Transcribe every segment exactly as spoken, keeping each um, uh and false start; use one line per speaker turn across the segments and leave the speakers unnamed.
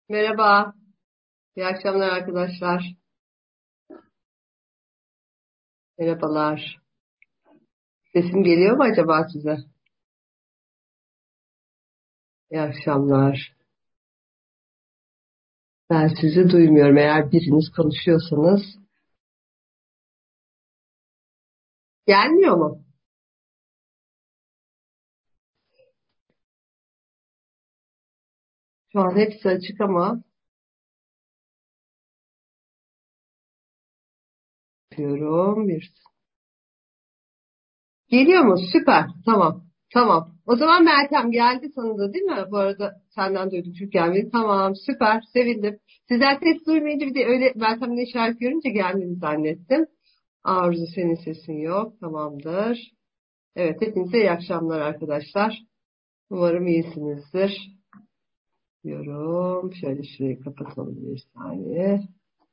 Merhaba, iyi akşamlar arkadaşlar. Merhabalar. Sesim geliyor mu acaba size? İyi akşamlar. Ben sizi duymuyorum. Eğer biriniz konuşuyorsanız gelmiyor mu? Şu an hepsi açık ama diyorum bir. Geliyor mu? Süper. Tamam. Tamam. O zaman Meltem geldi sonunda değil mi? Bu arada senden duydum çünkü gelmedi. Tamam. Süper. Sevindim. Sizler ses duymayınca bir de öyle Meltem'in işaret görünce gelmedi zannettim. Arzu senin sesin yok. Tamamdır. Evet, hepinize iyi akşamlar arkadaşlar. Umarım iyisinizdir diyorum. Şöyle şurayı kapatalım bir saniye.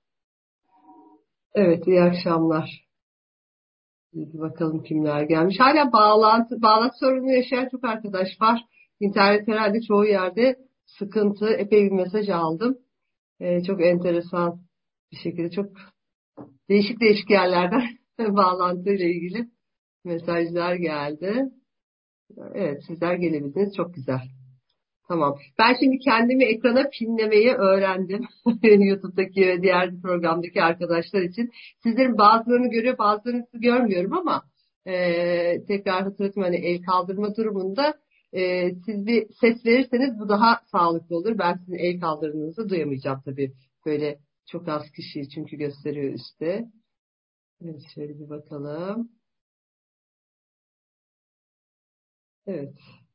Evet, iyi akşamlar. Bir bakalım kimler gelmiş. Hala bağlantı, bağlantı sorunu yaşayan çok arkadaş var. İnternet herhalde çoğu yerde sıkıntı. Epey bir mesaj aldım. Ee, çok enteresan bir şekilde çok değişik değişik yerlerden bağlantıyla ilgili mesajlar geldi. Evet, sizler gelebildiniz. Çok güzel. Tamam. Ben şimdi kendimi ekrana pinlemeyi öğrendim. YouTube'daki ve diğer programdaki arkadaşlar için. Sizlerin bazılarını görüyor, bazılarını görmüyorum ama e, tekrar hatırlatayım hani el kaldırma durumunda e, siz bir ses verirseniz bu daha sağlıklı olur. Ben sizin el kaldırdığınızı duyamayacağım tabii. Böyle çok az kişi çünkü gösteriyor üstte. Evet, şöyle bir bakalım. Evet,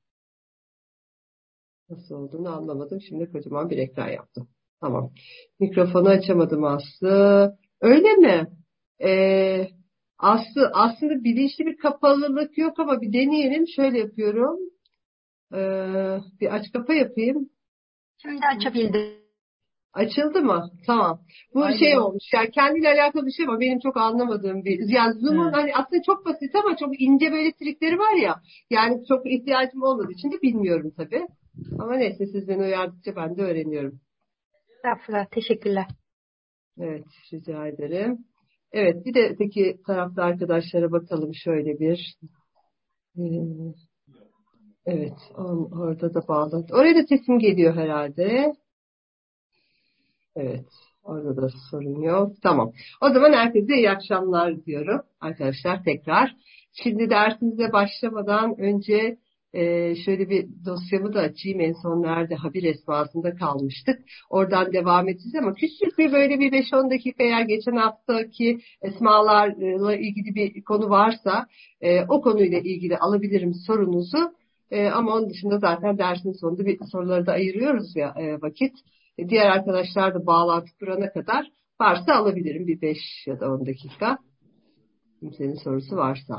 nasıl olduğunu anlamadım. Şimdi kocaman bir ekran yaptım. Tamam. Mikrofonu açamadım Aslı. Öyle mi? Ee, Aslı aslında bilinçli bir kapalılık yok ama bir deneyelim. Şöyle yapıyorum. Ee, bir aç kapa yapayım.
Şimdi açabildim.
Açıldı mı? Tamam. Bu şey
Alo.
olmuş. Yani kendiyle alakalı bir şey ama benim çok anlamadığım bir. Yani Zoom'un
Hı.
hani aslında çok basit ama çok ince böyle trikleri var ya. Yani çok ihtiyacım olmadığı için de bilmiyorum tabii. Ama neyse siz beni uyardıkça ben de öğreniyorum.
Estağfurullah. Teşekkürler.
Evet, rica ederim. Evet, bir de öteki tarafta arkadaşlara bakalım şöyle bir. Ee, evet, on- orada da bağlı. Oraya da sesim geliyor herhalde. Evet, orada da sorun yok. Tamam. O zaman herkese iyi akşamlar diyorum arkadaşlar tekrar. Şimdi dersimize başlamadan önce e, şöyle bir dosyamı da açayım. En son nerede Habir esmasında kalmıştık. Oradan devam edeceğiz ama küçük bir böyle bir beş on dakika eğer geçen haftaki esmalarla ilgili bir konu varsa e, o konuyla ilgili alabilirim sorunuzu. E, ama onun dışında zaten dersin sonunda bir soruları da ayırıyoruz ya e, vakit. E, Diğer arkadaşlar da bağlantı kurana kadar varsa alabilirim bir beş ya da on dakika. Kimsenin sorusu varsa.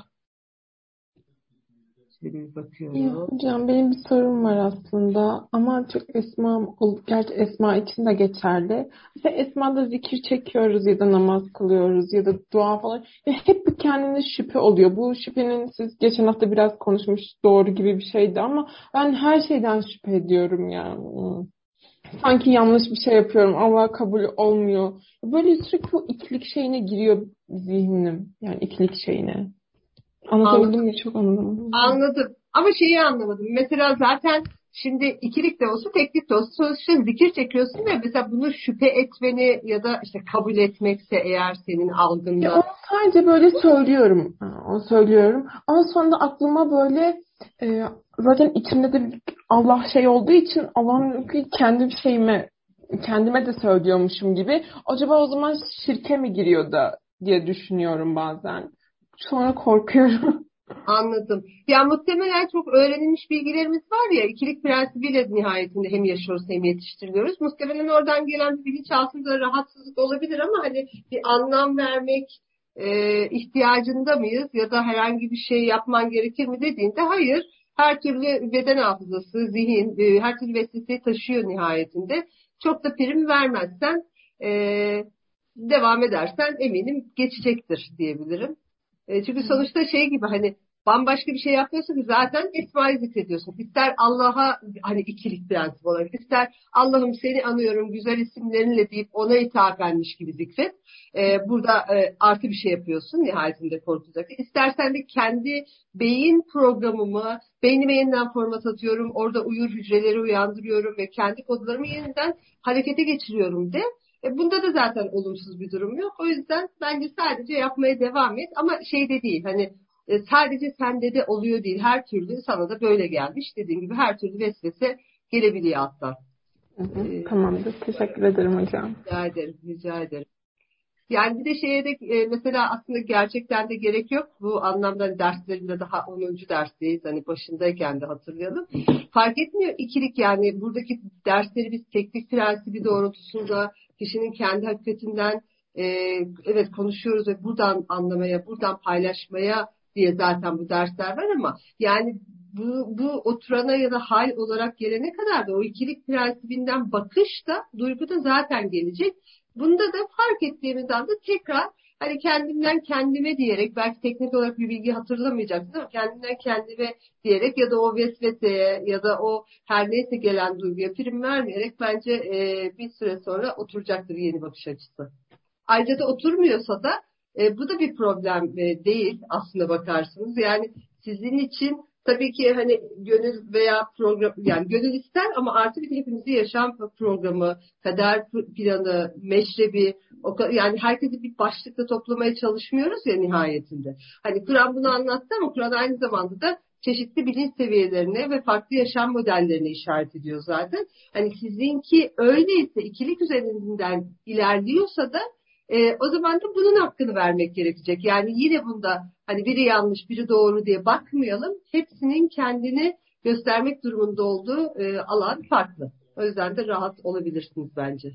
Şöyle bir
Ya
bakıyorum.
hocam benim bir sorum var aslında ama çok Esma, gerçi Esma için de geçerli. Mesela Esma'da zikir çekiyoruz ya da namaz kılıyoruz ya da dua falan. Ya hep bir kendine şüphe oluyor. Bu şüphenin siz geçen hafta biraz konuşmuş doğru gibi bir şeydi ama ben her şeyden şüphe ediyorum ya. Hmm. Sanki yanlış bir şey yapıyorum. Allah kabul olmuyor. Böyle sürekli bu ikilik şeyine giriyor zihnim. Yani ikilik şeyine.
Anladım.
Anlatabildim mi? Çok anladım.
Anladım. Ama şeyi anlamadım. Mesela zaten şimdi ikilik de olsa teklik de olsa sonuçta zikir çekiyorsun ve mesela bunu şüphe etmeni ya da işte kabul etmekse eğer senin
Ya onu
algında.
sadece böyle söylüyorum. Ha, onu söylüyorum. Ama sonra da aklıma böyle e, zaten içimde de bir Allah şey olduğu için Allah'ın kendi şeyime kendime de söylüyormuşum gibi. Acaba o zaman şirke mi giriyor da diye düşünüyorum bazen. Sonra korkuyorum.
Anladım. Ya muhtemelen çok öğrenilmiş bilgilerimiz var ya, ikilik prensibiyle nihayetinde hem yaşıyoruz hem yetiştiriliyoruz. Muhtemelen oradan gelen bir bilinçaltında rahatsızlık olabilir ama hani bir anlam vermek e, ihtiyacında mıyız ya da herhangi bir şey yapman gerekir mi dediğinde hayır. Her türlü beden hafızası, zihin, e, her türlü vesveseyi taşıyor nihayetinde. Çok da prim vermezsen, e, devam edersen eminim geçecektir diyebilirim. E, çünkü sonuçta şey gibi hani bambaşka bir şey yapmıyorsun ki zaten Esma'yı zikrediyorsun. İster Allah'a hani ikilik prensip olarak, ister Allah'ım seni anıyorum güzel isimlerinle deyip ona ithabenmiş gibi zikret. Ee, burada e, artı bir şey yapıyorsun nihayetinde korkacak. İstersen de kendi beyin programımı, beynime yeniden format atıyorum, orada uyur hücreleri uyandırıyorum ve kendi kodlarımı yeniden harekete geçiriyorum de. E, bunda da zaten olumsuz bir durum yok. O yüzden bence sadece yapmaya devam et ama şey de değil hani e, sadece sende de oluyor değil. Her türlü sana da böyle gelmiş. Dediğim gibi her türlü vesvese gelebiliyor hatta.
Hı hı,
E,
tamamdır. Teşekkür ederim hocam.
rica ederim, rica ederim. Yani bir de şeye de e, mesela aslında gerçekten de gerek yok. Bu anlamda hani derslerinde daha onuncu dersteyiz. Hani başındayken de hatırlayalım. Fark etmiyor ikilik yani buradaki dersleri biz teknik prensibi doğrultusunda kişinin kendi hakikatinden e, evet konuşuyoruz ve buradan anlamaya, buradan paylaşmaya diye zaten bu dersler var ama yani bu, bu oturana ya da hal olarak gelene kadar da o ikilik prensibinden bakış da duygu da zaten gelecek. Bunda da fark ettiğimiz anda tekrar hani kendimden kendime diyerek belki teknik olarak bir bilgi hatırlamayacaksın ama kendimden kendime diyerek ya da o vesveseye ya da o her neyse gelen duyguya prim vermeyerek bence e, bir süre sonra oturacaktır yeni bakış açısı. Ayrıca da oturmuyorsa da e, bu da bir problem e, değil aslında bakarsınız. Yani sizin için tabii ki hani gönül veya program yani gönül ister ama artı bir de hepimizin yaşam programı, kader planı, meşrebi o, yani herkesi bir başlıkta toplamaya çalışmıyoruz ya nihayetinde. Hani Kur'an bunu anlattı ama Kur'an aynı zamanda da çeşitli bilinç seviyelerine ve farklı yaşam modellerine işaret ediyor zaten. Hani sizinki öyleyse ikilik üzerinden ilerliyorsa da e, o zaman da bunun hakkını vermek gerekecek. Yani yine bunda hani biri yanlış, biri doğru diye bakmayalım. Hepsinin kendini göstermek durumunda olduğu e, alan farklı. O yüzden de rahat olabilirsiniz bence.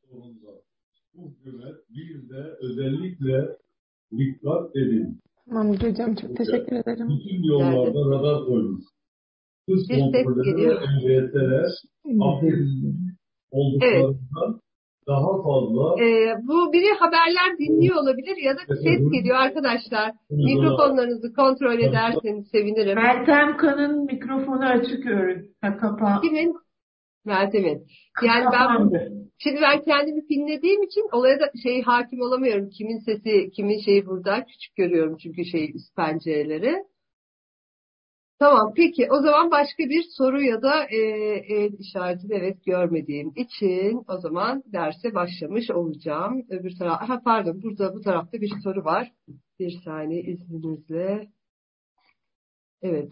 Bu güne bir de özellikle dikkat edin.
Tamamdır hocam. Çok teşekkür ederim.
Bütün yollarda radar koymuş. Hız
Bir ses
kontrolleri ve
geliyor.
E Y T'ler aktif
Evet.
olduklarından daha fazla
Ee, bu biri haberler dinliyor olabilir ya da bir ses geliyor arkadaşlar. Mikrofonlarınızı kontrol ederseniz sevinirim.
Meltem Kan'ın mikrofonu açık örün. Ha, kapa
Kimin? Meltem'in. Yani ben
kapandı.
şimdi ben kendimi pinlediğim için olaya da şey hakim olamıyorum. Kimin sesi, kimin şeyi burada küçük görüyorum çünkü şey üst pencereleri. Tamam peki o zaman başka bir soru ya da e, el işaretini evet görmediğim için o zaman derse başlamış olacağım. Öbür taraf, ha, pardon burada bu tarafta bir soru var. Bir saniye izninizle. Evet.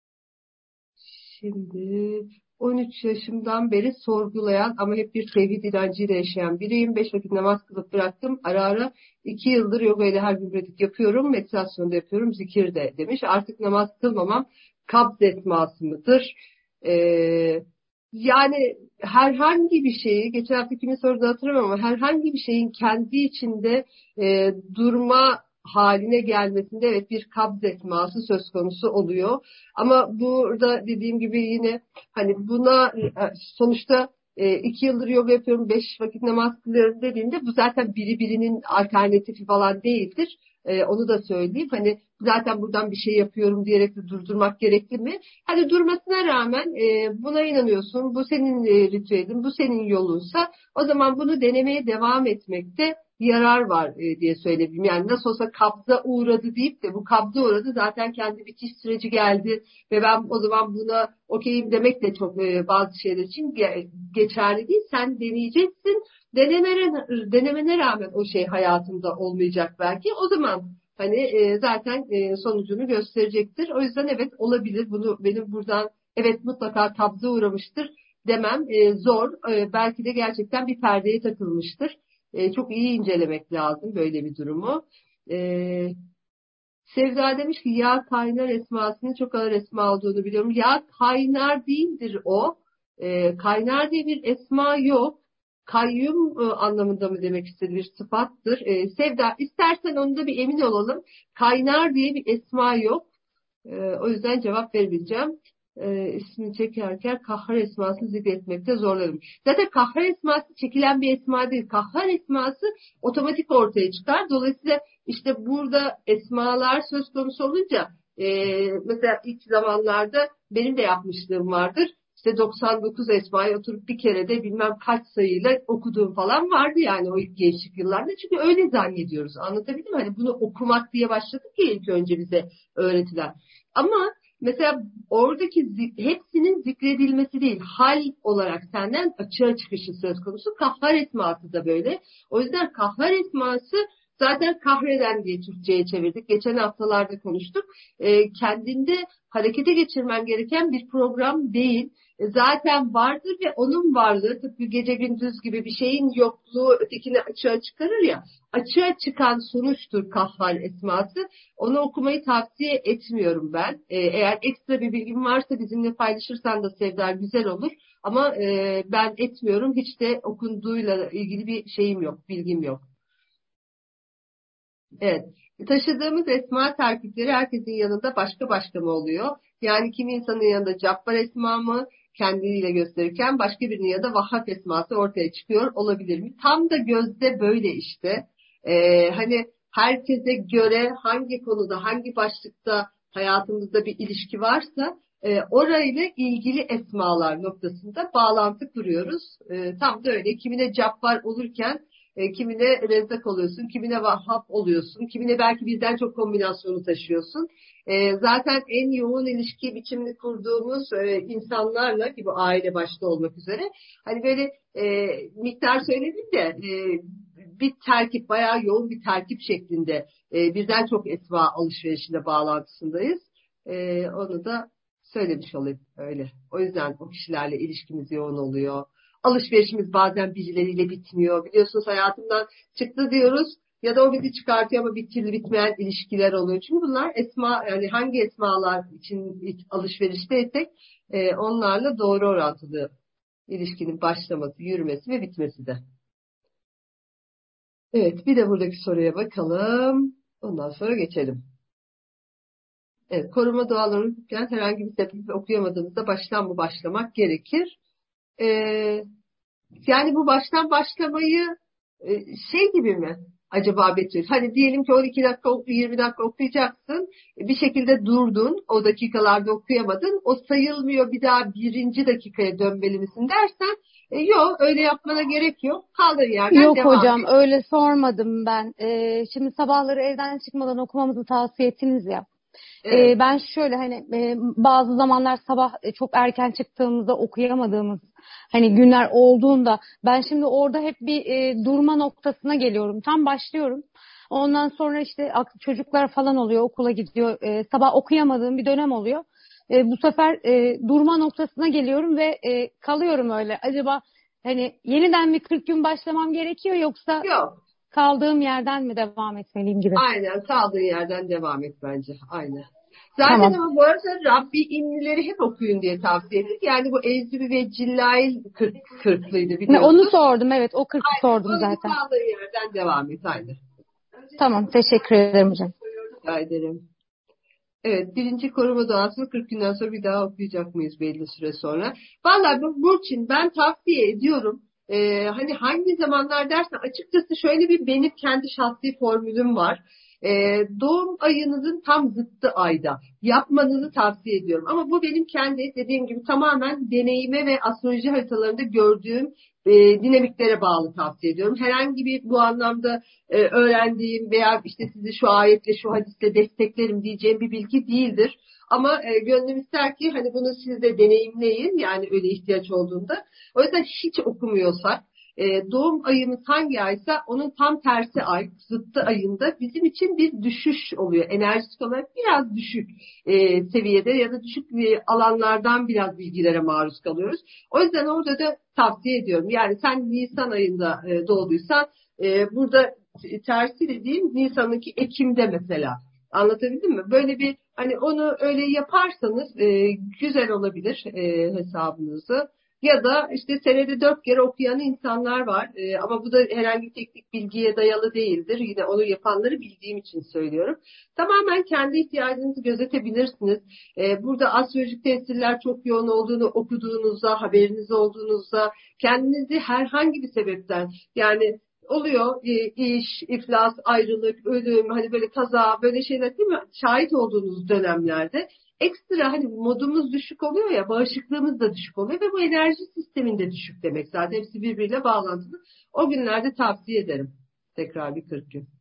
Şimdi on üç yaşımdan beri sorgulayan ama hep bir tevhid inancıyla yaşayan biriyim. Beş vakit namaz kılıp bıraktım. Ara ara iki yıldır yoga ile her gün pratik yapıyorum. Meditasyon da yapıyorum. Zikir de demiş. Artık namaz kılmamam kabz etması mıdır? Ee, yani herhangi bir şeyi, geçen hafta kimin sorduğunu hatırlamıyorum ama herhangi bir şeyin kendi içinde e, durma haline gelmesinde evet bir kabz etması söz konusu oluyor. Ama burada dediğim gibi yine hani buna sonuçta e, iki yıldır yoga yapıyorum, beş vakit namaz kılıyorum dediğimde bu zaten biri birinin alternatifi falan değildir. E, onu da söyleyeyim. Hani zaten buradan bir şey yapıyorum diyerek de durdurmak gerekli mi? Hani durmasına rağmen e, buna inanıyorsun. Bu senin e, ritüelin, bu senin yolunsa o zaman bunu denemeye devam etmekte yarar var e, diye söyleyebilirim. Yani nasıl olsa kabza uğradı deyip de bu kabza uğradı zaten kendi bitiş süreci geldi ve ben o zaman buna okeyim demek de çok e, bazı şeyler için ge- geçerli değil. Sen deneyeceksin. Denemene, denemene rağmen o şey hayatında olmayacak belki. O zaman hani e, zaten e, sonucunu gösterecektir. O yüzden evet olabilir. Bunu benim buradan evet mutlaka kabza uğramıştır demem e, zor. E, belki de gerçekten bir perdeye takılmıştır. E, çok iyi incelemek lazım böyle bir durumu. E, Sevda demiş ki yağ kaynar esmasının çok ağır esma olduğunu biliyorum. Yağ kaynar değildir o. E, kaynar diye bir esma yok. Kayyum e, anlamında mı demek istediği bir sıfattır. E, Sevda istersen onu da bir emin olalım. Kaynar diye bir esma yok. E, o yüzden cevap verebileceğim. E, ismini çekerken kahhar esmasını zikretmekte zorlarım. Zaten kahhar esması çekilen bir esma değil. Kahhar esması otomatik ortaya çıkar. Dolayısıyla işte burada esmalar söz konusu olunca Ee, mesela ilk zamanlarda benim de yapmışlığım vardır. İşte doksan dokuz esmayı oturup bir kere de bilmem kaç sayıyla okuduğum falan vardı yani o ilk gençlik yıllarda. Çünkü öyle zannediyoruz. Anlatabildim mi? Hani bunu okumak diye başladık ya ilk önce bize öğretilen. Ama mesela oradaki zik- hepsinin zikredilmesi değil, hal olarak senden açığa çıkışı söz konusu. Kahhar esması da böyle. O yüzden kahhar esması zaten kahreden diye Türkçe'ye çevirdik. Geçen haftalarda konuştuk. E, kendinde harekete geçirmen gereken bir program değil. E, zaten vardır ve onun varlığı tıpkı gece gündüz gibi bir şeyin yokluğu ötekini açığa çıkarır ya. Açığa çıkan sonuçtur kahhar esması. Onu okumayı tavsiye etmiyorum ben. Ee, eğer ekstra bir bilgin varsa bizimle paylaşırsan da Sevda güzel olur. Ama e, ben etmiyorum. Hiç de okunduğuyla ilgili bir şeyim yok, bilgim yok. Evet. Taşıdığımız esma terkipleri herkesin yanında başka başka mı oluyor? Yani kimi insanın yanında Cabbar esma mı kendiyle gösterirken başka birinin yanında Vahhab esması ortaya çıkıyor olabilir mi? Tam da gözde böyle işte. Ee, hani herkese göre hangi konuda, hangi başlıkta hayatımızda bir ilişki varsa e, orayla ilgili esmalar noktasında bağlantı kuruyoruz. E, tam da öyle. Kimine Cabbar olurken e, kimine Rezzak oluyorsun, kimine Vahhab oluyorsun, kimine belki birden çok kombinasyonu taşıyorsun. E, zaten en yoğun ilişki biçimini kurduğumuz e, insanlarla ki bu aile başta olmak üzere hani böyle e, miktar söyledim de e, bir terkip bayağı yoğun bir terkip şeklinde e, birden çok esma alışverişinde bağlantısındayız. E, onu da söylemiş olayım öyle. O yüzden o kişilerle ilişkimiz yoğun oluyor. Alışverişimiz bazen birileriyle bitmiyor. Biliyorsunuz hayatımdan çıktı diyoruz ya da o bizi çıkartıyor ama bir türlü bitmeyen ilişkiler oluyor. Çünkü bunlar esma yani hangi esmalar için alışverişteysek e, onlarla doğru orantılı ilişkinin başlaması, yürümesi ve bitmesi de. Evet, bir de buradaki soruya bakalım. Ondan sonra geçelim. Evet, koruma dualarını okurken herhangi bir sebeple okuyamadığımızda baştan mı başlamak gerekir? Ee, Yani bu baştan başlamayı e, şey gibi mi acaba Betül? Hani diyelim ki on iki dakika oku, yirmi dakika okuyacaksın. E, Bir şekilde durdun. O dakikalarda okuyamadın. O sayılmıyor bir daha birinci dakikaya dönmeli misin dersen e, yok öyle yapmana gerek yok. Kaldığın yerden
Yok
devam
hocam
et.
öyle sormadım ben. Ee, şimdi sabahları evden çıkmadan okumamızı tavsiye ettiniz ya.
Evet.
Ee, ben şöyle hani e, bazı zamanlar sabah e, çok erken çıktığımızda okuyamadığımız hani günler olduğunda ben şimdi orada hep bir e, durma noktasına geliyorum. Tam başlıyorum. Ondan sonra işte ak- çocuklar falan oluyor, okula gidiyor. E, sabah okuyamadığım bir dönem oluyor. E, bu sefer e, durma noktasına geliyorum ve e, kalıyorum öyle. Acaba hani yeniden bir kırk gün başlamam gerekiyor yoksa
Yok.
kaldığım yerden mi devam etmeliyim gibi.
Aynen kaldığın yerden devam et bence. Aynen. Zaten
Tamam.
ama bu arada Rabbi inlileri hep okuyun diye tavsiye ettik. Yani bu Ezzübi ve Cillail kırk, kırklıydı
Ne, onu
biliyorsun.
sordum, evet, o kırkı
Aynen.
sordum
Öyle
zaten.
kaldığın yerden devam et. Aynen.
Tamam, teşekkür ederim hocam.
Rica ederim. Evet, birinci koruma duasını kırk günden sonra bir daha okuyacak mıyız belli süre sonra? Vallahi bu Burçin ben tavsiye ediyorum. Ee, hani hangi zamanlar dersen açıkçası şöyle bir benim kendi şahsi formülüm var. Ee, doğum ayınızın tam zıttı ayda yapmanızı tavsiye ediyorum. Ama bu benim kendi dediğim gibi tamamen deneyime ve astroloji haritalarında gördüğüm e, dinamiklere bağlı tavsiye ediyorum. Herhangi bir bu anlamda e, öğrendiğim veya işte sizi şu ayetle şu hadisle desteklerim diyeceğim bir bilgi değildir. Ama e, gönlüm ister ki hani bunu siz de deneyimleyin yani öyle ihtiyaç olduğunda. O yüzden hiç okumuyorsak e, doğum ayımız hangi aysa onun tam tersi ay, zıttı ayında bizim için bir düşüş oluyor. Enerjik olarak biraz düşük e, seviyede ya da düşük e, alanlardan biraz bilgilere maruz kalıyoruz. O yüzden orada da tavsiye ediyorum. Yani sen Nisan ayında e, doğduysan e, burada tersi dediğim Nisan'ınki Ekim'de mesela. Anlatabildim mi? Böyle bir hani onu öyle yaparsanız e, güzel olabilir e, hesabınızı. Ya da işte senede dört kere okuyan insanlar var. E, ama bu da herhangi bir teknik bilgiye dayalı değildir. Yine onu yapanları bildiğim için söylüyorum. Tamamen kendi ihtiyacınızı gözetebilirsiniz. E, burada astrolojik tesirler çok yoğun olduğunu okuduğunuzda, haberiniz olduğunuzda kendinizi herhangi bir sebepten yani oluyor. E, iş, iflas, ayrılık, ölüm, hani böyle kaza, böyle şeyler değil mi? Şahit olduğunuz dönemlerde ekstra hani modumuz düşük oluyor ya, bağışıklığımız da düşük oluyor ve bu enerji sisteminde düşük demek. Zaten hepsi birbiriyle bağlantılı. O günlerde tavsiye ederim. Tekrar bir kırk gün.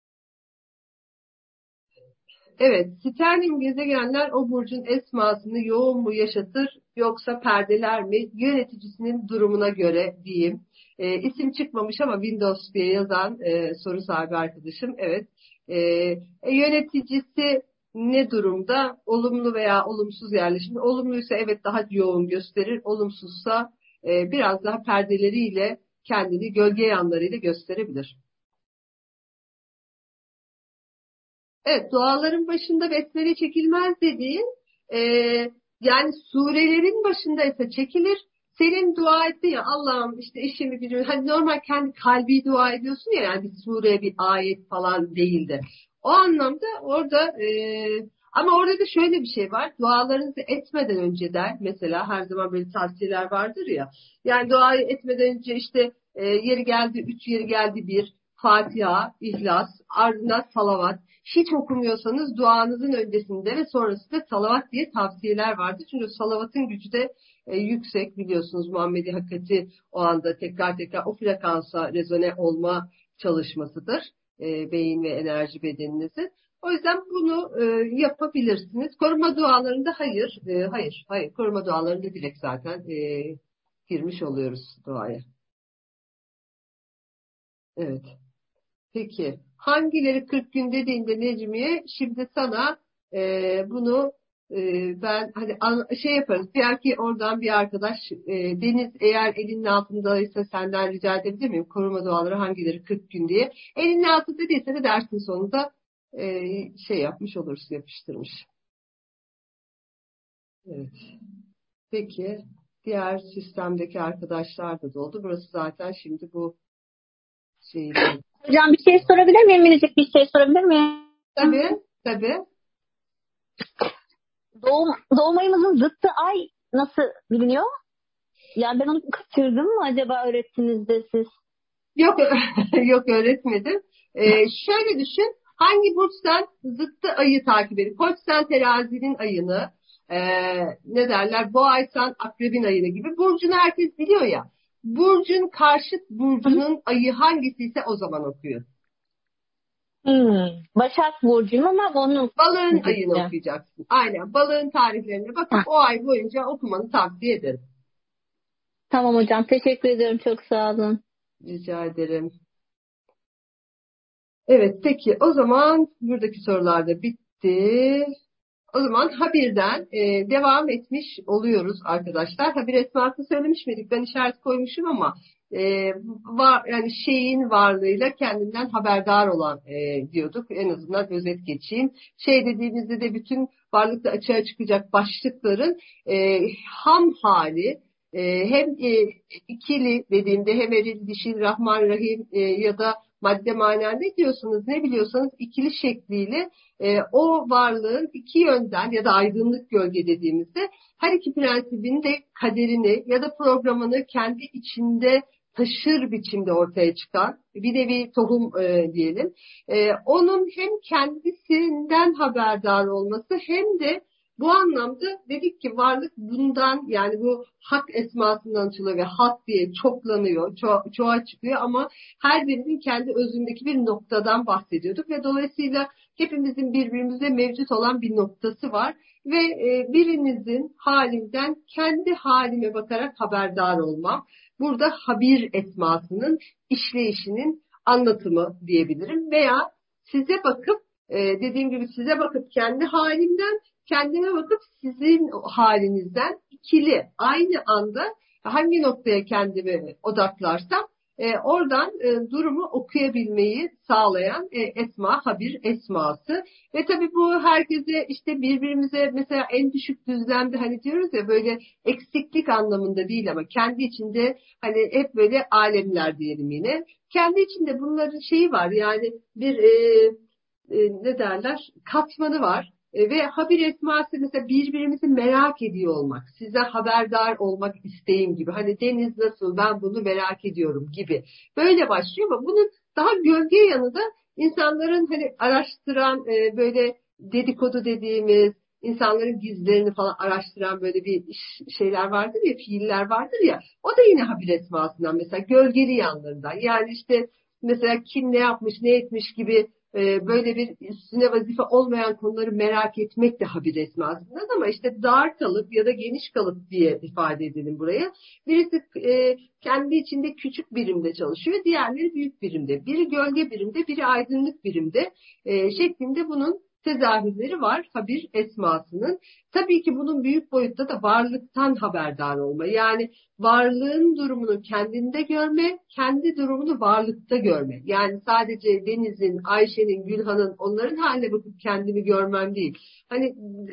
Evet, sterling gezegenler o burcun esmasını yoğun mu yaşatır yoksa perdeler mi? Yöneticisinin durumuna göre diyeyim. E, isim çıkmamış ama Windows diye yazan e, soru sahibi arkadaşım. Evet. E, e, yöneticisi ne durumda? Olumlu veya olumsuz yerleşim. Olumluysa evet daha yoğun gösterir. Olumsuzsa e, biraz daha perdeleriyle kendini gölge yanlarıyla gösterebilir. Evet, duaların başında besmele çekilmez dediğin, e, yani surelerin başında ise çekilir. Senin dua ettiğin ya Allah'ım işte işimi gücümü, hani normal kendi kalbi dua ediyorsun ya, yani bir sure, bir ayet falan değildi. O anlamda orada, e, ama orada da şöyle bir şey var. Dualarınızı etmeden önceden mesela her zaman böyle tavsiyeler vardır ya. Yani duayı etmeden önce işte e, yeri geldi üç, yeri geldi bir, Fatiha, İhlas, ardından salavat. Hiç okumuyorsanız duanızın öncesinde ve sonrasında salavat diye tavsiyeler vardı. Çünkü salavatın gücü de e, yüksek, biliyorsunuz Muhammedi Hakikati o anda tekrar tekrar o frekansa rezone olma çalışmasıdır. E, beyin ve enerji bedeninizin. O yüzden bunu e, yapabilirsiniz. Koruma dualarında hayır, e, hayır, hayır. Koruma dualarında direkt zaten e, girmiş oluyoruz duaya. Evet. Peki hangileri kırk gün dediğinde Necmiye, şimdi sana e, bunu e, ben hani an- şey yaparız. Bir ki oradan bir arkadaş, e, Deniz, eğer elinin altındaysa senden rica edebilir miyim? Koruma duaları hangileri kırk gün diye. Elinin altında değilse de dersin sonunda e, şey yapmış olursun, yapıştırmış. Evet. Peki diğer sistemdeki arkadaşlar da doldu. Burası zaten şimdi bu şeyi.
Hocam bir şey sorabilir miyim? Minicik bir şey sorabilir miyim?
Tabii, tabii.
Doğum, doğum ayımızın zıttı ay nasıl biliniyor? Yani ben onu kaçırdım mı acaba, öğrettiniz de siz?
Yok, yok öğretmedim. Ee, şöyle düşün. Hangi burçtan zıttı ayı takip edin. Koçsan terazinin ayını, e, ne derler? Boğaysan akrebin ayını gibi. Burcunu herkes biliyor ya. Burcun karşıt burcunun ayı hangisiyse o zaman okuyor.
Hmm. Başak Burcu'yum ama onun
Balığın ayını
zıttı.
okuyacaksın. Aynen. Balığın tarihlerine bakıp
Hah,
o ay boyunca okumanı tavsiye ederim.
tamam hocam, teşekkür ediyorum, çok sağ olun.
Rica ederim. Evet, peki o zaman buradaki sorular da bitti. O zaman Habir'den e, devam etmiş oluyoruz arkadaşlar. Habir esmasını söylemiş miydik? Ben işaret koymuşum ama e, var, yani şeyin varlığıyla kendinden haberdar olan e, diyorduk. En azından özet geçeyim. Şey dediğimizde de bütün varlıkta açığa çıkacak başlıkların e, ham hali, e, hem e, ikili dediğimde hem eril, dişil, Rahman, Rahim e, ya da madde mana ne diyorsunuz, ne biliyorsanız ikili şekliyle e, o varlığın iki yönden ya da aydınlık gölge dediğimizde her iki prensibin de kaderini ya da programını kendi içinde taşır biçimde ortaya çıkan bir nevi tohum e, diyelim. E, onun hem kendisinden haberdar olması hem de bu anlamda dedik ki varlık bundan, yani bu hak esmasından açılıyor ve hak diye çoklanıyor, ço- çoğa çıkıyor ama her birinin kendi özündeki bir noktadan bahsediyorduk ve dolayısıyla hepimizin birbirimizde mevcut olan bir noktası var ve e, birinizin halinden kendi halime bakarak haberdar olmam. Burada habir esmasının işleyişinin anlatımı diyebilirim veya size bakıp e, dediğim gibi size bakıp kendi halimden, kendime bakıp sizin halinizden ikili aynı anda hangi noktaya kendimi odaklarsam e, oradan e, durumu okuyabilmeyi sağlayan e, esma, habir esması. Ve tabii bu herkese işte birbirimize mesela en düşük düzlemde hani diyoruz ya, böyle eksiklik anlamında değil ama kendi içinde hani hep böyle alemler diyelim yine. Kendi içinde bunların şeyi var, yani bir e, e, ne derler, katmanı var. E, ve habir esması mesela birbirimizi merak ediyor olmak, size haberdar olmak isteğim gibi. Hani deniz nasıl, ben bunu merak ediyorum gibi. Böyle başlıyor ama bunun daha gölge yanı da insanların hani araştıran e, böyle dedikodu dediğimiz, insanların gizlerini falan araştıran böyle bir şeyler vardır ya, fiiller vardır ya. O da yine habir esmasından mesela gölgeli yanlarından. Yani işte mesela kim ne yapmış, ne etmiş gibi e, böyle bir üstüne vazife olmayan konuları merak etmek de habir esmasından ama işte dar kalıp ya da geniş kalıp diye ifade edelim buraya. Birisi e, kendi içinde küçük birimde çalışıyor, diğerleri büyük birimde. Biri gölge birimde, biri aydınlık birimde e, şeklinde bunun tezahürleri var habir esmasının. Tabii ki bunun büyük boyutta da varlıktan haberdar olma. Yani varlığın durumunu kendinde görme, kendi durumunu varlıkta görme. Yani sadece Deniz'in, Ayşe'nin, Gülhan'ın onların haline bakıp kendimi görmem değil. Hani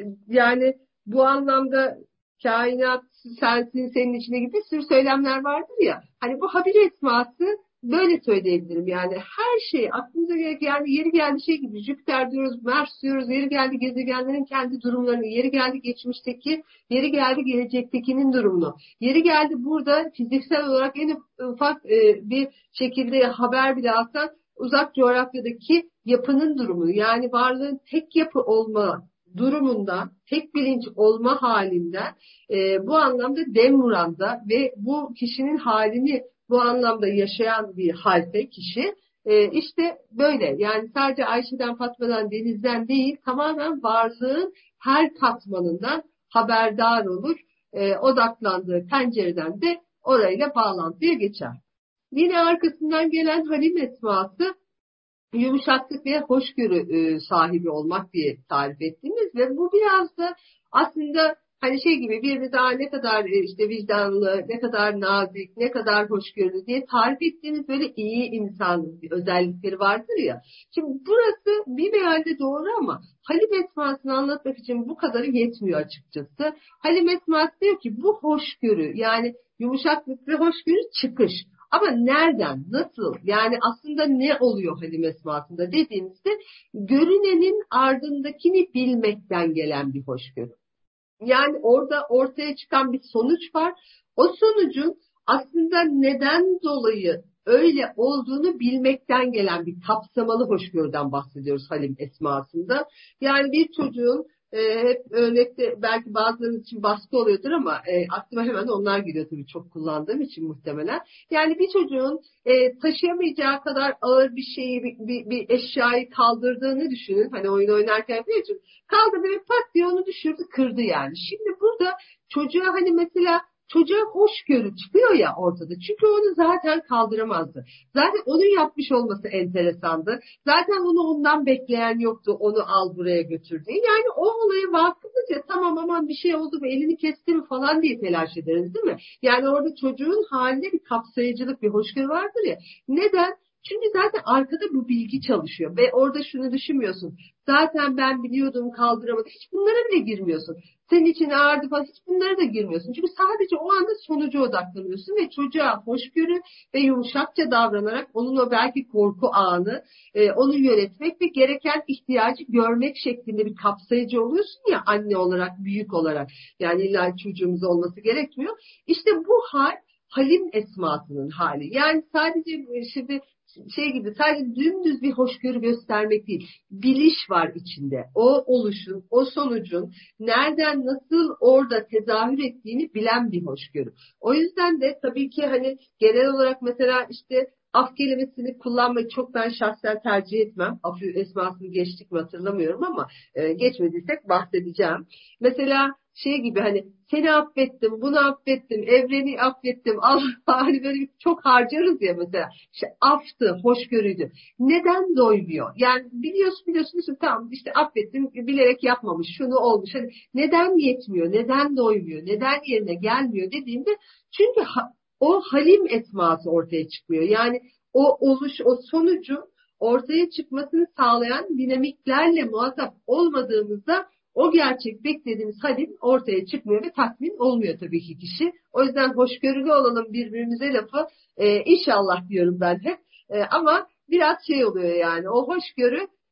yani bu anlamda kainat sensin, senin içine gibi bir sürü söylemler vardır ya. Hani bu habir esması böyle söyleyebilirim yani her şey aklınıza gerek yani yeri geldi şey gibi Jüpiter diyoruz, Mars diyoruz, yeri geldi gezegenlerin kendi durumlarını, yeri geldi geçmişteki, yeri geldi gelecektekinin durumunu, yeri geldi burada fiziksel olarak en ufak e, bir şekilde haber bile alsan uzak coğrafyadaki yapının durumunu yani varlığın tek yapı olma durumundan, tek bilinç olma halinden e, bu anlamda demuranda ve bu kişinin halini bu anlamda yaşayan bir halde kişi e, işte böyle yani sadece Ayşe'den, Fatma'dan, Deniz'den değil tamamen varlığın her katmanından haberdar olur. E, odaklandığı pencereden de orayla bağlantıya geçer. Yine arkasından gelen Halim esması yumuşaklık ve hoşgörü e, sahibi olmak diye tarif ettiğimiz ve bu biraz da aslında hani şey gibi birini daha ne kadar e, işte vicdanlı, ne kadar nazik, ne kadar hoşgörülü diye tarif ettiğimiz böyle iyi insan özellikleri vardır ya. Şimdi burası bir mealde doğru ama Halim esmasını anlatmak için bu kadarı yetmiyor açıkçası. Halim esması diyor ki bu hoşgörü yani yumuşaklık ve hoşgörü çıkış. Ama nereden, nasıl, yani aslında ne oluyor Halim esmasında dediğimizde görünenin ardındakini bilmekten gelen bir hoşgörü. Yani orada ortaya çıkan bir sonuç var. O sonucun aslında neden dolayı öyle olduğunu bilmekten gelen bir kapsamalı hoşgörüden bahsediyoruz Halim esmasında. Yani bir çocuğun e, hep örnekte belki bazılarınız için baskı oluyordur ama e, aklıma hemen onlar geliyor tabii çok kullandığım için muhtemelen. Yani bir çocuğun e, taşıyamayacağı kadar ağır bir şeyi, bir, bir, bir eşyayı kaldırdığını düşünün. Hani oyun oynarken bir çocuk kaldırdı ve pat diye onu düşürdü, kırdı yani. Şimdi burada çocuğa hani mesela çocuğa hoşgörü çıkıyor ya ortada. Çünkü onu zaten kaldıramazdı. Zaten onun yapmış olması enteresandı. Zaten onu ondan bekleyen yoktu. Onu al buraya götür diye. Yani o olaya vakıfız ya tamam aman bir şey oldu mu elini kesti mi falan diye telaş ederiz değil mi? Yani orada çocuğun halinde bir kapsayıcılık, bir hoşgörü vardır ya. Neden? Çünkü zaten arkada bu bilgi çalışıyor ve orada şunu düşünmüyorsun. Zaten ben biliyordum kaldıramadım. Hiç bunlara bile girmiyorsun. Senin için ağırdı falan hiç bunlara da girmiyorsun. Çünkü sadece o anda sonuca odaklanıyorsun ve çocuğa hoşgörü ve yumuşakça davranarak onun o belki korku anı e, onu yönetmek ve gereken ihtiyacı görmek şeklinde bir kapsayıcı oluyorsun ya anne olarak, büyük olarak. Yani illa çocuğumuz olması gerekmiyor. İşte bu hal Halim esmasının hali. Yani sadece şimdi şey gibi sadece dümdüz bir hoşgörü göstermek değil. Biliş var içinde. O oluşun, o sonucun nereden nasıl orada tezahür ettiğini bilen bir hoşgörü. O yüzden de tabii ki hani genel olarak mesela işte af kelimesini kullanmayı çok ben şahsen tercih etmem. Af esmasını geçtik mi hatırlamıyorum ama e, geçmediysek bahsedeceğim. Mesela şey gibi hani seni affettim, bunu affettim, evreni affettim. Allah hani böyle çok harcarız ya mesela. İşte aftı, hoşgörüydü. Neden doymuyor? Yani biliyorsun biliyorsun, biliyorsun tamam işte affettim, bilerek yapmamış, şunu olmuş. Hani neden yetmiyor, neden doymuyor, neden yerine gelmiyor dediğinde çünkü ha, o halim esması ortaya çıkmıyor. Yani o oluş, o sonucun ortaya çıkmasını sağlayan dinamiklerle muhatap olmadığımızda o gerçek beklediğimiz halim ortaya çıkmıyor ve tatmin olmuyor tabii ki kişi. O yüzden hoşgörülü olalım birbirimize lafı e, inşallah diyorum ben hep. E, ama biraz şey oluyor yani o hoşgörü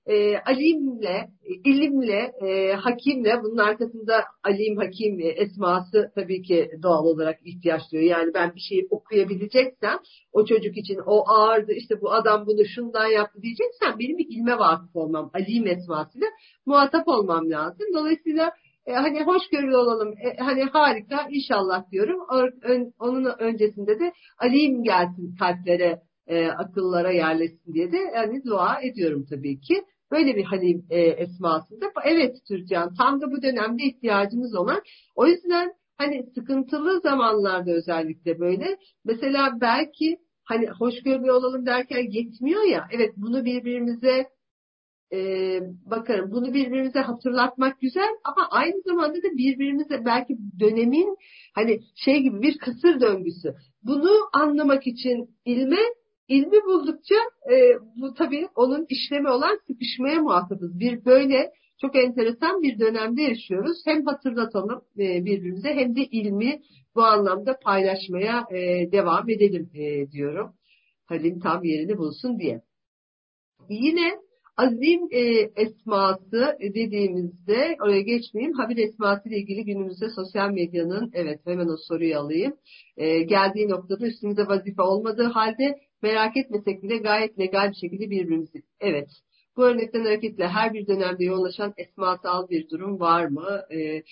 e, alimle, ilimle, e, hakimle, bunun arkasında alim, hakim e, esması tabii ki doğal olarak ihtiyaç duyuyor. Yani ben bir şeyi okuyabileceksem, o çocuk için o ağırdı, işte bu adam bunu şundan yaptı diyeceksem, benim bir ilme vakıf olmam, alim esmasıyla muhatap olmam lazım. Dolayısıyla e, hani hoşgörülü olalım, e, hani harika inşallah diyorum. O- ön- onun öncesinde de alim gelsin kalplere, e, akıllara yerleşsin diye de yani dua ediyorum tabii ki. Böyle bir Halim e, esmasında. Evet Türkan, tam da bu dönemde ihtiyacımız olan. O yüzden hani sıkıntılı zamanlarda özellikle böyle. Mesela belki hani hoşgörülü olalım derken yetmiyor ya. Evet, bunu birbirimize e, bakarım. Bunu birbirimize hatırlatmak güzel ama aynı zamanda da birbirimize belki dönemin hani şey gibi bir kısır döngüsü. Bunu anlamak için ilme, ilmi buldukça e, bu tabii onun işlemi olan sıkışmaya muhatabız. Bir böyle çok enteresan bir dönemde yaşıyoruz. Hem hatırlatalım e, birbirimize hem de ilmi bu anlamda paylaşmaya e, devam edelim e, diyorum. Halim tam yerini bulsun diye. Yine azim e, esması dediğimizde oraya geçmeyeyim. Habir esması ile ilgili günümüzde sosyal medyanın, evet hemen o soruyu alayım. E, geldiği noktada üstümüze vazife olmadığı halde merak etmesek bile gayet legal bir şekilde birbirimizi. Evet. Bu örnekten hareketle her bir dönemde yoğunlaşan esmasal bir durum var mı? E,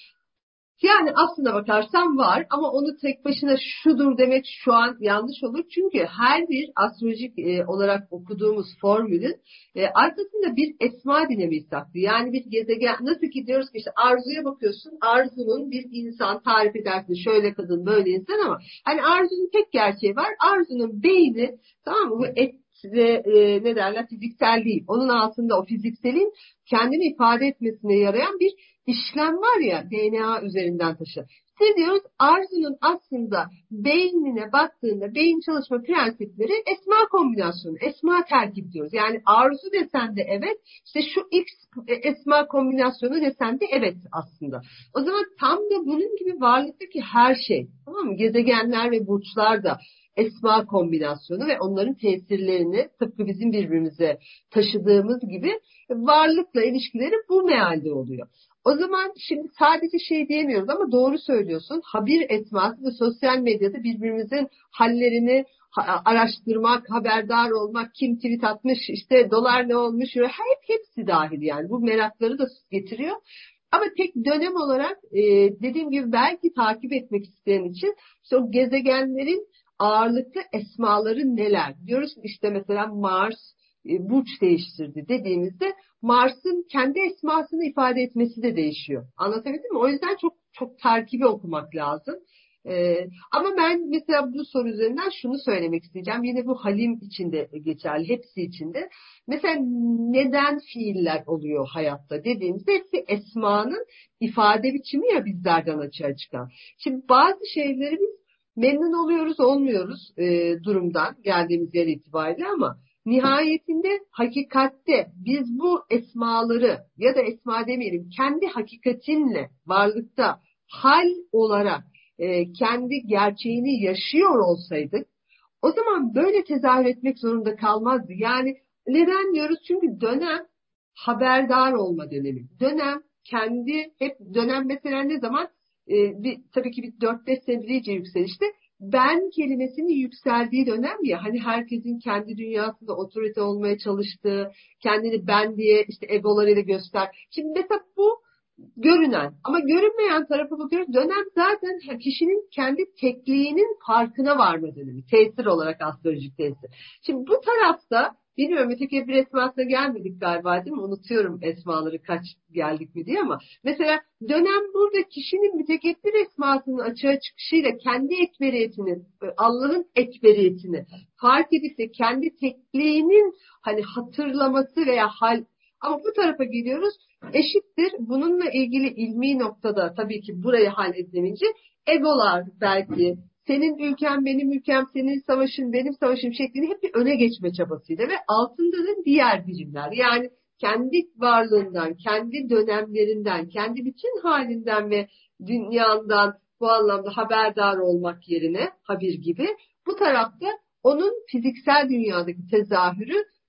Yani aslında bakarsan var ama onu tek başına şudur demek şu an yanlış olur. Çünkü her bir astrolojik e, olarak okuduğumuz formülün e, arkasında bir esma dinamiği saklı. Yani bir gezegen, nasıl ki diyoruz ki işte Arzu'ya bakıyorsun. Arzu'nun bir insan tarif edersin, şöyle kadın böyle insan, ama hani Arzu'nun tek gerçeği var. Arzu'nun beyni, tamam mı, bu et ve e, ne derler, fiziksel değil. Onun altında o fizikselin kendini ifade etmesine yarayan bir işlem var ya, D N A üzerinden taşı. İşte diyoruz Arzu'nun aslında beynine baktığında beyin çalışma prensipleri esma kombinasyonu, esma terkip diyoruz. Yani Arzu desen de evet, işte şu X esma kombinasyonu desen de evet aslında. O zaman tam da bunun gibi varlıktaki her şey, tamam mı? Gezegenler ve burçlar da esma kombinasyonu ve onların tesirlerini tıpkı bizim birbirimize taşıdığımız gibi varlıkla ilişkileri bu mealde oluyor. O zaman şimdi sadece şey diyemiyoruz ama doğru söylüyorsun. Habir esması ve sosyal medyada birbirimizin hallerini araştırmak, haberdar olmak, kim tweet atmış, işte dolar ne olmuş, hep hepsi dahil yani. Bu merakları da getiriyor. Ama tek dönem olarak e, dediğim gibi belki takip etmek isteyen için işte o gezegenlerin ağırlıklı esmaları neler? Diyoruz ki işte mesela Mars e, burç değiştirdi dediğimizde Mars'ın kendi esmasını ifade etmesi de değişiyor. Anlatabildim mi? O yüzden çok çok takibi okumak lazım. Ee, ama ben mesela bu soru üzerinden şunu söylemek isteyeceğim. Yine bu Halim içinde geçerli, hepsi içinde. Mesela neden fiiller oluyor hayatta dediğimizde hepsi esmanın ifade biçimi ya bizlerden açığa çıkan. Şimdi bazı şeyleri biz memnun oluyoruz, olmuyoruz e, durumdan geldiğimiz yer itibariyle ama nihayetinde hakikatte biz bu esmaları ya da esma demeyelim kendi hakikatinle varlıkta hal olarak e, kendi gerçeğini yaşıyor olsaydık o zaman böyle tezahür etmek zorunda kalmazdı. Yani neden diyoruz? Çünkü dönem haberdar olma dönemi. Dönem kendi hep dönem mesela ne zaman? Ee, bir, tabii ki bir dört beş senedir iyice yükselişte ben kelimesinin yükseldiği dönem ya, hani herkesin kendi dünyasında otorite olmaya çalıştığı, kendini ben diye işte egolarıyla göster. Şimdi mesela bu görünen ama görünmeyen tarafa bakıyoruz. Dönem zaten kişinin kendi tekliğinin farkına varma dönemi. Tesir olarak astrolojik tesir. Şimdi bu tarafta bilmiyorum, mütekebbir esmasına gelmedik galiba değil mi? Unutuyorum esmaları kaç geldik mi diye ama mesela dönem burada kişinin mütekebbir esmasının açığa çıkışıyla kendi ekberiyetini, Allah'ın ekberiyetini fark edip kendi tekliğinin hani hatırlaması veya hal, ama bu tarafa geliyoruz eşittir. Bununla ilgili ilmi noktada tabii ki burayı halledemeyince egolar belki senin ülken benim ülkem, senin savaşın benim savaşım şeklinde hep bir öne geçme çabasıyla ve altında da diğer birimler. Yani kendi varlığından, kendi dönemlerinden, kendi bütün halinden ve dünyandan bu anlamda haberdar olmak yerine habir gibi bu tarafta onun fiziksel dünyadaki tezahürü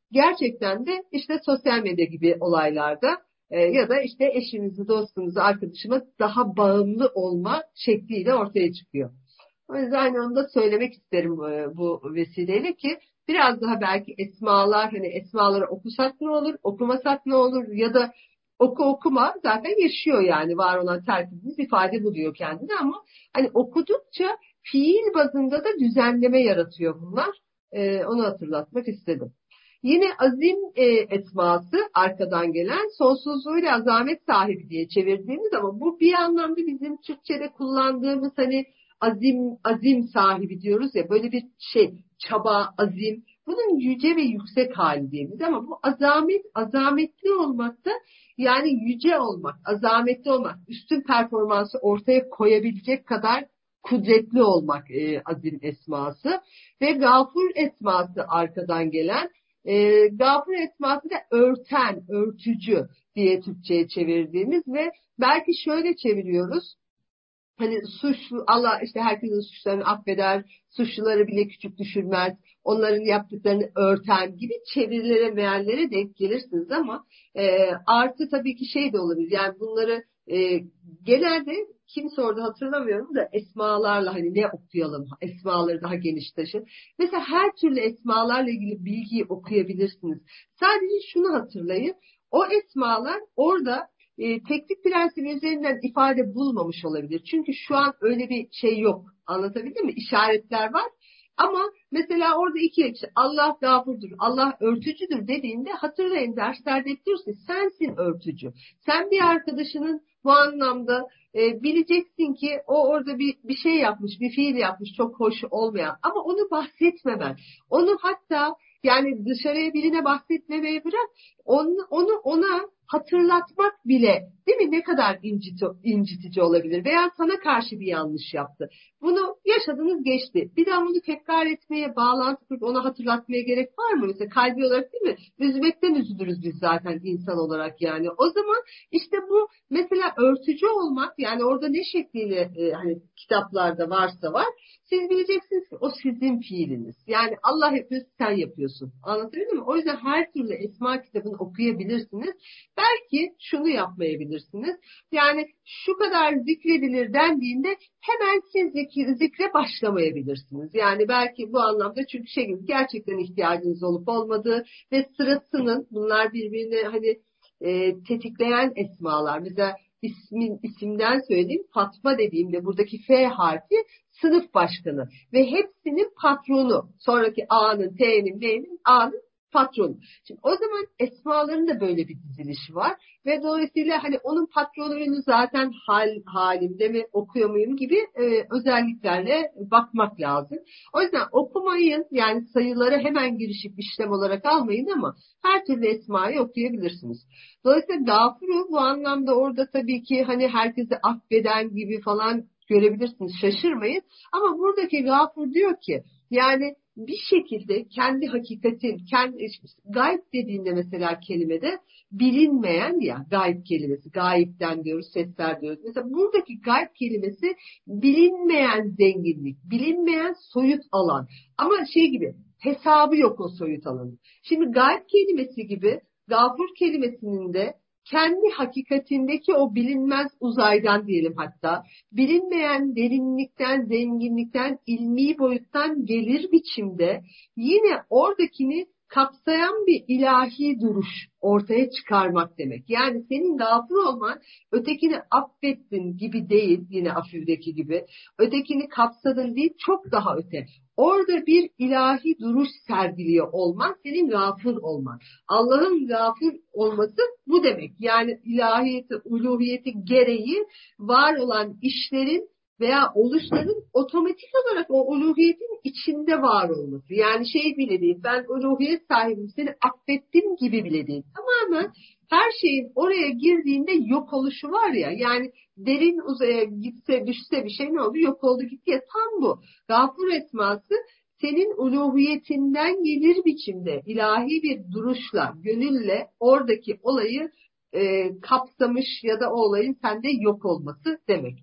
gerçekten de işte sosyal medya gibi olaylarda e, ya da işte eşinizi, dostunuzu, arkadaşıma daha bağımlı olma şekliyle ortaya çıkıyor. O yüzden onu da söylemek isterim e, bu vesileyle ki biraz daha belki esmalar, hani esmaları okusak ne olur, okumasak ne olur ya da oku okuma zaten yaşıyor, yani var olan terkibimiz ifade buluyor kendini, ama hani okudukça fiil bazında da düzenleme yaratıyor bunlar. E, onu hatırlatmak istedim. Yine azim e, esması arkadan gelen, sonsuzluğuyla azamet sahibi diye çevirdiğimiz, ama bu bir anlamda bizim Türkçe'de kullandığımız hani azim azim sahibi diyoruz ya, böyle bir şey, çaba, azim, bunun yüce ve yüksek hali diyebiliriz, ama bu azamet, azametli olmak da yani yüce olmak, azametli olmak, üstün performansı ortaya koyabilecek kadar kudretli olmak e, azim esması. Ve gafur esması arkadan gelen, e, gafur esması da örten, örtücü diye Türkçe'ye çevirdiğimiz ve belki şöyle çeviriyoruz. Hani suçlu, Allah işte herkesin suçlarını affeder, suçluları bile küçük düşürmez, onların yaptıklarını örten gibi çevirilere, meallere denk gelirsiniz, ama e, artı tabii ki şey de olabilir. Yani bunları e, genelde kimse orada hatırlamıyorum da esmalarla hani ne okuyalım, esmaları daha geniş taşın. Mesela her türlü esmalarla ilgili bilgiyi okuyabilirsiniz. Sadece şunu hatırlayın, o esmalar orada e, teknik prensibi üzerinden ifade bulmamış olabilir. Çünkü şu an öyle bir şey yok. Anlatabildim mi? İşaretler var. Ama mesela orada iki kişi Allah gafurdur, Allah örtücüdür dediğinde hatırlayın, derslerde hep diyoruz ki sensin örtücü. Sen bir arkadaşının bu anlamda e, bileceksin ki o orada bir, bir şey yapmış, bir fiil yapmış çok hoş olmayan, ama onu bahsetmemen. Onu hatta yani dışarıya birine bahsetmemeyi bırak, onu, onu ona hatırlatmak bile, değil mi, ne kadar inciti, incitici olabilir, veya sana karşı bir yanlış yaptı. Bunu yaşadınız, geçti. Bir daha bunu tekrar etmeye, bağlantı kurup ona hatırlatmaya gerek var mı? Mesela kalbi olarak, değil mi? Üzmekten üzülürüz biz zaten insan olarak yani. O zaman işte bu mesela örtücü olmak, yani orada ne şekliyle e, hani kitaplarda varsa var, siz bileceksiniz ki o sizin fiiliniz. Yani Allah yapıyor, sen yapıyorsun. Anlatabildim mi? O yüzden her türlü esma kitabını okuyabilirsiniz. Belki şunu yapmayabilirsiniz. Yani şu kadar zikredilir dendiğinde hemen siz zikir, zikre başlamayabilirsiniz. Yani belki bu anlamda, çünkü şey gibi, gerçekten ihtiyacınız olup olmadığı ve sırasının, bunlar birbirini hani e, tetikleyen esmalar. Mesela ismin, isimden söyleyeyim, Fatma dediğimde buradaki F harfi sınıf başkanı ve hepsinin patronu. Sonraki A'nın, T'nin, N'nin, A'nın patronu. Şimdi o zaman esmaların da böyle bir dizilişi var ve dolayısıyla hani onun patronunu zaten hal, halimde mi, okuyor muyum gibi e, özelliklerle bakmak lazım. O yüzden okumayın, yani sayıları hemen girişip işlem olarak almayın, ama her türlü esmayı okuyabilirsiniz. Dolayısıyla Gafur'u bu anlamda orada tabii ki hani herkesi affeden gibi falan görebilirsiniz, şaşırmayın. Ama buradaki Gafur diyor ki yani bir şekilde kendi hakikatin, kendi gayb dediğinde mesela kelimede bilinmeyen, ya gayb kelimesi, gayipten diyoruz, sesler diyoruz. Mesela buradaki gayb kelimesi bilinmeyen zenginlik, bilinmeyen soyut alan. Ama şey gibi, hesabı yok o soyut alanın. Şimdi gayb kelimesi gibi Gafur kelimesinin de kendi hakikatindeki o bilinmez uzaydan diyelim, hatta bilinmeyen derinlikten, zenginlikten, ilmi boyuttan gelir biçimde yine oradakini kapsayan bir ilahi duruş ortaya çıkarmak demek. Yani senin gafur olman ötekini affettin gibi değil, yine Afüv'deki gibi. Ötekini kapsadın değil, çok daha öte. Orada bir ilahi duruş sergiliyor olman, senin gafur olman. Allah'ın gafur olması bu demek. Yani ilahiyeti, uluhiyeti gereği var olan işlerin veya oluşların otomatik olarak o uluhiyetin içinde var olması. Yani şey bile değil, ben uluhiyet sahibim, seni affettim gibi bile değil. Tamamen her şeyin oraya girdiğinde yok oluşu var ya, yani derin uzaya gitse düşse bir şey ne oldu? Yok oldu gitti ya, tam bu. Gafur esması senin uluhiyetinden gelir biçimde ilahi bir duruşla, gönülle oradaki olayı e, kapsamış ya da o olayın sende yok olması demek.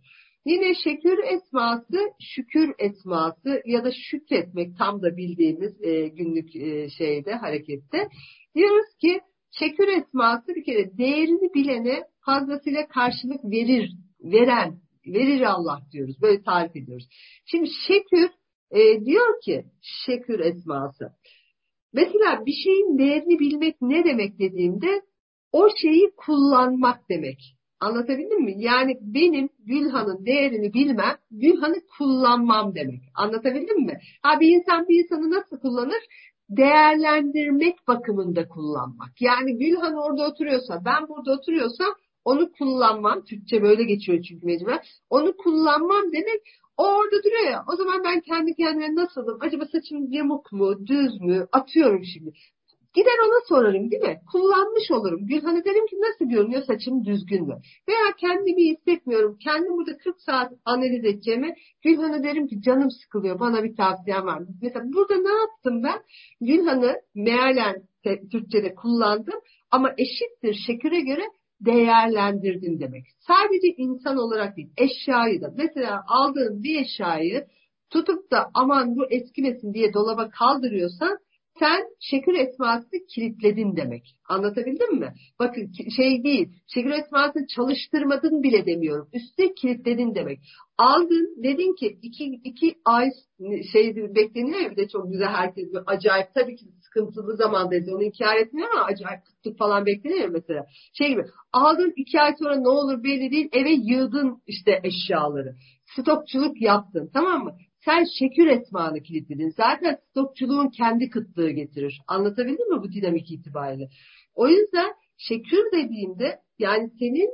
Yine şekür esması, şükür esması ya da şükretmek tam da bildiğimiz e, günlük e, şeyde, harekette. Diyoruz ki şekür esması bir kere değerini bilene fazlasıyla karşılık verir, veren, verir Allah diyoruz. Böyle tarif ediyoruz. Şimdi şekür e, diyor ki şekür esması. Mesela bir şeyin değerini bilmek ne demek dediğimde o şeyi kullanmak demek. Anlatabildim mi? Yani benim Gülhan'ın değerini bilmem, Gülhan'ı kullanmam demek. Anlatabildim mi? Ha, bir insan bir insanı nasıl kullanır? Değerlendirmek bakımında kullanmak. Yani Gülhan orada oturuyorsa, ben burada oturuyorsam onu kullanmam. Türkçe böyle geçiyor çünkü mecburen. Onu kullanmam demek. O orada duruyor ya. O zaman ben kendi kendime nasılım? Acaba saçım yamuk mu, düz mü? Atıyorum şimdi. Gider ona sorarım değil mi? Kullanmış olurum. Gülhan'a derim ki nasıl görünüyor, saçım düzgün mü? Veya kendimi iyi hissetmiyorum. Kendim burada kırk saat analiz edeceğime Gülhan'a derim ki canım sıkılıyor. Bana bir tavsiyen var mı? Mesela burada ne yaptım ben? Gülhan'ı mealen Türkçe'de kullandım ama eşittir şeküre göre değerlendirdim demek. Sadece insan olarak değil, eşyayı da. Mesela aldığın bir eşyayı tutup da aman bu eskimesin diye dolaba kaldırıyorsan sen şekür esmasını kilitledin demek. Anlatabildim mi? Bakın şey değil, şekür esmasını çalıştırmadın bile demiyorum. Üstüne kilitledin demek. Aldın, dedin ki iki, iki ay şey bekleniyor ya, bir de çok güzel, herkes bir acayip, tabii ki sıkıntılı zamandayız, onu inkar etmiyor ama acayip kıtlık falan bekleniyor mesela. Şey gibi, aldın iki ay sonra ne olur belli değil, eve yığdın işte eşyaları. Stokçuluk yaptın, tamam mı? Sen şekür esmanı kilitledin. Zaten stokçuluğun kendi kıtlığı getirir. Anlatabildim mi bu dinamik itibariyle? O yüzden şekür dediğimde yani senin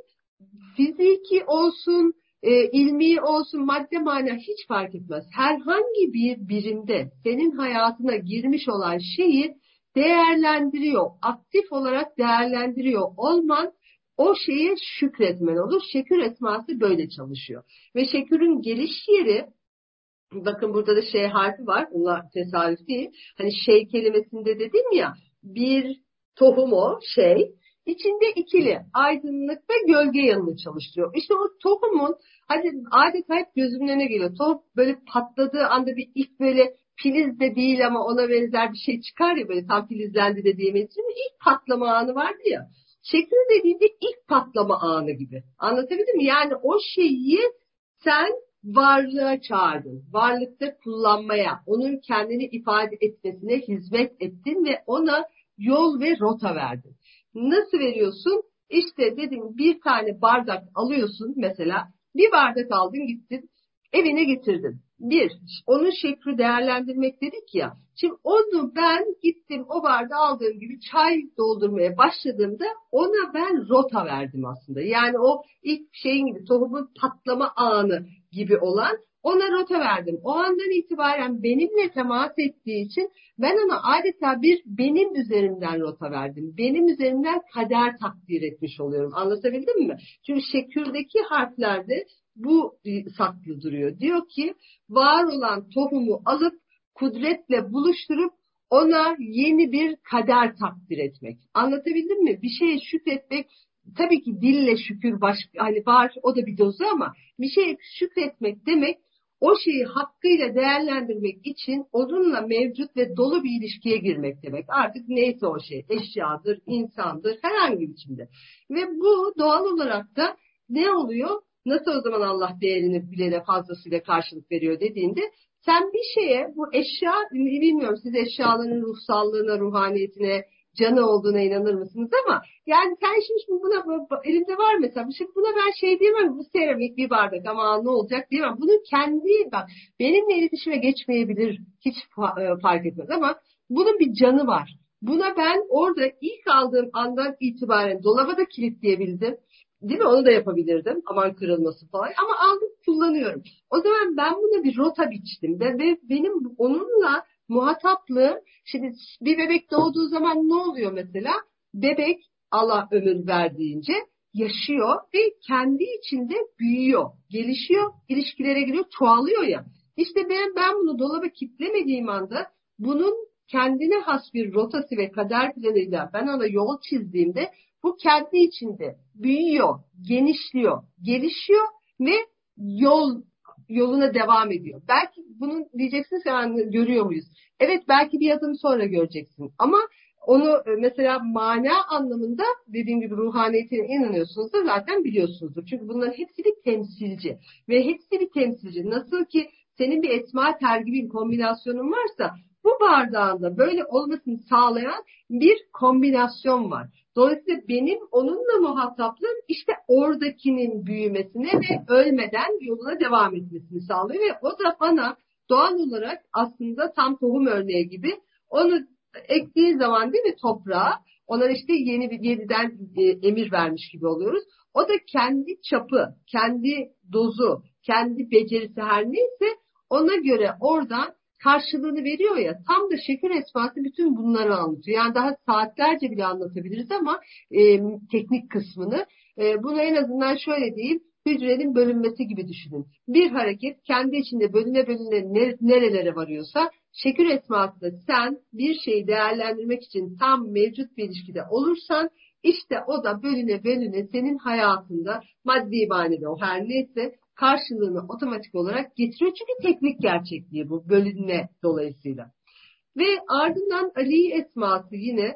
fiziki olsun, e, ilmi olsun, madde mana hiç fark etmez. Herhangi bir birimde senin hayatına girmiş olan şeyi değerlendiriyor, aktif olarak değerlendiriyor olman, o şeye şükretmen olur. Şekür esması böyle çalışıyor. Ve şekürün geliş yeri, bakın burada da şey harfi var. Bunlar tesadüf değil. Hani şey kelimesinde dedim ya, bir tohum o şey. İçinde ikili aydınlık ve gölge yanını çalıştırıyor. İşte o tohumun, hadi adeta hep gözümün önüne geliyor. Tohum böyle patladığı anda bir ilk böyle filiz de değil ama ona benzer bir şey çıkar ya, böyle tam filizlendi dediğimiz için ilk patlama anı vardı ya. Şekil dediğinde ilk patlama anı gibi. Anlatabildim mi? Yani o şeyi sen varlığa çağırdın. Varlıkta kullanmaya, onun kendini ifade etmesine hizmet ettin ve ona yol ve rota verdin. Nasıl veriyorsun? İşte dedim, bir tane bardak alıyorsun mesela. Bir bardak aldın gittin evine getirdin. Bir, onun şekli değerlendirmek dedik ya. Şimdi onu ben gittim o bardağı aldığım gibi çay doldurmaya başladığımda ona ben rota verdim aslında. Yani o ilk şeyin gibi, tohumun patlama anı gibi olan ona rota verdim. O andan itibaren benimle temas ettiği için ben ona adeta bir benim üzerimden rota verdim. Benim üzerimden kader takdir etmiş oluyorum. Anlatabildim mi? Çünkü şekürdeki harflerde bu saklı duruyor. Diyor ki var olan tohumu alıp kudretle buluşturup ona yeni bir kader takdir etmek. Anlatabildim mi? Bir şeye şükretmek, tabii ki dille şükür başka, hani var, o da bir dozu, ama bir şeye şükretmek demek o şeyi hakkıyla değerlendirmek için onunla mevcut ve dolu bir ilişkiye girmek demek. Artık neyse o şey, eşyadır, insandır, herhangi bir biçimde. Ve bu doğal olarak da ne oluyor? Nasıl o zaman Allah değerini bilene fazlasıyla karşılık veriyor dediğinde, sen bir şeye, bu eşya, bilmiyorum siz eşyaların ruhsallığına, ruhaniyetine, canı olduğuna inanır mısınız ama yani sen şimdi buna, elimde var mesela, şimdi buna ben şey diyemem, bu seramik bir bardak ama ne olacak diyemem. Bunun kendi, bak benimle iletişime geçmeyebilir, hiç fark etmez ama bunun bir canı var. Buna ben orada ilk aldığım andan itibaren dolaba da kilitleyebildim. Değil mi? Onu da yapabilirdim. Aman kırılması falan. Ama aldım, kullanıyorum. O zaman ben buna bir rota biçtim. Ve, ve benim onunla muhataplığım, şimdi bir bebek doğduğu zaman ne oluyor mesela? Bebek Allah ömür verdiğince yaşıyor ve kendi içinde büyüyor, gelişiyor, ilişkilere giriyor, çoğalıyor ya. İşte ben, ben bunu dolaba kilitlemediğim anda bunun kendine has bir rotası ve kader planıyla ben ona yol çizdiğimde bu kendi içinde büyüyor, genişliyor, gelişiyor ve yol yoluna devam ediyor. Belki bunu diyeceksiniz ya, yani görüyor muyuz? Evet, belki bir adım sonra göreceksin. Ama onu mesela mana anlamında dediğim gibi ruhaniyetine inanıyorsunuz da zaten biliyorsunuzdur. Çünkü bunların hepsi bir temsilci. Ve hepsi bir temsilci. Nasıl ki senin bir esma tergibin kombinasyonun varsa bu bardağında böyle olmasını sağlayan bir kombinasyon var. Dolayısıyla benim onunla muhataplığım işte oradakinin büyümesine ve ölmeden yoluna devam etmesini sağlıyor ve o da bana doğal olarak aslında tam tohum örneği gibi onu ektiği zaman değil mi toprağa, ona işte yeni bir yeniden e, emir vermiş gibi oluyoruz. O da kendi çapı, kendi dozu, kendi becerisi her neyse ona göre oradan karşılığını veriyor ya, tam da şeker esması bütün bunları anlatıyor. Yani daha saatlerce bile anlatabiliriz ama e, teknik kısmını. E, bunu en azından şöyle diyeyim, hücrenin bölünmesi gibi düşünün. Bir hareket kendi içinde bölüne bölüne nerelere varıyorsa, şekür esması da sen bir şeyi değerlendirmek için tam mevcut bir ilişkide olursan, işte o da bölüne bölüne senin hayatında maddi manevi o her neyse karşılığını otomatik olarak getiriyor. Çünkü teknik gerçekliği bu bölünme dolayısıyla. Ve ardından Ali esması yine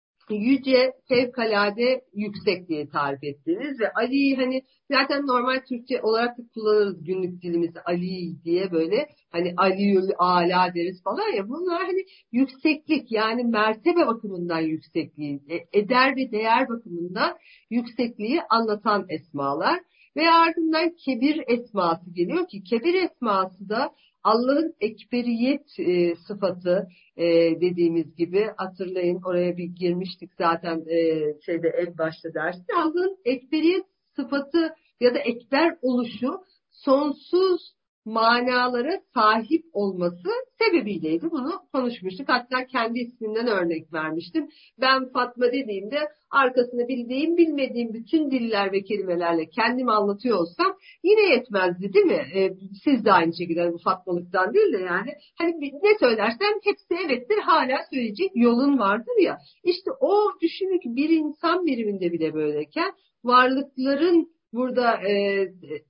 yüce, fevkalade, yüksek diye tarif ettiğiniz ve Ali'yi hani zaten normal Türkçe olarak da kullanırız günlük dilimizde Ali diye, böyle hani Aliül Ala deriz falan ya, bunlar hani yükseklik, yani mertebe bakımından yüksekliği, eder ve değer bakımından yüksekliği anlatan esmalar. Ve ardından kebir esması geliyor ki kebir esması da Allah'ın ekberiyet e, sıfatı e, dediğimiz gibi, hatırlayın oraya bir girmiştik zaten e, şeyde en başta derste. Allah'ın ekberiyet sıfatı ya da ekber oluşu sonsuz manalara sahip olması sebebiyleydi. Bunu konuşmuştuk. Hatta kendi isminden örnek vermiştim. Ben Fatma dediğimde arkasında bildiğim bilmediğim bütün diller ve kelimelerle kendimi anlatıyor olsam yine yetmezdi değil mi? Ee, siz de aynı şekilde bu Fatmalıktan değil de yani hani ne söylersen hepsi evettir, hala söyleyecek yolun vardır ya. İşte o, düşünün ki bir insan biriminde bile böyleyken varlıkların burada e,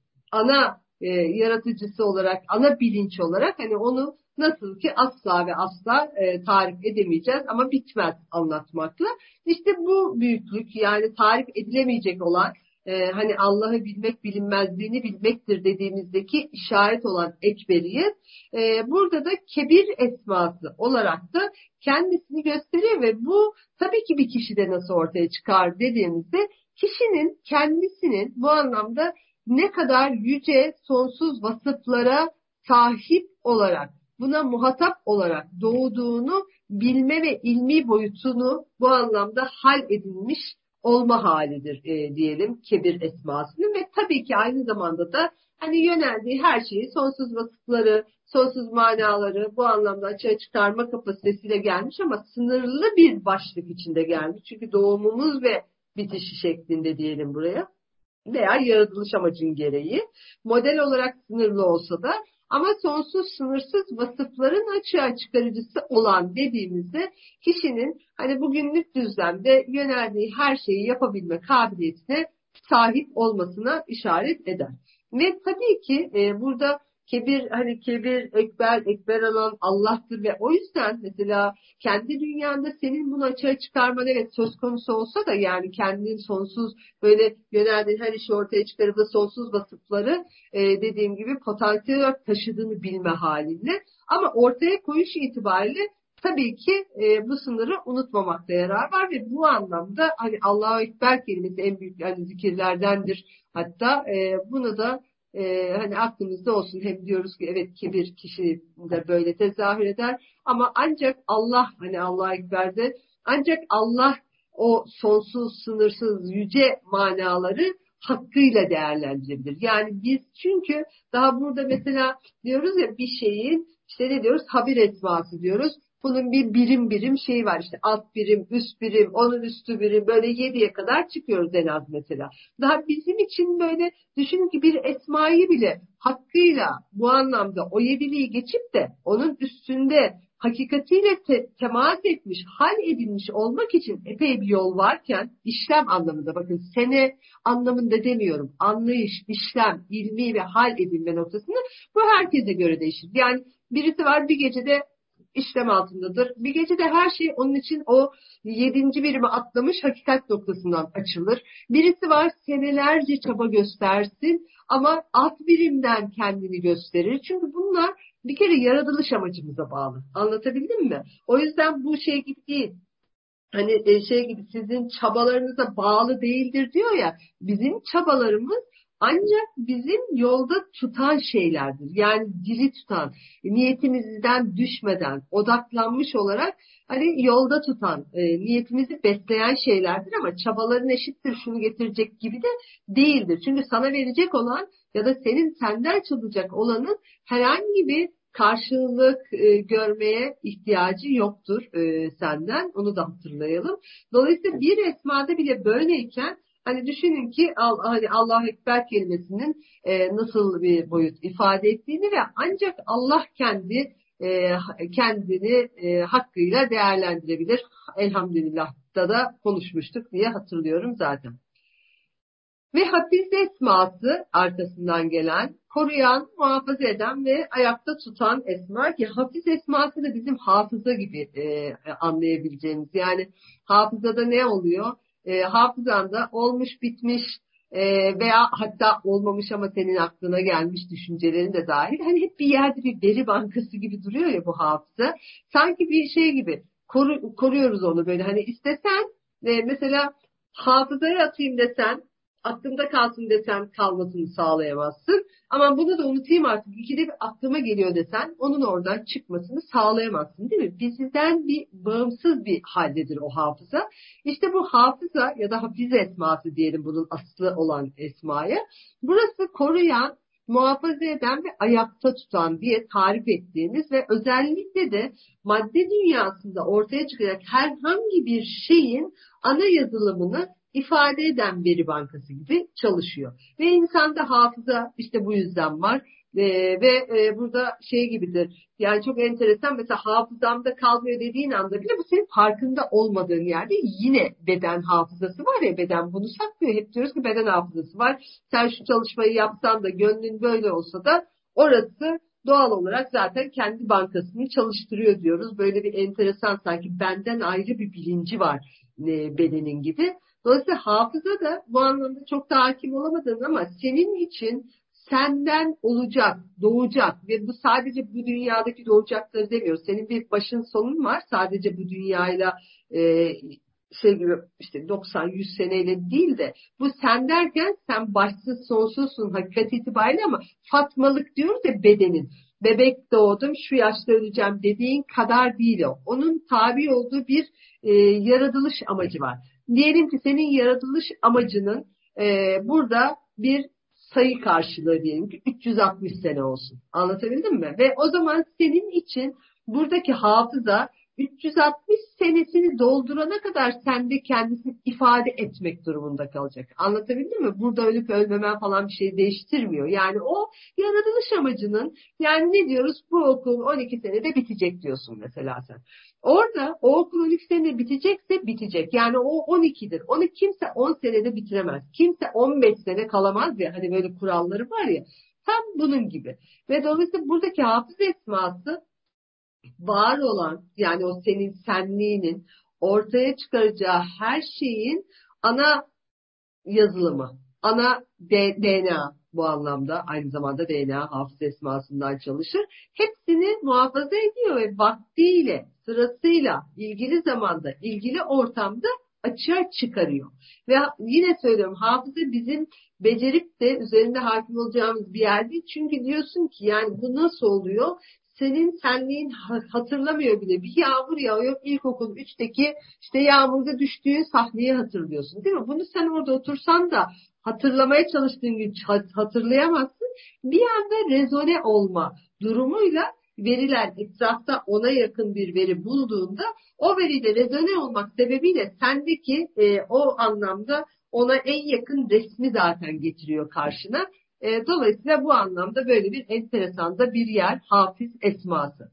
ana e, yaratıcısı olarak, ana bilinç olarak hani onu nasıl ki asla ve asla e, tarif edemeyeceğiz ama bitmez anlatmakla. İşte bu büyüklük, yani tarif edilemeyecek olan e, hani Allah'ı bilmek bilinmezliğini bilmektir dediğimizdeki işaret olan ekberiyet e, burada da kebir esması olarak da kendisini gösteriyor ve bu tabii ki bir kişide nasıl ortaya çıkar dediğimizde kişinin kendisinin bu anlamda ne kadar yüce, sonsuz vasıflara sahip olarak, buna muhatap olarak doğduğunu bilme ve ilmi boyutunu bu anlamda hal edilmiş olma halidir e, diyelim kebir esmasının. Ve tabii ki aynı zamanda da hani yöneldiği her şeyi, sonsuz vasıfları, sonsuz manaları bu anlamda açığa çıkarma kapasitesiyle gelmiş ama sınırlı bir başlık içinde gelmiş. Çünkü doğumumuz ve bitişi şeklinde diyelim buraya, veya yaratılış amacın gereği model olarak sınırlı olsa da ama sonsuz sınırsız vasıfların açığa çıkarıcısı olan dediğimizde kişinin hani bugünlük düzlemde yöneldiği her şeyi yapabilme kabiliyetine sahip olmasına işaret eder. Ve tabii ki e, burada kebir, hani kebir, ekber, ekber olan Allah'tır ve o yüzden mesela kendi dünyanda senin bunu açığa çıkarman evet söz konusu olsa da, yani kendinin sonsuz böyle yöneldiğin her işi ortaya çıkarıp da sonsuz vasıfları e, dediğim gibi potansiyel olarak taşıdığını bilme halinle, ama ortaya koyuş itibariyle tabii ki e, bu sınırı unutmamakta yarar var ve bu anlamda hani Allahu Ekber kelimesi en büyük hani zikirlerdendir. Hatta e, bunu da e, hani aklımızda olsun. Hem diyoruz ki evet kibir kişi de böyle tezahür eder ama ancak Allah, hani Allahu Ekber'de ancak Allah o sonsuz, sınırsız, yüce manaları hakkıyla değerlendirebilir. Yani biz çünkü daha burada mesela diyoruz ya bir şeyin işte ne diyoruz? Habir esması diyoruz. Bunun bir birim birim şeyi var, işte alt birim, üst birim, onun üstü birim, böyle yediye kadar çıkıyoruz en az mesela. Daha bizim için böyle düşünün ki bir esmayı bile hakkıyla bu anlamda o yediliği geçip de onun üstünde hakikatiyle te- temas etmiş, hal edilmiş olmak için epey bir yol varken işlem anlamında, bakın sene anlamında demiyorum, anlayış, işlem, ilmi ve hal edilme noktasında bu herkese göre değişir. Yani birisi var bir gecede işlem altındadır. Bir gecede her şey onun için o yedinci birimi atlamış hakikat noktasından açılır. Birisi var senelerce çaba göstersin ama alt birimden kendini gösterir. Çünkü bunlar bir kere yaratılış amacımıza bağlı. Anlatabildim mi? O yüzden bu şey gibi değil. Hani şey gibi sizin çabalarınıza bağlı değildir diyor ya. Bizim çabalarımız ancak bizim yolda tutan şeylerdir. Yani diri tutan, niyetimizden düşmeden, odaklanmış olarak hani yolda tutan, e, niyetimizi besleyen şeylerdir ama çabaların eşittir şunu getirecek gibi de değildir. Çünkü sana verecek olan ya da senin senden çalacak olanın herhangi bir karşılık e, görmeye ihtiyacı yoktur e, senden. Onu da hatırlayalım. Dolayısıyla bir esmada bile böyleyken hani düşünün ki hani Allah-u Ekber kelimesinin e, nasıl bir boyut ifade ettiğini ve ancak Allah kendi e, kendini e, hakkıyla değerlendirebilir. Elhamdülillah'ta da konuşmuştuk diye hatırlıyorum zaten. Ve Hafiz esması arkasından gelen, koruyan, muhafaza eden ve ayakta tutan esma ki Hafiz esması da bizim hafıza gibi e, anlayabileceğimiz. Yani hafızada ne oluyor? E, hafızanda olmuş bitmiş e, veya hatta olmamış ama senin aklına gelmiş düşüncelerin de dahil. Hani hep bir yerde bir veri bankası gibi duruyor ya bu hafıza. Sanki bir şey gibi koru, koruyoruz onu böyle. Hani istesen e, mesela hafızaya atayım desen, aklımda kalsın desen kalmasını sağlayamazsın. Ama bunu da unutayım artık ikide bir aklıma geliyor desen onun oradan çıkmasını sağlayamazsın değil mi? Bizden bir bağımsız bir haldedir o hafıza. İşte bu hafıza ya da hafiz esması diyelim bunun aslı olan esmaya. Burası koruyan, muhafaza eden ve ayakta tutan diye tarif ettiğimiz ve özellikle de madde dünyasında ortaya çıkacak herhangi bir şeyin ana yazılımını ifade eden veri bankası gibi çalışıyor. Ve insanda hafıza işte bu yüzden var. Ee, ve e, burada şey gibidir. Yani çok enteresan mesela hafızamda kalmıyor dediğin anda bile bu senin farkında olmadığın yerde yine beden hafızası var ya beden bunu saklıyor. Hep diyoruz ki beden hafızası var. Sen şu çalışmayı yapsan da gönlün böyle olsa da orası doğal olarak zaten kendi bankasını çalıştırıyor diyoruz. Böyle bir enteresan sanki benden ayrı bir bilinci var e, bedenin gibi. Dolayısıyla hafıza da bu anlamda çok da hakim olamadın ama senin için senden olacak, doğacak ve bu sadece bu dünyadaki doğacakları demiyoruz. Senin bir başın sonun var sadece bu dünyayla e, şey gibi işte doksan yüz seneyle değil de bu sen derken sen başsız sonsuzsun hakikat itibariyle ama fatmalık diyoruz ya bedenin. Bebek doğdum şu yaşta öleceğim dediğin kadar değil o. Onun tabi olduğu bir e, yaratılış amacı var. Diyelim ki senin yaratılış amacının e, burada bir sayı karşılığı diyelim ki üç yüz altmış sene olsun. Anlatabildim mi? Ve o zaman senin için buradaki hafıza üç yüz altmış senesini doldurana kadar sende kendisini ifade etmek durumunda kalacak. Anlatabildim mi? Burada ölüp ölmemen falan bir şey değiştirmiyor. Yani o yaratılış amacının yani ne diyoruz? Bu okul on iki senede bitecek diyorsun mesela sen. Orada o okul on iki senede bitecekse bitecek. Yani o on ikidir. Onu kimse on senede bitiremez. Kimse on beş sene kalamaz ya. Hani böyle kuralları var ya. Tam bunun gibi. Ve dolayısıyla buradaki hafız esması var olan yani o senin senliğinin ortaya çıkaracağı her şeyin ana yazılımı, ana D N A bu anlamda aynı zamanda D N A hafız esmasından çalışır. Hepsini muhafaza ediyor ve vaktiyle, sırasıyla, ilgili zamanda, ilgili ortamda açığa çıkarıyor. Ve yine söylüyorum hafıza bizim becerip de üzerinde hakim olacağımız bir yer değil. Çünkü diyorsun ki yani bu nasıl oluyor? Senin senliğin hatırlamıyor bile. Bir yağmur yağıyor ilkokul üçteki işte yağmurda düştüğün sahneyi hatırlıyorsun değil mi? Bunu sen orada otursan da hatırlamaya çalıştığın gün hatırlayamazsın. Bir anda rezone olma durumuyla veriler etrafta ona yakın bir veri bulduğunda o veriyle rezone olmak sebebiyle sendeki e, o anlamda ona en yakın resmi zaten getiriyor karşına. E, dolayısıyla bu anlamda böyle bir enteresan da bir yer hafiz esması.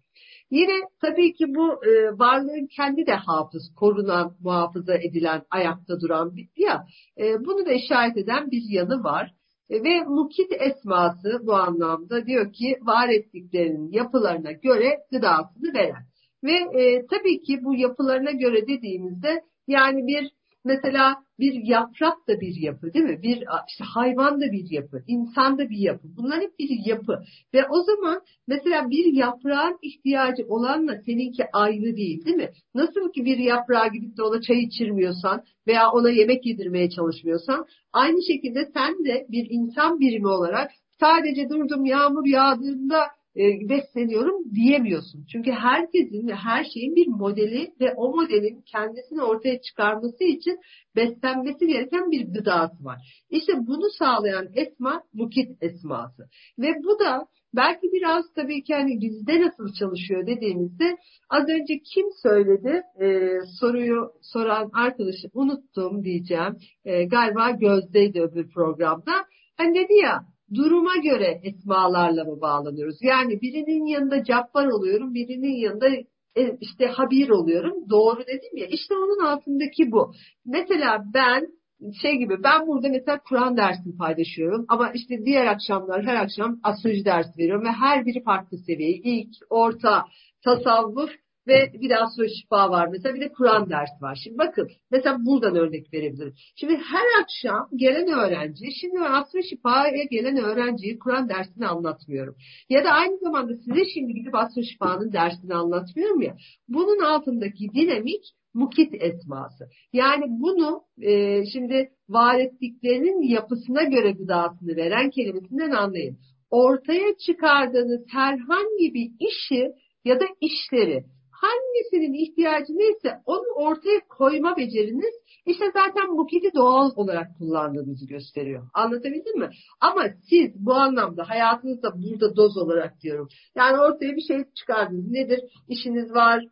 Yine tabii ki bu e, varlığın kendi de hafız, korunan, muhafaza edilen, ayakta duran bir ya. E, bunu da işaret eden bir yanı var. E, ve mukit esması bu anlamda diyor ki var ettiklerinin yapılarına göre gıdasını veren. Ve e, tabii ki bu yapılarına göre dediğimizde yani bir mesela bir yaprak da bir yapı değil mi? Bir işte hayvan da bir yapı, insan da bir yapı. Bunlar hep bir yapı. Ve o zaman mesela bir yaprağın ihtiyacı olanla seninki aynı değil değil mi? Nasıl ki bir yaprağa gidip de ona çay içirmiyorsan veya ona yemek yedirmeye çalışmıyorsan aynı şekilde sen de bir insan birimi olarak sadece durdum yağmur yağdığında e, besleniyorum diyemiyorsun. Çünkü herkesin ve her şeyin bir modeli ve o modelin kendisini ortaya çıkarması için beslenmesi gereken bir gıdası var. İşte bunu sağlayan esma mukit esması. Ve bu da belki biraz tabii ki hani bizde nasıl çalışıyor dediğimizde az önce kim söyledi e, soruyu soran arkadaşı unuttum diyeceğim. E, galiba Gözde'ydi öbür programda. Hani dedi ya duruma göre esmalarla mı bağlanıyoruz? Yani birinin yanında cabbar oluyorum, birinin yanında e, işte habir oluyorum. Doğru dedim ya. İşte onun altındaki bu. Mesela ben şey gibi ben burada mesela Kur'an dersini paylaşıyorum ama işte diğer akşamlar her akşam astroloji dersi veriyorum ve her biri farklı seviye. İlk, orta, tasavvuf ve bir de astroloji şifa var mesela bir de Kur'an dersi var. Şimdi bakın mesela buradan örnek verebilirim. Şimdi her akşam gelen öğrenci, şimdi ben astroloji şifaya gelen öğrenciyi Kur'an dersini anlatmıyorum. Ya da aynı zamanda size şimdi gidip astroloji şifanın dersini anlatmıyorum ya. Bunun altındaki dinamik mukit esması. Yani bunu e, şimdi var ettiklerinin yapısına göre gıdasını veren kelimesinden anlayın. Ortaya çıkardığınız herhangi bir işi ya da işleri hangisinin ihtiyacı neyse onu ortaya koyma beceriniz işte zaten mukiti doğal olarak kullandığınızı gösteriyor. Anlatabildim mi? Ama siz bu anlamda hayatınızda burada doz olarak diyorum. Yani ortaya bir şey çıkardınız. Nedir? İşiniz var,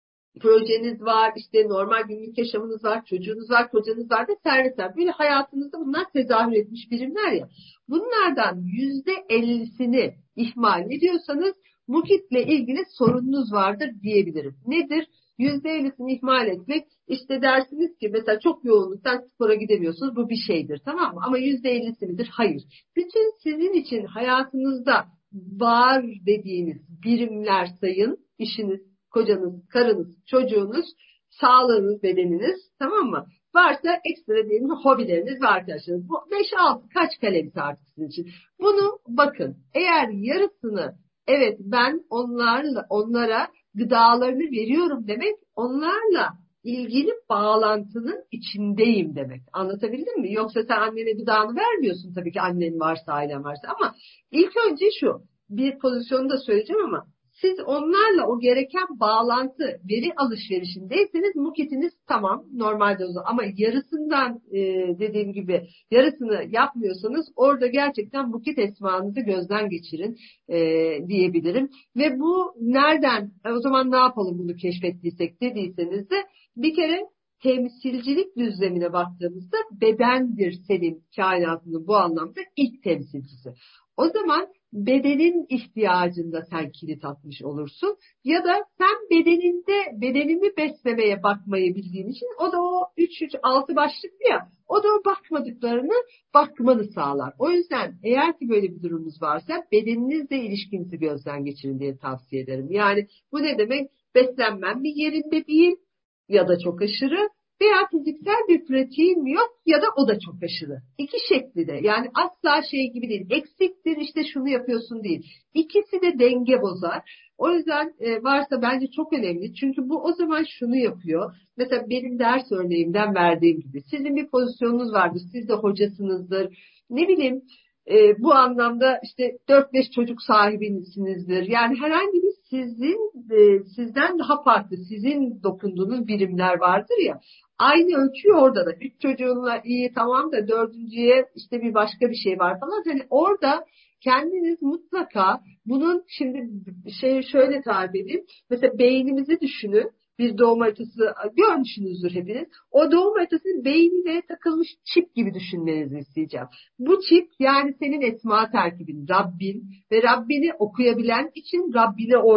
projeniz var, işte normal günlük yaşamınız var, çocuğunuz var, kocanız var vesaire vesaire. Böyle hayatınızda bunlar tezahür etmiş birimler ya. Bunlardan yüzde ellisini ihmal ediyorsanız mukitle ilgili sorununuz vardır diyebilirim. Nedir? yüzde ellisini ihmal etmek, işte dersiniz ki mesela çok yoğunluktan spora gidemiyorsunuz, bu bir şeydir tamam mı? Ama yüzde ellisi midir? Hayır. Bütün sizin için hayatınızda var dediğiniz birimler sayın, işiniz, kocanız, karınız, çocuğunuz, sağlığınız, bedeniniz tamam mı? Varsa ekstra diyelim hobileriniz ve arkadaşlarınız. Bu beş altı kaç kalemse artık sizin için. Bunu bakın. Eğer yarısını evet ben onlarla onlara gıdalarını veriyorum demek onlarla ilgili bağlantının içindeyim demek. Anlatabildim mi? Yoksa sen annene gıdanı vermiyorsun tabii ki annen varsa ailen varsa ama ilk önce şu bir pozisyonu da söyleyeceğim ama siz onlarla o gereken bağlantı, veri alışverişindeyseniz mukitiniz tamam normalde o zaman. Ama yarısından e, dediğim gibi yarısını yapmıyorsanız orada gerçekten mukit esmanızı gözden geçirin e, diyebilirim. Ve bu nereden, e, o zaman ne yapalım bunu keşfettiysek dediyseniz de bir kere temsilcilik düzlemine baktığımızda bedendir senin kainatının bu anlamda ilk temsilcisi. O zaman bedenin ihtiyacında sen kilit atmış olursun ya da sen bedeninde bedenini beslemeye bakmayı bildiğin için o da o üç üç altı başlıklı ya o da o bakmadıklarını bakmanı sağlar. O yüzden eğer ki böyle bir durumunuz varsa bedeninizle ilişkinizi gözden geçirin diye tavsiye ederim. Yani bu ne demek? Beslenmem bir yerinde değil ya da çok aşırı veya fiziksel bir pratiğin mi yok ya da o da çok aşırı. İki şekli de yani asla şey gibi değil. Eksiktir işte şunu yapıyorsun değil. İkisi de denge bozar. O yüzden e, varsa bence çok önemli. Çünkü bu o zaman şunu yapıyor. Mesela benim ders örneğimden verdiğim gibi. Sizin bir pozisyonunuz vardır. Siz de hocasınızdır. Ne bileyim e, bu anlamda işte dört beş çocuk sahibisinizdir. Yani herhangi bir sizin e, sizden daha farklı sizin dokunduğunuz birimler vardır ya. Aynı ölçüyü orada da. Üç çocuğunla iyi tamam da dördüncüye işte bir başka bir şey var falan. Hani orada kendiniz mutlaka bunun şimdi şey şöyle tarif edeyim. Mesela beynimizi düşünün. Bir doğum haritası görmüşsünüzdür hepiniz. O doğum haritasını beynine takılmış çip gibi düşünmenizi isteyeceğim. Bu çip yani senin esma terkibin, Rabbin ve Rabbini okuyabilen için Rabbini orada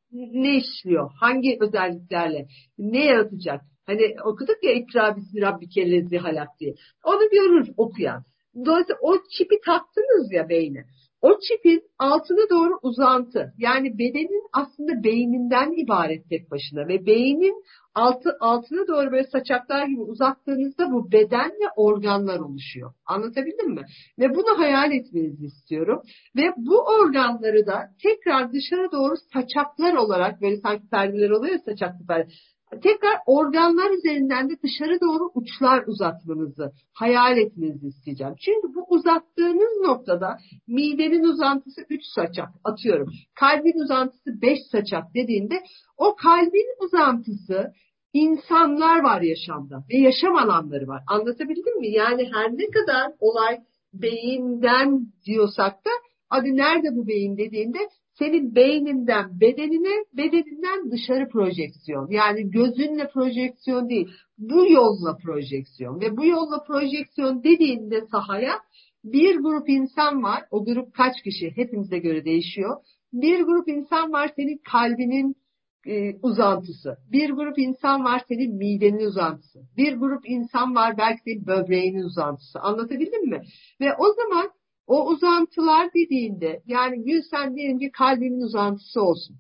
ne işliyor? Hangi özelliklerle? Ne yaratacak? Hani okuduk ya İkra bismi rabbike lezzi halak diye. Onu görür okuyan. Dolayısıyla o çipi taktınız ya beyne. O çipin altına doğru uzantı. Yani bedenin aslında beyninden ibaret tek başına. Ve beynin altı, altına doğru böyle saçaklar gibi uzattığınızda bu beden ve organlar oluşuyor. Anlatabildim mi? Ve bunu hayal etmenizi istiyorum. Ve bu organları da tekrar dışarı doğru saçaklar olarak, böyle sanki perdeler oluyor ya, saçaklı perde. Tekrar organlar üzerinden de dışarı doğru uçlar uzatmanızı hayal etmenizi isteyeceğim. Çünkü bu uzattığınız noktada midenin uzantısı üç saçak atıyorum. Kalbin uzantısı beş saçak dediğinde o kalbin uzantısı insanlar var yaşamda ve yaşam alanları var. Anlatabildim mi? Yani her ne kadar olay beyinden diyorsak da hadi nerede bu beyin dediğinde senin beyninden bedenine, bedeninden dışarı projeksiyon. Yani gözünle projeksiyon değil, bu yolla projeksiyon. Ve bu yolla projeksiyon dediğinde sahaya bir grup insan var. O grup kaç kişi? Hepimize göre değişiyor. Bir grup insan var senin kalbinin e, uzantısı. Bir grup insan var senin midenin uzantısı. Bir grup insan var belki senin böbreğinin uzantısı. Anlatabildim mi? Ve o zaman o uzantılar dediğinde, yani Gülsen diyelim ki kalbimin uzantısı olsun.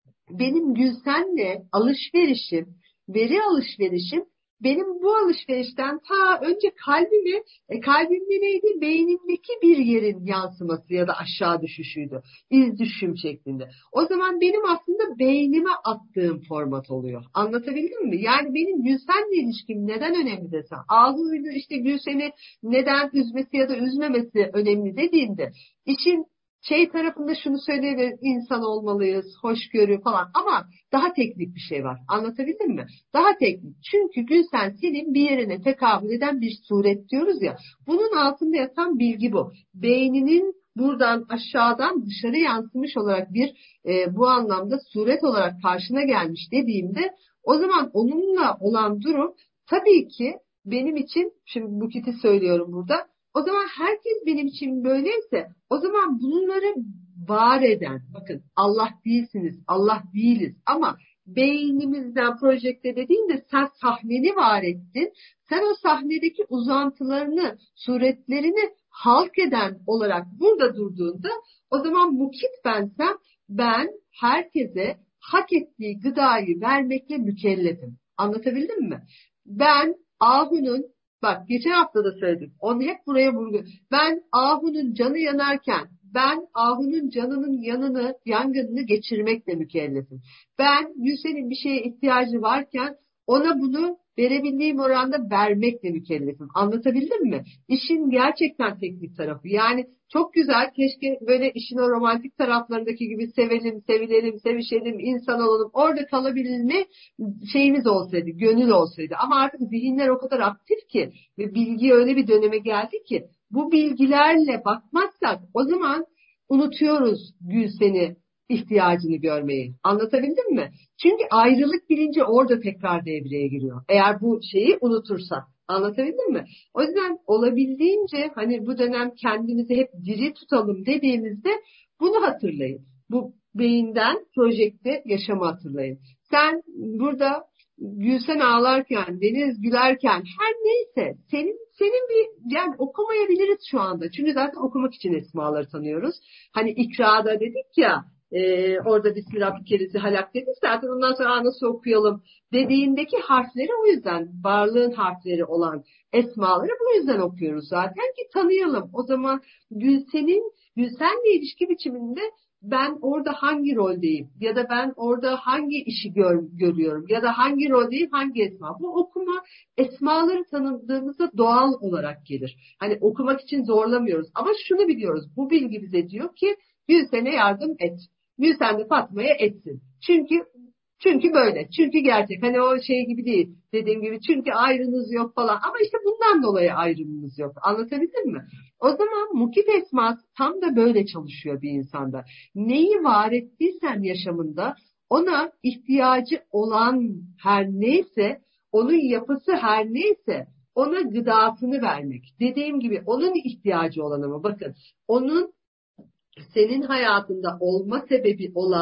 Benim Gülsen'le alışverişim, veri alışverişim, benim bu alışverişten ta önce kalbimi, e, kalbimde neydi? Beynimdeki bir yerin yansıması ya da aşağı düşüşüydü. İz düşüm şeklinde. O zaman benim aslında beynime attığım format oluyor. Anlatabildim mi? Yani benim Gülsen'le ilişkim neden önemli desem, Ahu'ydu işte Gülsen'i neden üzmesi ya da üzmemesi önemli dediğinde, işin şey tarafında şunu söyleyebiliriz, insan olmalıyız, hoşgörü falan, ama daha teknik bir şey var. Anlatabildim mi? Daha teknik. Çünkü Gülsen senin bir yerine tekabül eden bir suret diyoruz ya. Bunun altında yatan bilgi bu. Beyninin buradan aşağıdan dışarı yansımış olarak bir e, bu anlamda suret olarak karşına gelmiş dediğimde, o zaman onunla olan durum tabii ki benim için, şimdi Bukit'i söylüyorum burada, o zaman herkes benim için böyleyse, o zaman bunları var eden, bakın Allah değilsiniz, Allah değiliz ama beynimizden projekte dediğinde sen sahneni var ettin. Sen o sahnedeki uzantılarını, suretlerini halk eden olarak burada durduğunda, o zaman mukit bensem, ben herkese hak ettiği gıdayı vermekle mükellefim. Anlatabildim mi? Ben Ahu'nun, bak geçen hafta da söyledim, onu hep buraya vurgu. Ben Ahu'nun canı yanarken, ben Ahu'nun canının yanını, yangınını geçirmekle mükellefim. Ben Gülsen'in bir şeye ihtiyacı varken ona bunu verebildiğim oranda vermekle mükellefim. Anlatabildim mi? İşin gerçekten teknik tarafı. Yani çok güzel, keşke böyle işin o romantik taraflarındaki gibi sevelim, sevilelim, sevişelim, insan olalım, orada kalabilme şeyimiz olsaydı, gönül olsaydı. Ama artık zihinler o kadar aktif ki ve bilgi öyle bir döneme geldi ki bu bilgilerle bakmazsak o zaman unutuyoruz Gülsen'i, ihtiyacını görmeyi. Anlatabildim mi? Çünkü ayrılık bilinci orada tekrar devreye giriyor. Eğer bu şeyi unutursak. Anlatabildim mi? O yüzden olabildiğince hani bu dönem kendimizi hep diri tutalım dediğimizde bunu hatırlayın. Bu beyinden projekte yaşamı hatırlayın. Sen burada Gülsen ağlarken, Deniz gülerken, her neyse senin senin bir, yani okumayabiliriz şu anda. Çünkü zaten okumak için esmaları tanıyoruz. Hani ikrada dedik ya, e, orada Bismillahirrahmanirrahim halak dedik, zaten ondan sonra nasıl okuyalım dediğindeki harfleri, o yüzden varlığın harfleri olan esmaları bu yüzden okuyoruz zaten ki tanıyalım. O zaman Gülsen'in, Gülsen'le ilişki biçiminde ben orada hangi roldeyim ya da ben orada hangi işi gör, görüyorum ya da hangi roldeyim, hangi esma. Bu okuma esmaları tanıdığımızda doğal olarak gelir. Hani okumak için zorlamıyoruz ama şunu biliyoruz, bu bilgi bize diyor ki Gülsen'e yardım et. Gülsen de Fatma'ya etsin. Çünkü çünkü böyle. Çünkü gerçek. Hani o şey gibi değil. Dediğim gibi çünkü ayrınız yok falan. Ama işte bundan dolayı ayrımımız yok. Anlatabildim mi? O zaman mukit esması tam da böyle çalışıyor bir insanda. Neyi var ettiysen yaşamında, ona ihtiyacı olan her neyse, onun yapısı her neyse, ona gıdasını vermek. Dediğim gibi onun ihtiyacı olan, ama bakın onun senin hayatında olma sebebi olan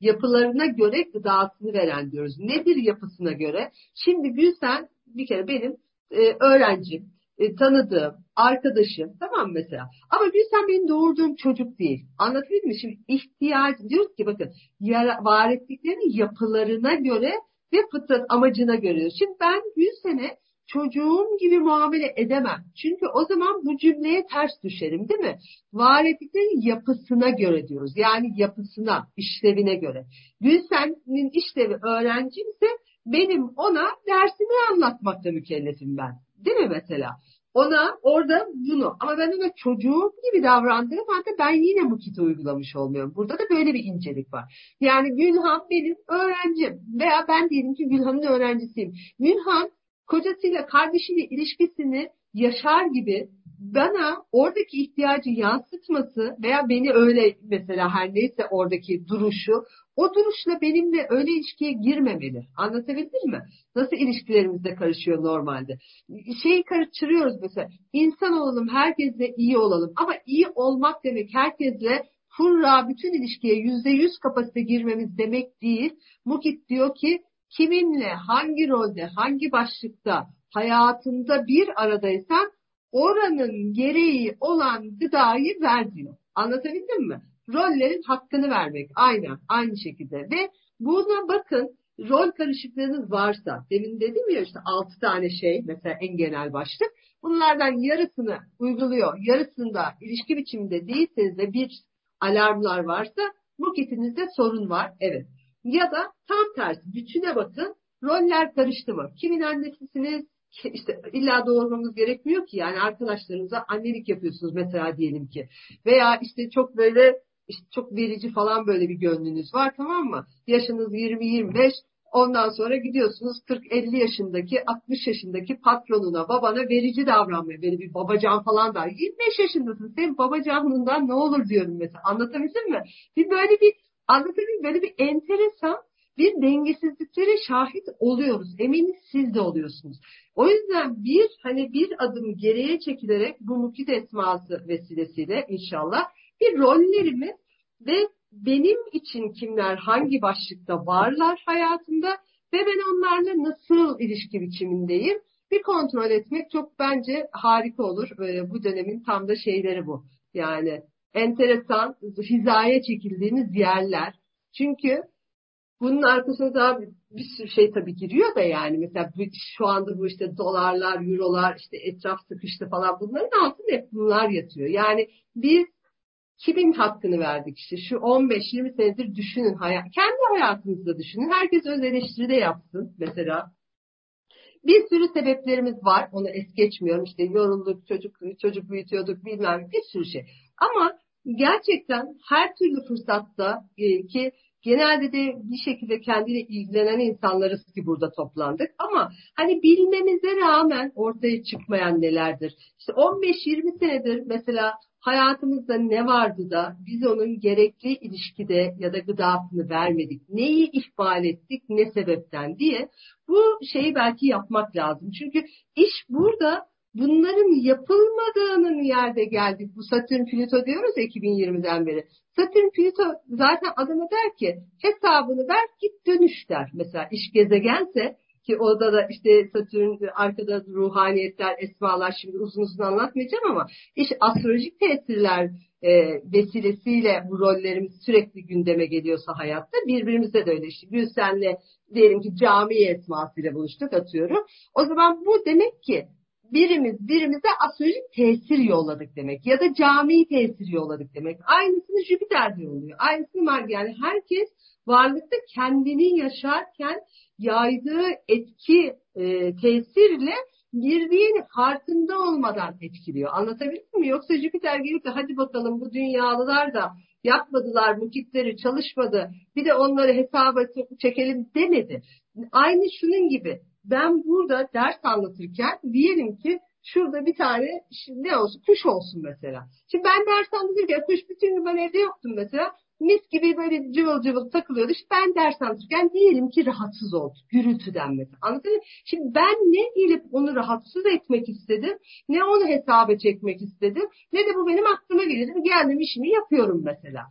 Yapılarına göre gıdasını veren diyoruz. Nedir yapısına göre? Şimdi Gülsen bir kere benim e, öğrencim, e, tanıdığım, arkadaşım, tamam mı mesela? Ama Gülsen benim doğurduğum çocuk değil. Anlatabildim mi? Şimdi ihtiyaç, diyoruz ki bakın, yara, var ettiklerinin yapılarına göre ve fıtrat amacına göre. Şimdi ben Gülsen'e çocuğum gibi muamele edemem. Çünkü o zaman bu cümleye ters düşerim, değil mi? Var ettiklerinin yapısına göre diyoruz. Yani yapısına, işlevine göre. Gülsen'in işlevi öğrencimse benim ona dersimi anlatmakla mükellefim ben. Değil mi mesela? Ona orada bunu, ama ben ona çocuğum gibi davrandığım halde ben yine mukite uygulamış olmuyorum. Burada da böyle bir incelik var. Yani Gülhan benim öğrencim veya ben diyelim ki Gülhan'ın öğrencisiyim. Gülhan kocasıyla, kardeşiyle ilişkisini yaşar gibi bana oradaki ihtiyacı yansıtması veya beni öyle mesela her neyse oradaki duruşu, o duruşla benimle öyle ilişkiye girmemeli. Anlatabildim mi? Nasıl ilişkilerimizde karışıyor normalde. Şeyi kaçırıyoruz mesela. İnsan olalım, herkesle iyi olalım. Ama iyi olmak demek herkesle furra bütün ilişkiye yüzde yüz kapasite girmemiz demek değil. Mukit diyor ki kiminle, hangi rolde, hangi başlıkta hayatında bir aradaysan oranın gereği olan gıdayı ver diyor. Anlatabildim mi? Rollerin hakkını vermek. Aynen, aynı şekilde. Ve buna bakın, rol karışıklığınız varsa, demin dedim ya işte altı tane şey, mesela en genel başlık. Bunlardan yarısını uyguluyor, yarısında ilişki biçiminde değilseniz de bir alarmlar varsa mukitinizde sorun var. Evet. Ya da tam tersi, bütüne bakın, roller karıştı mı? Kimin annesisiniz? İşte illa doğurmamız gerekmiyor ki, yani arkadaşlarınıza annelik yapıyorsunuz mesela diyelim ki. Veya işte çok böyle işte çok verici falan böyle bir gönlünüz var, tamam mı? Yaşınız yirmi yirmi beş, ondan sonra gidiyorsunuz kırk elli yaşındaki, altmış yaşındaki patronuna, babana verici davranmaya, böyle bir babacan falan da. yirmi beş yaşındasın, senin babacanlığından ne olur diyorum mesela. Anlatabildim mi? Bir böyle bir anlatabildim böyle bir enteresan bir dengesizliklere şahit oluyoruz. Eminim siz de oluyorsunuz. O yüzden bir hani bir adım geriye çekilerek bu mukit esması vesilesiyle inşallah bir rollerimiz ve benim için kimler hangi başlıkta varlar hayatımda ve ben onlarla nasıl ilişki biçimindeyim bir kontrol etmek çok bence harika olur. Böyle bu dönemin tam da şeyleri bu. Yani enteresan hizaya çekildiğimiz yerler. Çünkü bunun arkasına daha bir, bir sürü şey tabii giriyor da, yani mesela şu anda bu işte dolarlar, eurolar, işte etraf sıkıştı falan, bunların altında hep bunlar yatıyor. Yani biz kimin hakkını verdik işte şu on beş yirmi senedir düşünün, hayat, kendi hayatınızda düşünün. Herkes öz eleştiri de yapsın mesela. Bir sürü sebeplerimiz var, onu es geçmiyorum. İşte yorulduk, çocuk çocuk büyütüyorduk, bilmem, bir sürü şey. Ama gerçekten her türlü fırsatta e, ki genelde de bir şekilde kendiyle ilgilenen insanlarız ki burada toplandık. Ama hani bilmemize rağmen ortaya çıkmayan nelerdir? İşte on beş yirmi senedir mesela hayatımızda ne vardı da biz onun gerekli ilişkide ya da gıdasını vermedik? Neyi ihmal ettik, ne sebepten diye bu şeyi belki yapmak lazım. Çünkü iş burada bunların yapılmadığının yerde geldik. Bu Satürn Plüto diyoruz ya iki bin yirmiden beri. Satürn Plüto zaten adama der ki hesabını ver, git dönüş der. Mesela iş gezegense, ki orada da işte Satürn arkada ruhaniyetler, esmalar, şimdi uzun uzun anlatmayacağım ama iş astrolojik tesirler e, vesilesiyle bu rollerimiz sürekli gündeme geliyorsa hayatta, birbirimizde de öyle. İşte Gülsen'le diyelim ki cami esmasıyla buluştuk, atıyorum. O zaman bu demek ki birimiz birimize astrolojik tesir yolladık demek. Ya da cami tesir yolladık demek. Aynısını Jüpiter'de oluyor. Aynısını Mars, yani herkes varlıkta kendini yaşarken yaydığı etki e, tesirle girdiğini farkında olmadan etkiliyor. Anlatabildim mi? Yoksa Jüpiter gelip de hadi bakalım bu dünyalılar da yapmadılar, mukitleri çalışmadı, bir de onları hesaba çekelim demedi. Aynı şunun gibi, ben burada ders anlatırken diyelim ki şurada bir tane ne olsun, kuş olsun mesela. Şimdi ben ders anlatırken kuş bütün gün ben evde yoktum mesela. Mis gibi böyle cıvıl cıvıl takılıyordu. İşte ben ders anlatırken diyelim ki rahatsız oldu. Gürültüden mesela. Anladın mı? Şimdi ben ne gelip onu rahatsız etmek istedim, ne onu hesaba çekmek istedim, ne de bu benim aklıma geldi. Geldim işimi yapıyorum mesela.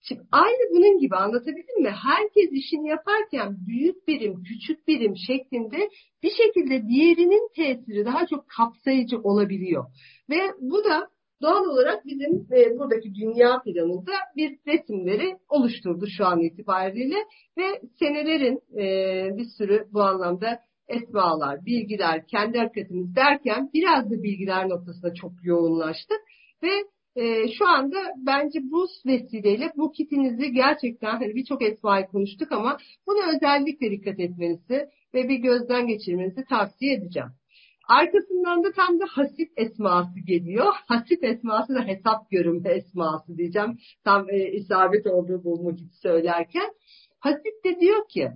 Şimdi aynı bunun gibi, anlatabildim mi? Herkes işini yaparken büyük birim, küçük birim şeklinde bir şekilde diğerinin tesiri daha çok kapsayıcı olabiliyor. Ve bu da doğal olarak bizim e, buradaki dünya planında bir resimleri oluşturdu şu an itibariyle ve senelerin e, bir sürü bu anlamda esmalar, bilgiler, kendi hareketimiz derken biraz da bilgiler noktasında çok yoğunlaştık ve e, şu anda bence bu vesileyle bu kitinizi gerçekten hani birçok esmayı konuştuk ama buna özellikle dikkat etmenizi ve bir gözden geçirmenizi tavsiye edeceğim. Arkasından da tam da hasip esması geliyor. Hasip esması da hesap görünme esması diyeceğim. Tam e, isabet olduğu bu muhit söylerken. Hasip de diyor ki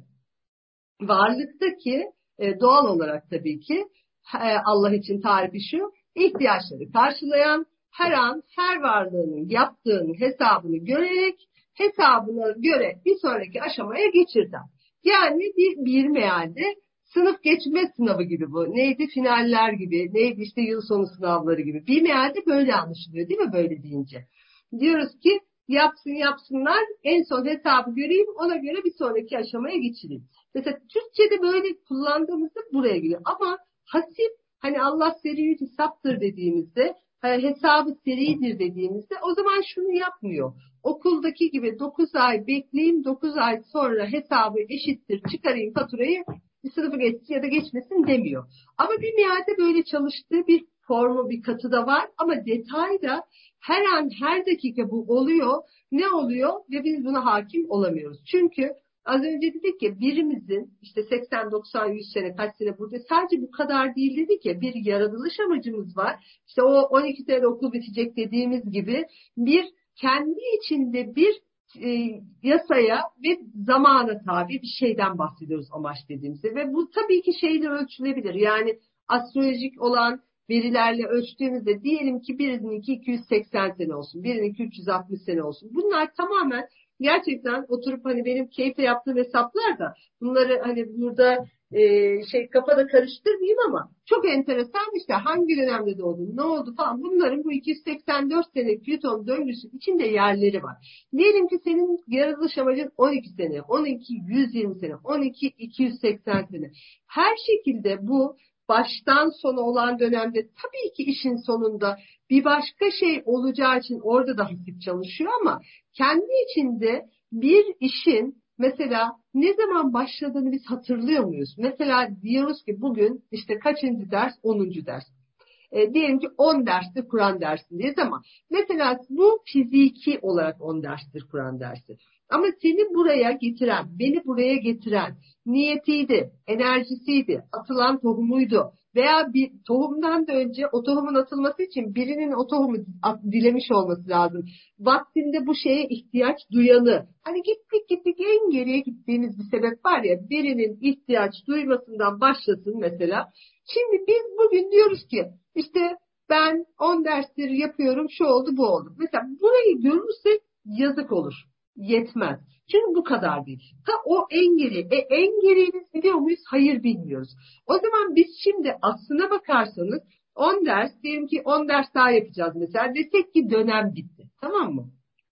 varlıktaki e, doğal olarak tabii ki e, Allah için tarifi şu, ihtiyaçları karşılayan, her an her varlığının yaptığının hesabını görerek hesabına göre bir sonraki aşamaya geçirten. Yani bir, bir mealde sınıf geçme sınavı gibi bu. Neydi? Finaller gibi. Neydi? İşte yıl sonu sınavları gibi. Bir mealde böyle anlaşılıyor değil mi böyle deyince? Diyoruz ki yapsın yapsınlar en son hesabı göreyim ona göre bir sonraki aşamaya geçireyim. Mesela Türkçe'de böyle kullandığımızda buraya geliyor. Ama hasip hani Allah seri hesaptır dediğimizde hesabı seridir dediğimizde o zaman şunu yapmıyor. Okuldaki gibi dokuz ay bekleyeyim dokuz ay sonra hesabı eşittir çıkarayım faturayı bir sınıfı geçsin ya da geçmesin demiyor. Ama bir mealde böyle çalıştığı bir formu bir katı da var ama detayda her an her dakika bu oluyor. Ne oluyor ve biz buna hakim olamıyoruz. Çünkü az önce dedik ki birimizin işte seksen doksan yüz sene kaç sene burada sadece bu kadar değil dedik ya bir yaratılış amacımız var. İşte o on iki sene okul bitecek dediğimiz gibi bir kendi içinde bir e, yasaya ve zamana tabi bir şeyden bahsediyoruz amaç dediğimizde ve bu tabii ki şeyle ölçülebilir. Yani astrolojik olan verilerle ölçtüğümüzde diyelim ki birininki iki yüz seksen sene olsun, birininki üç yüz altmış sene olsun. Bunlar tamamen gerçekten oturup hani benim keyifle yaptığım hesaplar da bunları hani burada e, şey kafada karıştırmayayım ama çok enteresan işte hangi dönemde doğdun, ne oldu falan bunların bu iki yüz seksen dört senelik Plüton döngüsü içinde yerleri var. Diyelim ki senin yaratılış amacın on iki sene, on iki yüz yirmi sene, on iki iki yüz seksen sene. Her şekilde bu baştan sona olan dönemde tabii ki işin sonunda bir başka şey olacağı için orada da hasip çalışıyor ama kendi içinde bir işin mesela ne zaman başladığını biz hatırlıyor muyuz? Mesela diyoruz ki bugün işte kaçıncı ders? onuncu ders. E, diyelim ki on derste Kur'an dersindeyiz ama mesela bu fiziki olarak on derstir Kur'an dersi. Ama seni buraya getiren, beni buraya getiren niyetiydi, enerjisiydi, atılan tohumuydu. Veya bir tohumdan da önce o tohumun atılması için birinin o tohumu dilemiş olması lazım. Vaktinde bu şeye ihtiyaç duyanı. Hani gittik gittik en geriye gittiğimiz bir sebep var ya birinin ihtiyaç duymasından başlasın mesela. Şimdi biz bugün diyoruz ki işte ben on dersleri yapıyorum şu oldu bu oldu. Mesela burayı görürsek yazık olur. Yetmez. Çünkü bu kadar değil. Ha o en geri. E, en geriyi biz biliyor muyuz? Hayır bilmiyoruz. O zaman biz şimdi aslına bakarsanız on ders diyelim ki on ders daha yapacağız mesela. Desek ki dönem bitti. Tamam mı?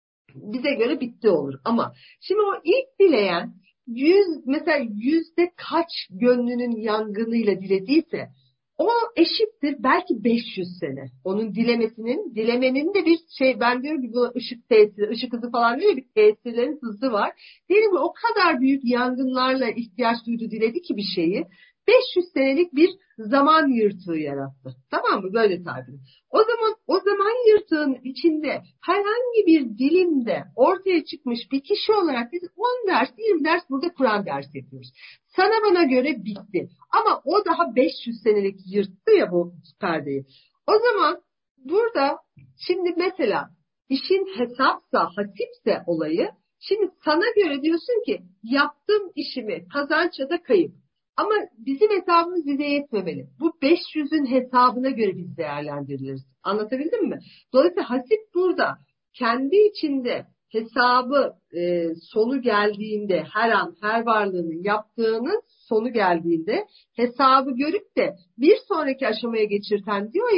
Bize göre bitti olur. Ama şimdi o ilk dileyen yüz mesela yüzde kaç gönlünün yangınıyla dilediyse o eşittir belki beş yüz sene. Onun dilemesinin, dilemenin de bir şey ben diyorum ki bu ışık tesiri, ışık hızı falan değil bir tesirlerin hızı var. Diyelim ki o kadar büyük yangınlarla ihtiyaç duydu diledi ki bir şeyi beş yüz senelik bir zaman yırtığı yarattı. Tamam mı? Böyle tabiri. O zaman o zaman yırtığın içinde herhangi bir dilimde ortaya çıkmış bir kişi olarak biz on ders, yirmi ders burada Kur'an dersi yapıyoruz. Sana bana göre bitti. Ama o daha beş yüz senelik yırttı ya bu perdeyi. O zaman burada şimdi mesela işin hesapsa, hasipse olayı şimdi sana göre diyorsun ki yaptığım işimi kazanç ya da kayıp. Ama bizim hesabımız bize yetmemeli. Bu beş yüzün hesabına göre biz değerlendiriliriz. Anlatabildim mi? Dolayısıyla hasip burada kendi içinde hesabı e, sonu geldiğinde her an her varlığının yaptığının sonu geldiğinde hesabı görüp de bir sonraki aşamaya geçirten diyor ya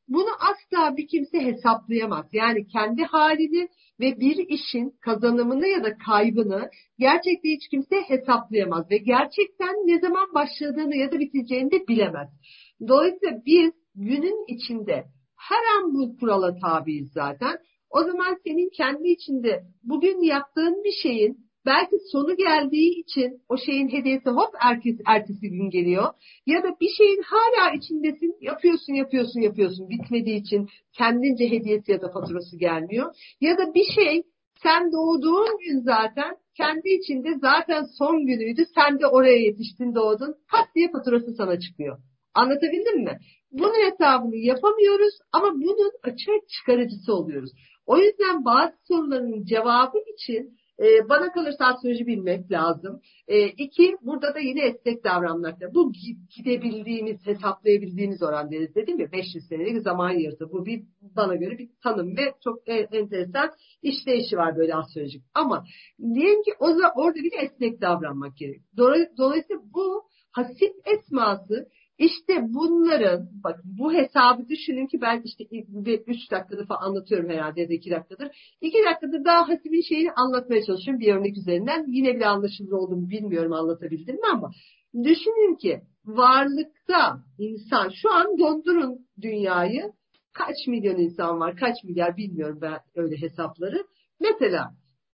Bunu asla bir kimse hesaplayamaz. Yani kendi halini ve bir işin kazanımını ya da kaybını gerçekten hiç kimse hesaplayamaz. Ve gerçekten ne zaman başladığını ya da biteceğini de bilemez. Dolayısıyla biz günün içinde her an bu kurala tabiiz zaten. O zaman senin kendi içinde bugün yaptığın bir şeyin belki sonu geldiği için o şeyin hediyesi hop ertesi, ertesi gün geliyor. Ya da bir şeyin hala içindesin, yapıyorsun, yapıyorsun, yapıyorsun. Bitmediği için kendince hediyesi ya da faturası gelmiyor. Ya da bir şey sen doğduğun gün zaten kendi içinde zaten son günüydü. Sen de oraya yetiştin, doğdun. Pat diye faturası sana çıkıyor. Anlatabildim mi? Bunun hesabını yapamıyoruz ama bunun açık çıkarıcısı oluyoruz. O yüzden bazı soruların cevabı için e, bana kalırsa astroloji bilmek lazım. E, iki, burada da yine esnek davranmak lazım. Bu gidebildiğimiz, hesaplayabildiğimiz oran deriz dedim ya, beş yüz senelik zaman yırtı. Bu bir bana göre bir tanım ve çok e, enteresan işleyişi var böyle astrolojik. Ama diyelim ki o, orada bir esnek davranmak gerek. Dolayısıyla bu hasip esması İşte bunların, bak bu hesabı düşünün ki ben işte üç dakikadır falan anlatıyorum herhalde ya da iki dakikadır. iki dakikadır daha hasibin şeyini anlatmaya çalışıyorum bir örnek üzerinden. Yine bile anlaşılır olduğunu bilmiyorum, anlatabildim mi, ama düşünün ki varlıkta insan, şu an dondurun dünyayı, kaç milyon insan var, kaç milyar bilmiyorum ben öyle hesapları. Mesela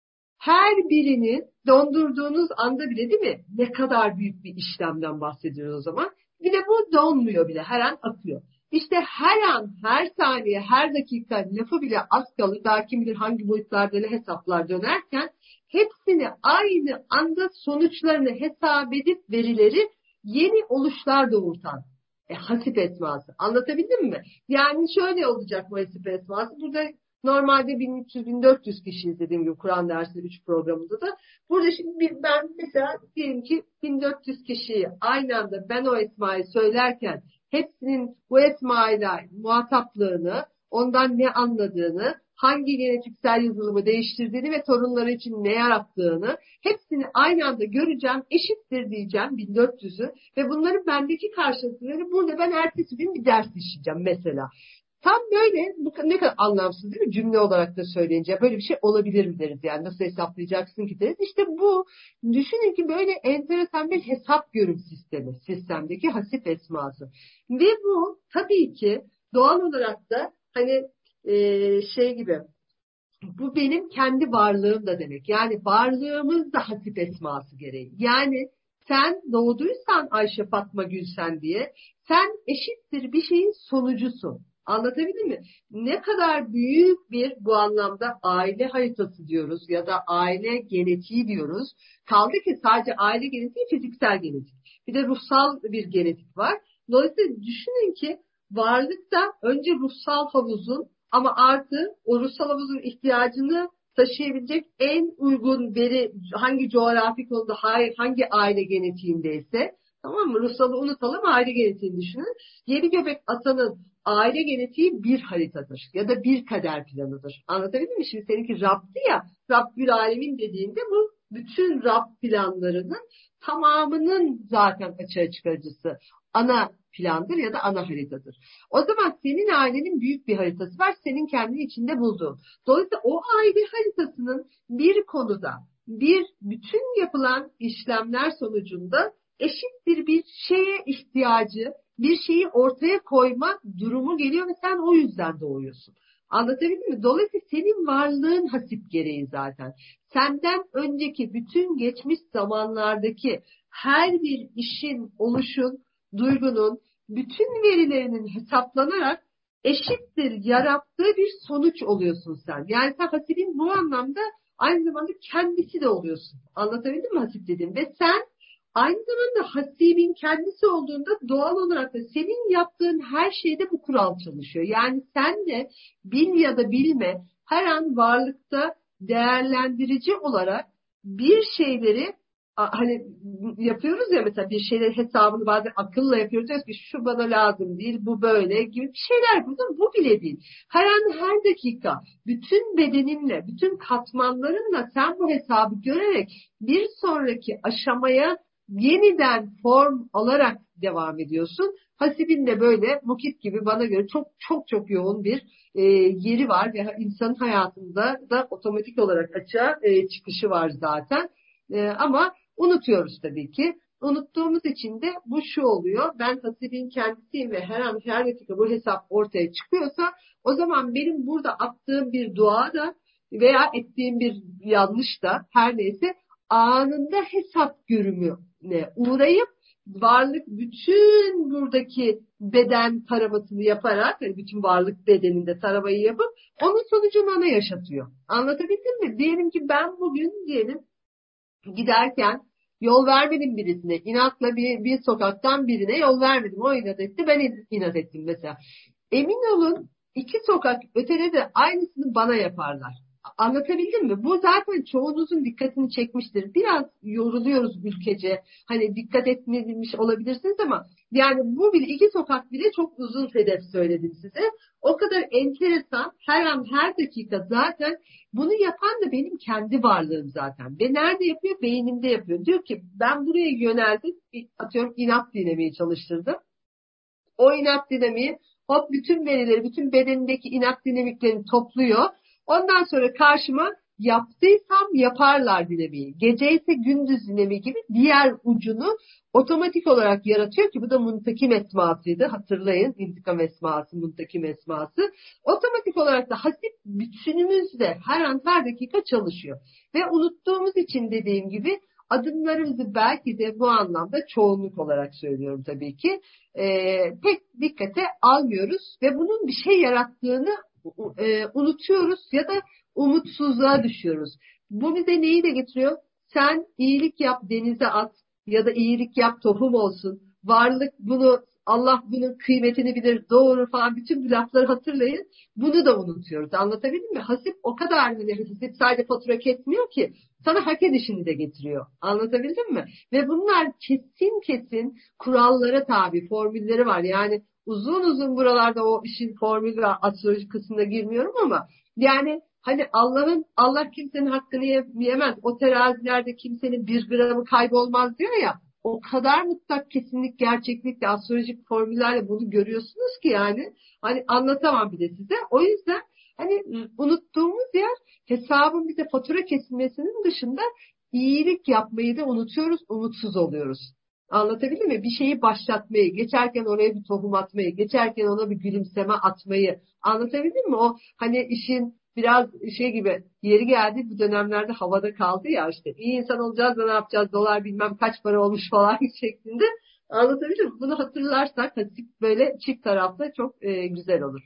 her birinin dondurduğunuz anda bile, değil mi? Ne kadar büyük bir işlemden bahsediyoruz o zaman. Bir de bu donmuyor bile. Her an akıyor. İşte her an, her saniye, her dakika lafı bile az kalır. Daha kim bilir hangi boyutlarda ne hesaplar dönerken hepsini aynı anda sonuçlarını hesap edip verileri yeni oluşlar doğurtan e, hasip esması. Anlatabildim mi? Yani şöyle olacak bu hasip esması. Burada normalde bin üç yüz bin dört yüz kişi izlediğim gibi Kur'an dersi üç programında da. Burada şimdi ben mesela diyelim ki bin dört yüz kişiyi aynı anda ben o esmayı söylerken hepsinin bu esmayla muhataplığını, ondan ne anladığını, hangi genetiksel yazılımı değiştirdiğini ve torunları için ne yarattığını hepsini aynı anda göreceğim, eşittir diyeceğim bin dört yüzü ve bunların bendeki karşılıkları burada ben ertesi gün bir ders işleyeceğim mesela. Tam böyle, bu ne kadar anlamsız değil mi? Cümle olarak da söyleyince böyle bir şey olabilir mi deriz yani, nasıl hesaplayacaksın ki deriz. İşte bu, düşünün ki böyle enteresan bir hesap görüm sistemi, sistemdeki hasip esması. Ve bu tabii ki doğal olarak da hani e, şey gibi, bu benim kendi varlığım da demek. Yani varlığımız da hasip esması gereği. Yani sen doğduysan Ayşe Fatma Gülsen diye, sen eşittir bir şeyin sonucusun. Anlatabildim mi? Ne kadar büyük bir bu anlamda aile haritası diyoruz ya da aile genetiği diyoruz. Kaldı ki sadece aile genetiği fiziksel genetik. Bir de ruhsal bir genetik var. Dolayısıyla düşünün ki varlıkta önce ruhsal havuzun, ama artı o ruhsal havuzun ihtiyacını taşıyabilecek en uygun veri hangi coğrafi konuda hangi aile genetiğindeyse, tamam mı? Ruhsalı unutalım, aile genetiğini düşünün. Yedi göbek atanın aile genetiği bir haritadır ya da bir kader planıdır. Anlatabildim mi? Şimdi seninki Rab'di ya, Rabbül Alemin dediğinde bu bütün Rab planlarının tamamının zaten açığa çıkarıcısı. Ana plandır ya da ana haritadır. O zaman senin ailenin büyük bir haritası var, senin kendi içinde bulduğun. Dolayısıyla o aile haritasının bir konuda, bir bütün yapılan işlemler sonucunda eşittir bir şeye ihtiyacı, bir şeyi ortaya koyma durumu geliyor ve sen o yüzden doğuyorsun. Anlatabildim mi? Dolayısıyla senin varlığın hasip gereği zaten. Senden önceki bütün geçmiş zamanlardaki her bir işin, oluşun, duygunun, bütün verilerinin hesaplanarak eşittir yarattığı bir sonuç oluyorsun sen. Yani sen hasibin bu anlamda aynı zamanda kendisi de oluyorsun. Anlatabildim mi hasip dedim? Ve sen aynı zamanda hasibin kendisi olduğunda doğal olarak da senin yaptığın her şeyde bu kural çalışıyor. Yani sen de bil ya da bilme her an varlıkta değerlendirici olarak bir şeyleri hani yapıyoruz ya, mesela bir şeyler hesabını bazen akılla yapıyoruz. Diyoruz ki şu bana lazım değil, bu böyle gibi bir şeyler yapıyoruz. Bu bile değil. Her an her dakika bütün bedeninle, bütün katmanlarınla sen bu hesabı görerek bir sonraki aşamaya yeniden form alarak devam ediyorsun. Hasibin de böyle Mukit gibi bana göre çok çok çok yoğun bir e, yeri var ve insanın hayatında da otomatik olarak açığa e, çıkışı var zaten. E, ama unutuyoruz tabii ki. Unuttuğumuz için de bu şu oluyor. Ben hasibin kendisiyim ve her an her dakika bu hesap ortaya çıkıyorsa o zaman benim burada attığım bir dua da veya ettiğim bir yanlış da her neyse anında hesap görümüne uğrayıp varlık bütün buradaki beden taramasını yaparak, yani bütün varlık bedeninde taramayı yapıp onun sonucunu bana yaşatıyor. Anlatabildim mi? Diyelim ki ben bugün diyelim giderken yol vermedim birisine. İnatla bir, bir sokaktan birine yol vermedim. O inat etti, ben inat ettim mesela. Emin olun iki sokak ötede de aynısını bana yaparlar. Anlatabildim mi? Bu zaten çoğunuzun dikkatini çekmiştir. Biraz yoruluyoruz ülkece. Hani dikkat etmemiş olabilirsiniz ama yani bu bile iki sokak bile çok uzun hedef söyledim size. O kadar enteresan. Her an her dakika zaten bunu yapan da benim kendi varlığım zaten. Ve nerede yapıyor? Beynimde yapıyor. Diyor ki ben buraya yöneldim. Atıyorum inat dinamiği çalıştırdım. O inat dinamiği hop bütün verileri, bütün bedenindeki inat dinamiklerini topluyor. Ondan sonra karşıma yaptıysam yaparlar dinamiği. Gece ise gündüz dinamiği gibi diğer ucunu otomatik olarak yaratıyor ki bu da muntakim esmasıydı. Hatırlayın, intikam esması, muntakim esması. Otomatik olarak da hasip bütünümüzde her an her dakika çalışıyor. Ve unuttuğumuz için dediğim gibi adımlarımızı belki de bu anlamda çoğunluk olarak söylüyorum tabii ki e, pek dikkate almıyoruz ve bunun bir şey yarattığını e, unutuyoruz ya da umutsuzluğa düşüyoruz. Bu bize neyi de getiriyor? Sen iyilik yap denize at ya da iyilik yap tohum olsun. Varlık bunu Allah bunun kıymetini bilir doğru falan bütün bu lafları hatırlayın. Bunu da unutuyoruz. Anlatabildim mi? Hasip o kadar hani hasip sadece fatura kesmiyor ki sana hak edişini de getiriyor. Anlatabildim mi? Ve bunlar kesin kesin kurallara tabi, formülleri var. Yani uzun uzun buralarda o işin formül ve astroloji kısmına girmiyorum ama yani hani Allah'ın Allah kimsenin hakkını yemez. O terazilerde kimsenin bir gramı kaybolmaz diyor ya. O kadar mutlak kesinlik, gerçeklikle astrolojik formüllerle bunu görüyorsunuz ki yani hani anlatamam bile size. O yüzden hani unuttuğumuz yer hesabın bize fatura kesilmesinin dışında iyilik yapmayı da unutuyoruz, umutsuz oluyoruz. Anlatabildim mi? Bir şeyi başlatmayı, geçerken oraya bir tohum atmayı, geçerken ona bir gülümseme atmayı. Anlatabildim mi? O hani işin biraz şey gibi yeri geldi bu dönemlerde havada kaldı ya işte. İyi insan olacağız da ne yapacağız? Dolar bilmem kaç para olmuş falan şeklinde. Anlatabildim mi? Bunu hatırlarsak hasip böyle çift taraflı çok e, güzel olur.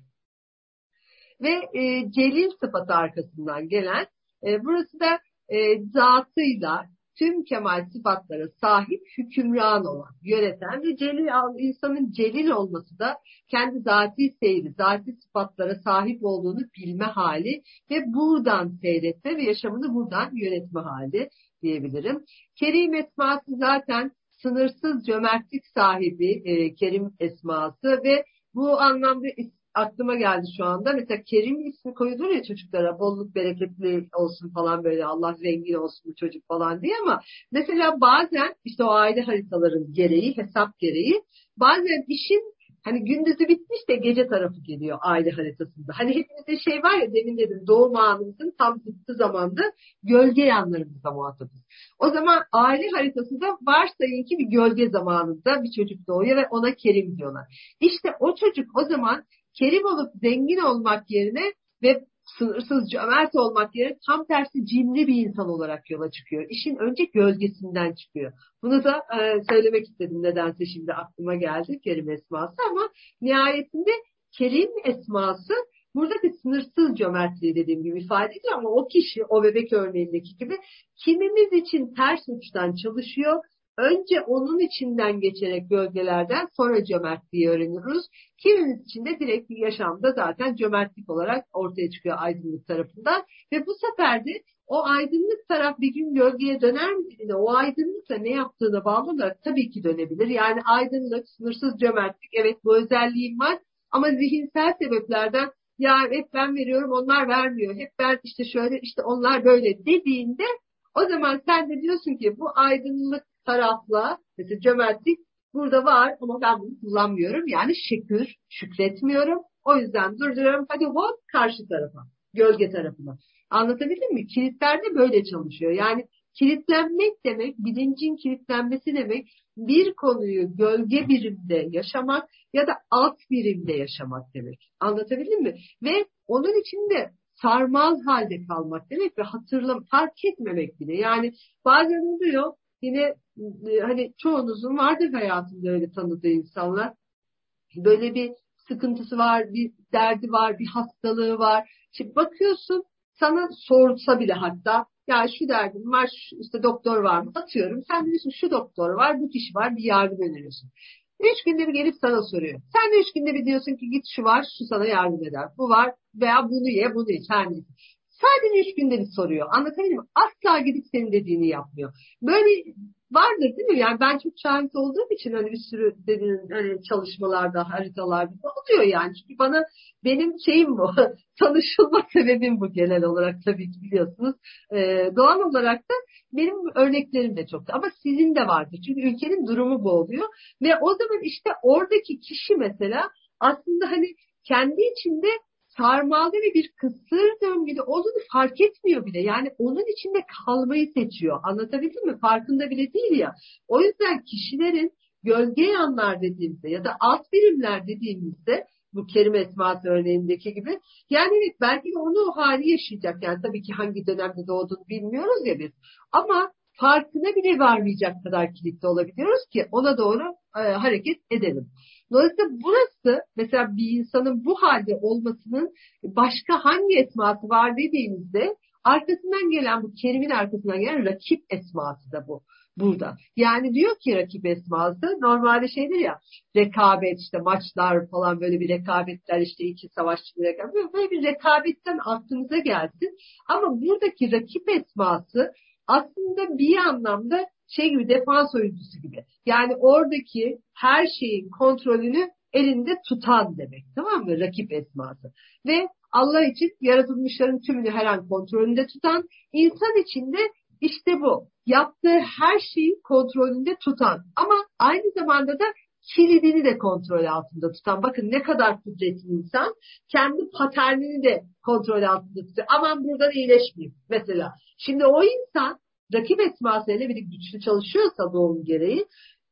Ve e, celil sıfatı arkasından gelen e, burası da e, zatıyla tüm kemal sıfatlara sahip hükümran olan, yöneten ve celil, insanın celil olması da kendi zati seyri, zati sıfatlara sahip olduğunu bilme hali ve buradan seyretme ve yaşamını buradan yönetme hali diyebilirim. Kerim esması zaten sınırsız cömertlik sahibi e, Kerim esması ve bu anlamda aklıma geldi şu anda. Mesela Kerim ismi koyulur ya çocuklara. Bolluk bereketli olsun falan böyle. Allah zengin olsun bu çocuk falan diye ama mesela bazen işte o aile haritaların gereği, hesap gereği bazen işin hani gündüzü bitmiş de gece tarafı geliyor aile haritasında. Hani hepimizde şey var ya demin dedim doğum anımızın tam zıttı zamanda gölge yanlarımızla muhatabız. O zaman aile haritasında varsayın ki bir gölge zamanında bir çocuk doğuyor ve ona Kerim diyorlar. İşte o çocuk o zaman kerim olup zengin olmak yerine ve sınırsız cömert olmak yerine tam tersi cimri bir insan olarak yola çıkıyor. İşin önce gölgesinden çıkıyor. Bunu da e, söylemek istedim nedense şimdi aklıma geldi kerim esması ama nihayetinde kerim esması buradaki sınırsız cömertliği dediğim gibi ifade ediyor ama o kişi o bebek örneğindeki gibi kimimiz için ters uçtan çalışıyor. Önce onun içinden geçerek gölgelerden sonra cömertliği öğreniyoruz. Kimimiz için de direkt yaşamda zaten cömertlik olarak ortaya çıkıyor aydınlık tarafından. Ve bu sefer de o aydınlık taraf bir gün gölgeye döner mi? O aydınlıkla ne yaptığına bağlı olarak tabii ki dönebilir. Yani aydınlık, sınırsız cömertlik evet bu özelliğim var ama zihinsel sebeplerden ya hep ben veriyorum onlar vermiyor. Hep ben işte şöyle işte onlar böyle dediğinde o zaman sen de diyorsun ki bu aydınlık tarafla, mesela cömertlik burada var ama ben bunu kullanmıyorum. Yani şükür, şükretmiyorum. O yüzden durduruyorum. Hadi hop karşı tarafa, gölge tarafına. Anlatabildim mi? Kilitler de böyle çalışıyor. Yani kilitlenmek demek, bilincin kilitlenmesi demek, bir konuyu gölge birimde yaşamak ya da alt birimde yaşamak demek. Anlatabildim mi? Ve onun içinde sarmal halde kalmak demek ve hatırlam, fark etmemek bile. Yani bazen oluyor, yine e, hani çoğunuzun vardır hayatında öyle tanıdığı insanlar. Böyle bir sıkıntısı var, bir derdi var, bir hastalığı var. Şimdi bakıyorsun, sana sorsa bile hatta, ya şu derdim var, şu, işte doktor var mı? Atıyorum. Sen diyorsun şu doktor var, bu kişi var, bir yardım öneriyorsun. Üç günde bir gelip sana soruyor. Sen de üç günde bir diyorsun ki git şu var, şu sana yardım eder. Bu var veya bunu ye, bunu iç. Her neyse. Sadece üç günde bir soruyor. Anlatabildim mi? Asla gidip senin dediğini yapmıyor. Böyle vardır değil mi? Yani ben çok şahit olduğum için hani bir sürü dediğin hani çalışmalarda, haritalarda oluyor yani. Çünkü bana, benim şeyim bu. Tanışılma sebebim bu genel olarak, tabii ki biliyorsunuz. Ee, doğal olarak da benim örneklerim de çok. Ama sizin de vardır. Çünkü ülkenin durumu bu oluyor. Ve o zaman işte oradaki kişi mesela aslında hani kendi içinde sarmalda ve bir kısır döngüde olduğunu fark etmiyor bile. Yani onun içinde kalmayı seçiyor. Anlatabildim mi? Farkında bile değil ya. O yüzden kişilerin gölge yanlar dediğimizde ya da alt birimler dediğimizde, bu Kerim Esması örneğindeki gibi, yani evet, belki de onu o hali yaşayacak. Yani tabii ki hangi dönemde doğduğunu bilmiyoruz ya biz. Ama farkına bile varmayacak kadar kilitli olabiliyoruz ki ona doğru e, hareket edelim. Dolayısıyla burası mesela bir insanın bu halde olmasının başka hangi esması var dediğimizde, arkasından gelen, bu kelimenin arkasından gelen rakip esması da bu burada. Yani diyor ki rakip esması normalde şeydir ya, rekabet, işte maçlar falan, böyle bir rekabetler, işte iki savaşçı bir rekabet, böyle bir rekabetten aklınıza gelsin. Ama buradaki rakip esması aslında bir anlamda şey gibi, defans oyuncusu gibi. Yani oradaki her şeyin kontrolünü elinde tutan demek. Tamam mı? Rakip esması. Ve Allah için yaratılmışların tümünü her an kontrolünde tutan, insan için de işte bu. Yaptığı her şeyi kontrolünde tutan. Ama aynı zamanda da kilidini de kontrol altında tutan. Bakın ne kadar kudretli insan. Kendi paternini de kontrol altında tutuyor. Aman buradan iyileşmeyeyim mesela. Şimdi o insan rakip esmasıyla birlikte güçlü çalışıyorsa doğum gereği,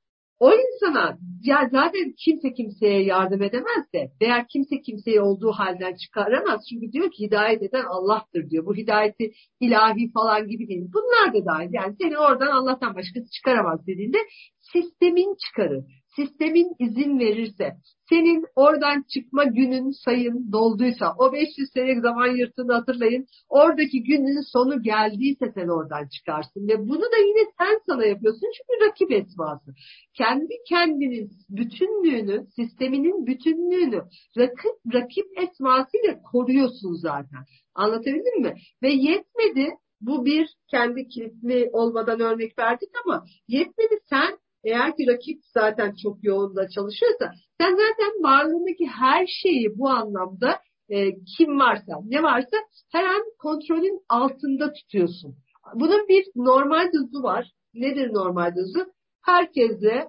o insana ya zaten kimse kimseye yardım edemez de, veya kimse kimseyi olduğu halden çıkaramaz. Çünkü diyor ki hidayet eden Allah'tır diyor. Bu hidayeti ilahi falan gibi değil. Bunlar da dahil. Yani seni oradan Allah'tan başkası çıkaramaz dediğinde sistemin çıkarır. Sistemin izin verirse, senin oradan çıkma günün, sayın dolduysa, o beş yüz senelik zaman yırtığını hatırlayın, oradaki günün sonu geldiyse sen oradan çıkarsın ve bunu da yine sen sana yapıyorsun, çünkü rakip esması. Kendi kendinin bütünlüğünü, sisteminin bütünlüğünü rakip, rakip esmasıyla koruyorsun zaten. Anlatabildim mi? Ve yetmedi, bu bir kendi kilitli olmadan örnek verdik ama yetmedi, sen eğer ki rakip zaten çok yoğunda çalışıyorsa, sen zaten varlığındaki her şeyi bu anlamda e, kim varsa, ne varsa her an kontrolün altında tutuyorsun. Bunun bir normal dozu var. Nedir normal dozu? Herkesle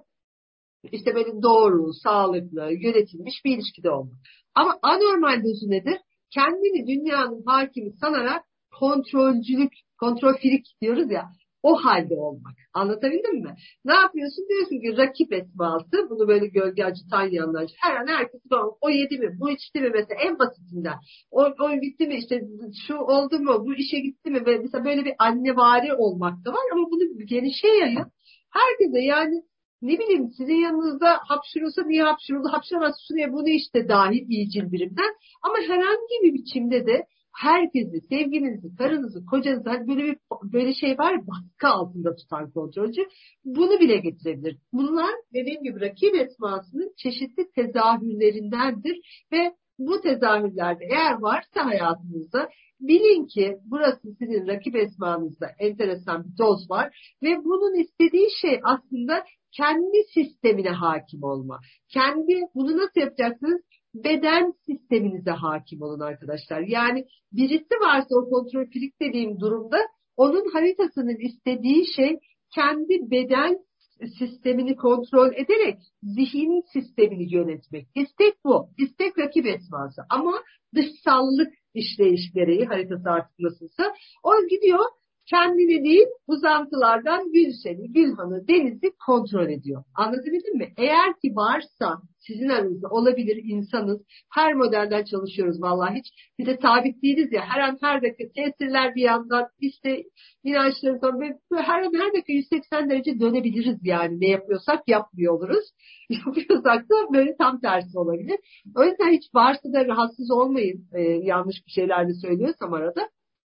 işte böyle doğru, sağlıklı, yönetilmiş bir ilişkide olmak. Ama anormal dozu nedir? Kendini dünyanın hakimi sanarak kontrolcülük, kontrolfilik diyoruz ya, o halde olmak. Anlatabildim mi? Ne yapıyorsun? Diyorsun ki rakip esması, bunu böyle gölge acıtan yanlar. Her an herkes o yedi mi, bu içti mi, mesela en basitinden. O, o gitti mi, işte şu oldu mu, bu işe gitti mi? Ve mesela böyle bir annevari olmak da var ama bunu genişe yayın. Herkese, yani ne bileyim, sizin yanınızda hapşırıyorsa niye hapşırıldı, hapşıramaz şuraya bunu işte dahil iyicil birimden. Ama herhangi bir biçimde de herkesi, sevgilinizi, karınızı, kocanızı, hani böyle bir böyle şey var, baskı altında tutan kontrolcü, bunu bile getirebilir. Bunlar dediğim gibi rakip esmasının çeşitli tezahürlerindendir ve bu tezahürlerde eğer varsa hayatınızda, bilin ki burası sizin rakip esmanızda enteresan bir doz var ve bunun istediği şey aslında kendi sistemine hakim olma. Kendi, bunu nasıl yapacaksınız? Beden sisteminize hakim olun arkadaşlar. Yani birisi varsa o kontrol filik dediğim durumda, onun haritasının istediği şey kendi beden sistemini kontrol ederek zihin sistemini yönetmek. İstek bu. İstek rakip esması. Ama dışsallık işleyiş gereği haritası artık nasılsa o gidiyor kendini değil uzantılardan Gülşen'i, Gülhan'ı, Deniz'i kontrol ediyor. Anlatabildim mi? Eğer ki varsa sizin aranızda olabilir insanız. Her modelden çalışıyoruz vallahi hiç. Bir de sabit değiliz ya. Her an her dakika tesirler bir yandan işte inançlarımızdan ve her an her dakika yüz seksen derece dönebiliriz yani. Ne yapıyorsak yapmıyor oluruz. Yapıyorsak da böyle tam tersi olabilir. O yüzden hiç varsa da rahatsız olmayın. Ee, yanlış bir şeyler de söylüyorsam arada.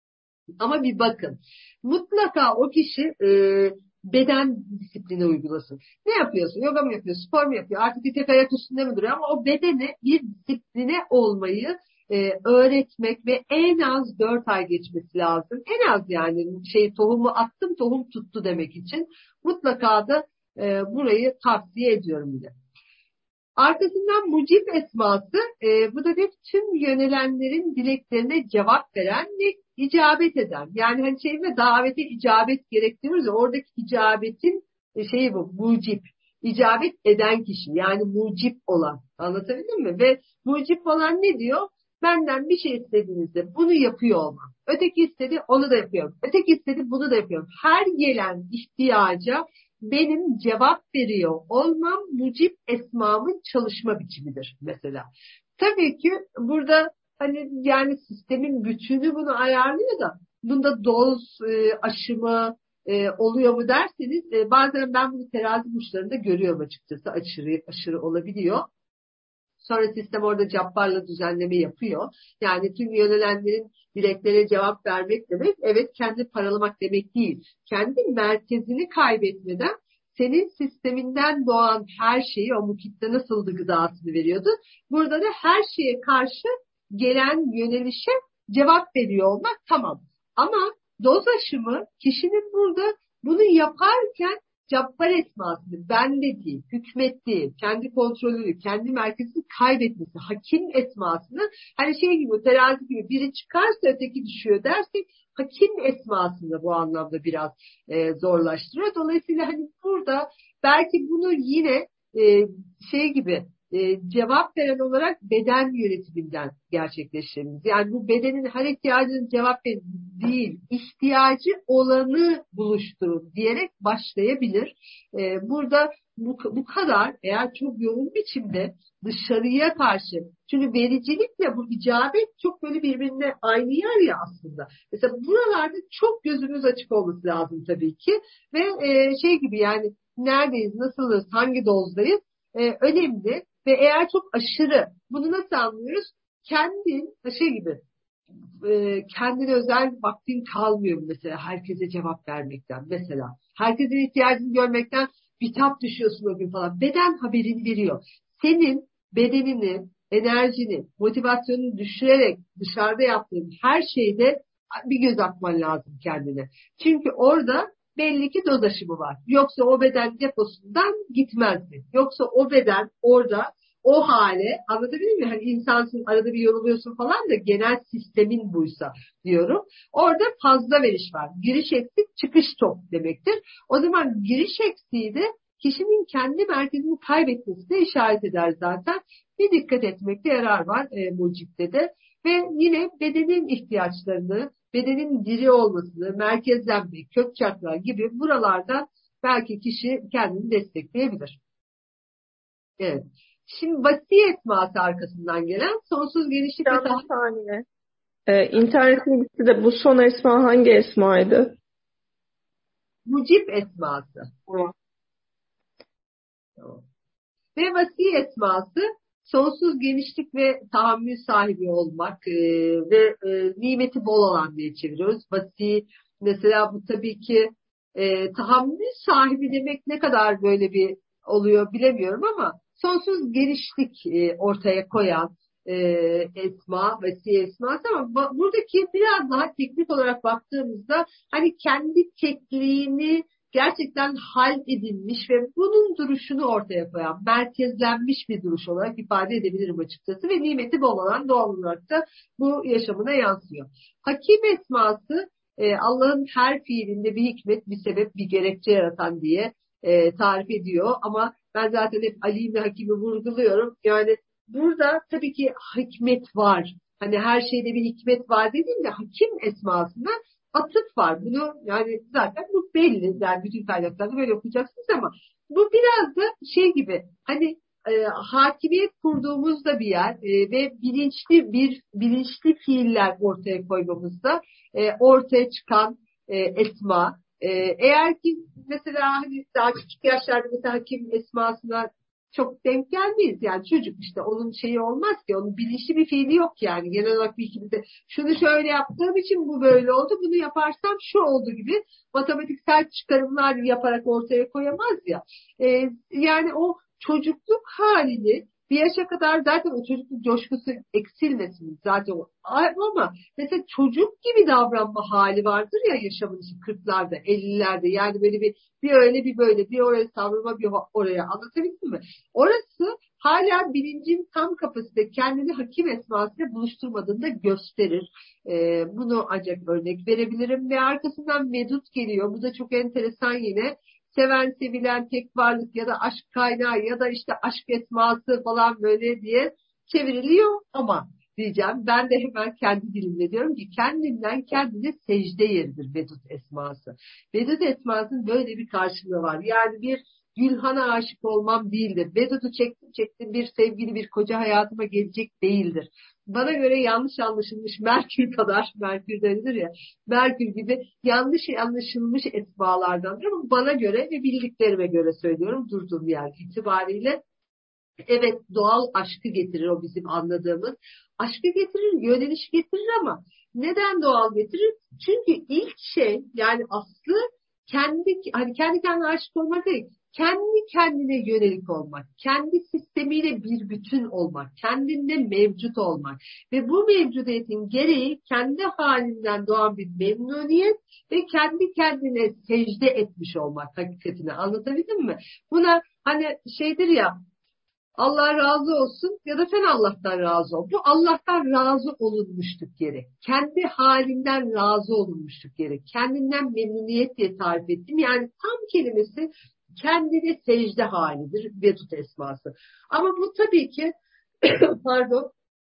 Ama bir bakın. Mutlaka o kişi e, beden disiplini uygulasın. Ne yapıyorsun? Yoga mı yapıyor? Spor mu yapıyor? Artık bir tek ayak üstünde mi duruyor? Ama o bedene bir disipline olmayı e, öğretmek ve en az dört ay geçmesi lazım. En az yani şey tohumu attım tohum tuttu demek için. Mutlaka da e, burayı tavsiye ediyorum bile. Arkasından mucib esması, e, bu da hep tüm yönelenlerin dileklerine cevap veren ve icabet eden. Yani hani şey mi davete icabet gerektiriyoruz ya oradaki icabetin e, şeyi bu mucib. İcabet eden kişi yani mucib olan. Anlatabildim mi? Ve mucib olan ne diyor? Benden bir şey istediğinizde bunu yapıyor olmam. Öteki istedi onu da yapıyorum. Öteki istedi bunu da yapıyorum. Her gelen ihtiyaca benim cevap veriyor olmam mucib esmamın çalışma biçimidir mesela. Tabii ki burada hani yani sistemin bütünü bunu ayarlıyor da bunda doz e, aşımı e, oluyor mu derseniz e, bazen ben bunu terazi burçlarında görüyorum açıkçası aşırı aşırı olabiliyor. Sonra sistem orada cabbarla düzenleme yapıyor. Yani tüm yönelenlerin dileklere cevap vermek demek, evet kendi paralamak demek değil. Kendi merkezini kaybetmeden senin sisteminden doğan her şeyi, o mukitte nasıldı gıdasını veriyordu. Burada da her şeye karşı gelen yönelişe cevap veriyor olmak tamam. Ama doz aşımı kişinin burada bunu yaparken cabbar esmasını, bende değil, hükmettiği, kendi kontrolünü, kendi merkezini kaybetmesi, hakim esmasını, hani şey gibi, terazi gibi biri çıkarsa öteki düşüyor dersek, hakim esmasını bu anlamda biraz e, zorlaştırıyor. Dolayısıyla hani burada belki bunu yine e, şey gibi e, cevap veren olarak beden yönetiminden gerçekleştiririz. Yani bu bedenin her ihtiyacının cevap değil, ihtiyacı olanı buluşturun diyerek başlayabilir. E, burada bu, bu kadar eğer çok yoğun biçimde dışarıya karşı, çünkü vericilikle bu icabet çok böyle birbirine aynı yer ya aslında. Mesela buralarda çok gözümüz açık olması lazım tabii ki ve e, şey gibi yani neredeyiz, nasılız, hangi dozdayız e, önemli. Ve eğer çok aşırı, bunu nasıl anlıyoruz? Kendin, şey gibi, e, kendine özel vaktin kalmıyor mesela herkese cevap vermekten mesela. Herkesin ihtiyacını görmekten bitap düşüyorsun o gün falan. Beden haberini veriyor. Senin bedenini, enerjini, motivasyonunu düşürerek dışarıda yaptığın her şeyde bir göz atman lazım kendine. Çünkü orada belli ki doz aşımı var. Yoksa o beden deposundan gitmez mi? Yoksa o beden orada o hale, anlatabiliyor muyum? Hani insansın, arada bir yoruluyorsun falan da genel sistemin buysa diyorum. Orada fazla veriş var. Giriş eksik, çıkış çok demektir. O zaman giriş eksiği de kişinin kendi merkezini kaybetmesine işaret eder zaten. Bir dikkat etmekte yarar var e, mucipte de. Ve yine bedenin ihtiyaçlarını, bedenin diri olmasını, merkezlenmek, kök çakra gibi buralardan belki kişi kendini destekleyebilir. Evet. Şimdi vasi esması arkasından gelen sonsuz genişlik ve
Bir
tahammül.
saniye. Ee, internetin gitti de bu son esma hangi esmaydı?
Mucib esması.
Tamam.
Ve vasi esması sonsuz genişlik ve tahammül sahibi olmak e, ve e, nimeti bol olan diye çeviriyoruz. Vasi mesela bu tabii ki e, tahammül sahibi demek ne kadar böyle bir oluyor bilemiyorum ama sonsuz genişlik e, ortaya koyan e, esma, vasi esması ama buradaki biraz daha teknik olarak baktığımızda hani kendi tekliğini gerçekten hal edilmiş ve bunun duruşunu ortaya koyan, merkezlenmiş bir duruş olarak ifade edebilirim açıkçası ve nimeti bol olan doğal olarak da bu yaşamına yansıyor. Hakim esması Allah'ın her fiilinde bir hikmet, bir sebep, bir gerekçe yaratan diye e, tarif ediyor ama ben zaten hep Alim ve Hakim'i vurguluyorum. Yani burada tabii ki hikmet var. Hani her şeyde bir hikmet var dediğimde Hakim esmasına atıf var. Bunu yani zaten bu belli. Yani bütün kaynaklarda böyle okuyacaksınız ama bu biraz da şey gibi hani e, hakimiyet kurduğumuzda bir yer e, ve bilinçli bir bilinçli fiiller ortaya koymamızda e, ortaya çıkan e, esma. E, eğer ki mesela hani daha küçük yaşlarda mesela hakim esmasına çok denk gelmeyiz. Yani çocuk işte onun şeyi olmaz ki. Onun bilinçli bir fiili yok yani. Genel olarak bir ikimizde şunu şöyle yaptığım için bu böyle oldu. Bunu yaparsam şu oldu gibi matematiksel çıkarımlar yaparak ortaya koyamaz ya. Ee, yani o çocukluk halini bir yaşa kadar zaten o çocukluk coşkusu eksilmesin zaten o. Ama mesela çocuk gibi davranma hali vardır ya yaşamın için kırklarda, ellilerde yani böyle bir bir öyle bir böyle bir oraya savrulma bir oraya anlatabildim mi? Orası hala bilincin tam kapasite kendini hakim esmasıyla buluşturmadığını da gösterir. Ee, bunu ancak örnek verebilirim ve arkasından Medut geliyor. Bu da çok enteresan yine. Seven sevilen tek varlık ya da aşk kaynağı ya da işte aşk esması falan böyle diye çevriliyor ama diyeceğim. Ben de hemen kendi dilimle diyorum ki kendinden kendine secde yeridir Vedud esması. Vedud esmasının böyle bir karşılığı var. Yani bir Gülhan'a aşık olmam değildir. Vedud'u çektim çektim bir sevgili bir koca hayatıma gelecek değildir. Bana göre yanlış anlaşılmış Merkür kadar, Merkür denilir ya, Merkür gibi yanlış anlaşılmış esmalardandır ama bana göre ve bildiklerime göre söylüyorum durduğum yer itibariyle. Evet doğal aşkı getirir o bizim anladığımız. Aşkı getirir, yöneliş getirir ama neden doğal getirir? Çünkü ilk şey yani aslı kendi hani kendi kendine aşık olmak değil. Kendi kendine yönelik olmak, kendi sistemiyle bir bütün olmak, kendinde mevcut olmak ve bu mevcudiyetin gereği kendi halinden doğan bir memnuniyet ve kendi kendine secde etmiş olmak hakikatini anlatabildim mi? Buna hani şeydir ya Allah razı olsun ya da sen Allah'tan razı ol. Bu Allah'tan razı olunmuşluk yeri. Kendi halinden razı olunmuşluk yeri. Kendinden memnuniyet diye tarif ettim. Yani tam kelimesi kendine secde halidir Vedud esması. Ama bu tabii ki pardon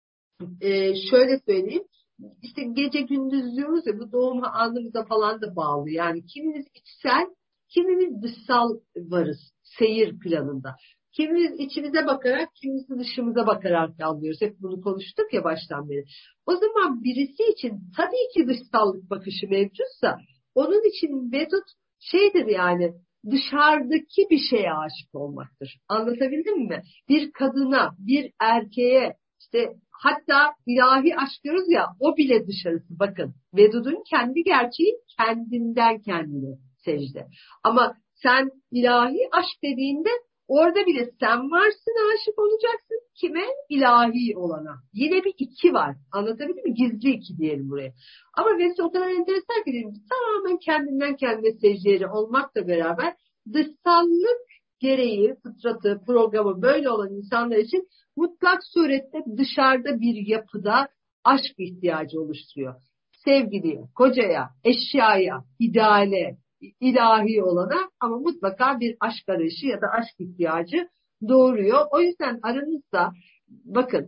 e, şöyle söyleyeyim. İşte gece gündüz diyoruz ya bu doğum anımıza falan da bağlı. Yani kimimiz içsel, kimimiz dışsal varız seyir planında. Kimimiz içimize bakarak, kimimiz dışımıza bakarak anlıyoruz. Hep bunu konuştuk ya baştan beri. O zaman birisi için tabii ki dışsallık bakışı mevcutsa onun için Vedud şeydir yani dışarıdaki bir şeye aşık olmaktır. Anlatabildim mi? Bir kadına, bir erkeğe, işte hatta ilahi aşk diyoruz ya o bile dışarısı bakın. Vedud'un kendi gerçeği kendinden kendine secde. Ama sen ilahi aşk dediğinde orada bile sen varsın aşık olacaksın. Kime? İlahi olana. Yine bir iki var. Anlatabildim mi? Gizli iki diyelim buraya. Ama Vedud o kadar enteresan ki dedim, tamamen kendinden kendine secdeli olmakla beraber dışsallık gereği, fıtratı, programı böyle olan insanlar için mutlak surette dışarıda bir yapıda aşk ihtiyacı oluşturuyor. Sevgiliye, kocaya, eşyaya, ideale, ilahi olana ama mutlaka bir aşk arayışı ya da aşk ihtiyacı doğuruyor. O yüzden aranızda bakın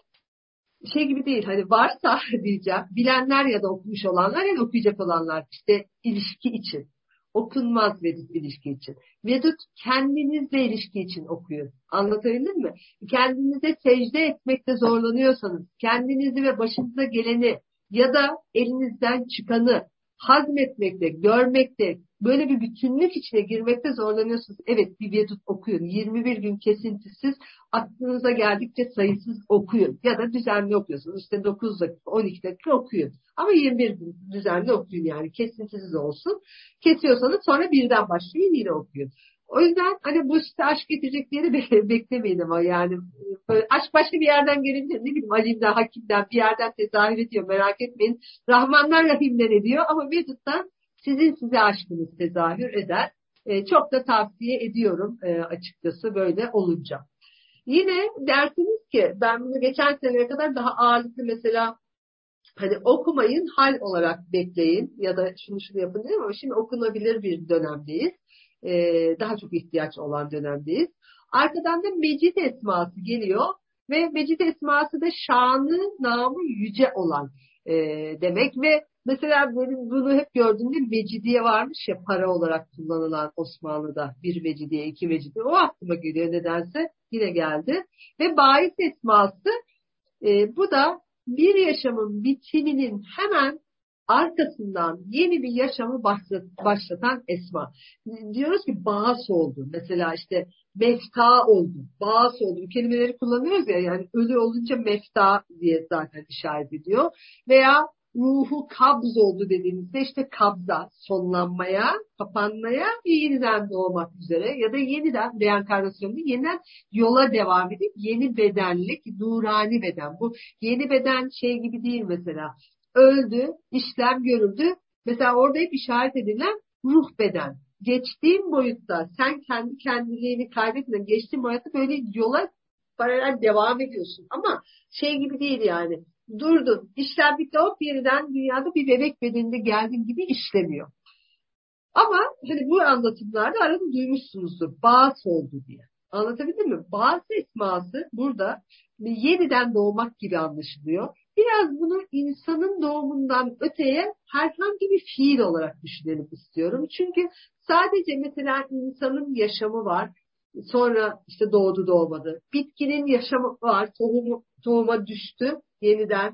şey gibi değil hani varsa diyeceğim bilenler ya da okumuş olanlar ya da okuyacak olanlar işte ilişki için. Okunmaz Vedud ilişki için. Vedud kendinizle ilişki için okuyun. Anlatabildim mi? Kendinize secde etmekte zorlanıyorsanız, kendinizi ve başınıza geleni ya da elinizden çıkanı hazmetmekte, görmekte, böyle bir bütünlük içine girmekte zorlanıyorsunuz. Evet bir Vedud okuyun. yirmi bir gün kesintisiz aklınıza geldikçe sayısız okuyun. Ya da düzenli okuyorsunuz. İşte dokuz dakika, on iki dakika okuyun. Ama yirmi bir gün düzenli okuyun yani kesintisiz olsun. Kesiyorsanız sonra birden başlayın yine okuyun. O yüzden hani bu işte aşk getirecek diye de beklemeyin ama yani böyle aşk başka bir yerden gelince ne bileyim Alim'den, Hakim'den bir yerden tezahür ediyor merak etmeyin. Rahmanlar Rahim'den ediyor ama Vedud'dan sizin size aşkınız tezahür eder. E, çok da tavsiye ediyorum e, açıkçası böyle olunca. Yine dersiniz ki ben bunu geçen seneye kadar daha ağırlıklı mesela hani okumayın hal olarak bekleyin ya da şunu şunu yapın diye ama şimdi okunabilir bir dönemdeyiz. Ee, daha çok ihtiyaç olan dönemdeyiz. Arkadan da Mecid esması geliyor ve Mecid esması da şanı, namı yüce olan e, demek ve mesela benim bunu hep gördüğümde Mecidiye varmış ya, para olarak kullanılan Osmanlı'da, bir Mecidiye, iki Mecidiye, o aklıma geliyor nedense, yine geldi. Ve Bais esması, e, bu da bir yaşamın bitiminin hemen arkasından yeni bir yaşamı başlatan esma. Diyoruz ki bağış oldu. Mesela işte mefta oldu, bağış oldu. Bu kelimeleri kullanıyoruz ya, yani ölü olunca mefta diye zaten işaret ediyor. Veya ruhu kabz oldu dediğimizde işte kabza, sonlanmaya, kapanmaya ve yeniden doğmak üzere ya da yeniden reenkarnasyonda yeniden yola devam edip yeni bedenlik, nurani beden. Bu yeni beden şey gibi değil mesela. Öldü, işlem görüldü. Mesela orada hep işaret edilen ruh beden. Geçtiğin boyutta sen kendi kendiliğini kaybetmeden geçtiğin boyutta böyle yola paralel devam ediyorsun. Ama şey gibi değil yani. Durdun, işlem bitti, hop yeniden dünyada bir bebek bedeninde geldiğin gibi işlemiyor. Ama hani bu anlatımlarda arada duymuşsunuzdur. Bağız oldu diye. Anlatabildim mi? Bağız esması burada yeniden doğmak gibi anlaşılıyor. Biraz bunu insanın doğumundan öteye herhangi bir fiil olarak düşünelim istiyorum. Çünkü sadece mesela insanın yaşamı var. Sonra işte doğdu doğmadı. Bitkinin yaşamı var. Tohumu, tohuma düştü. Yeniden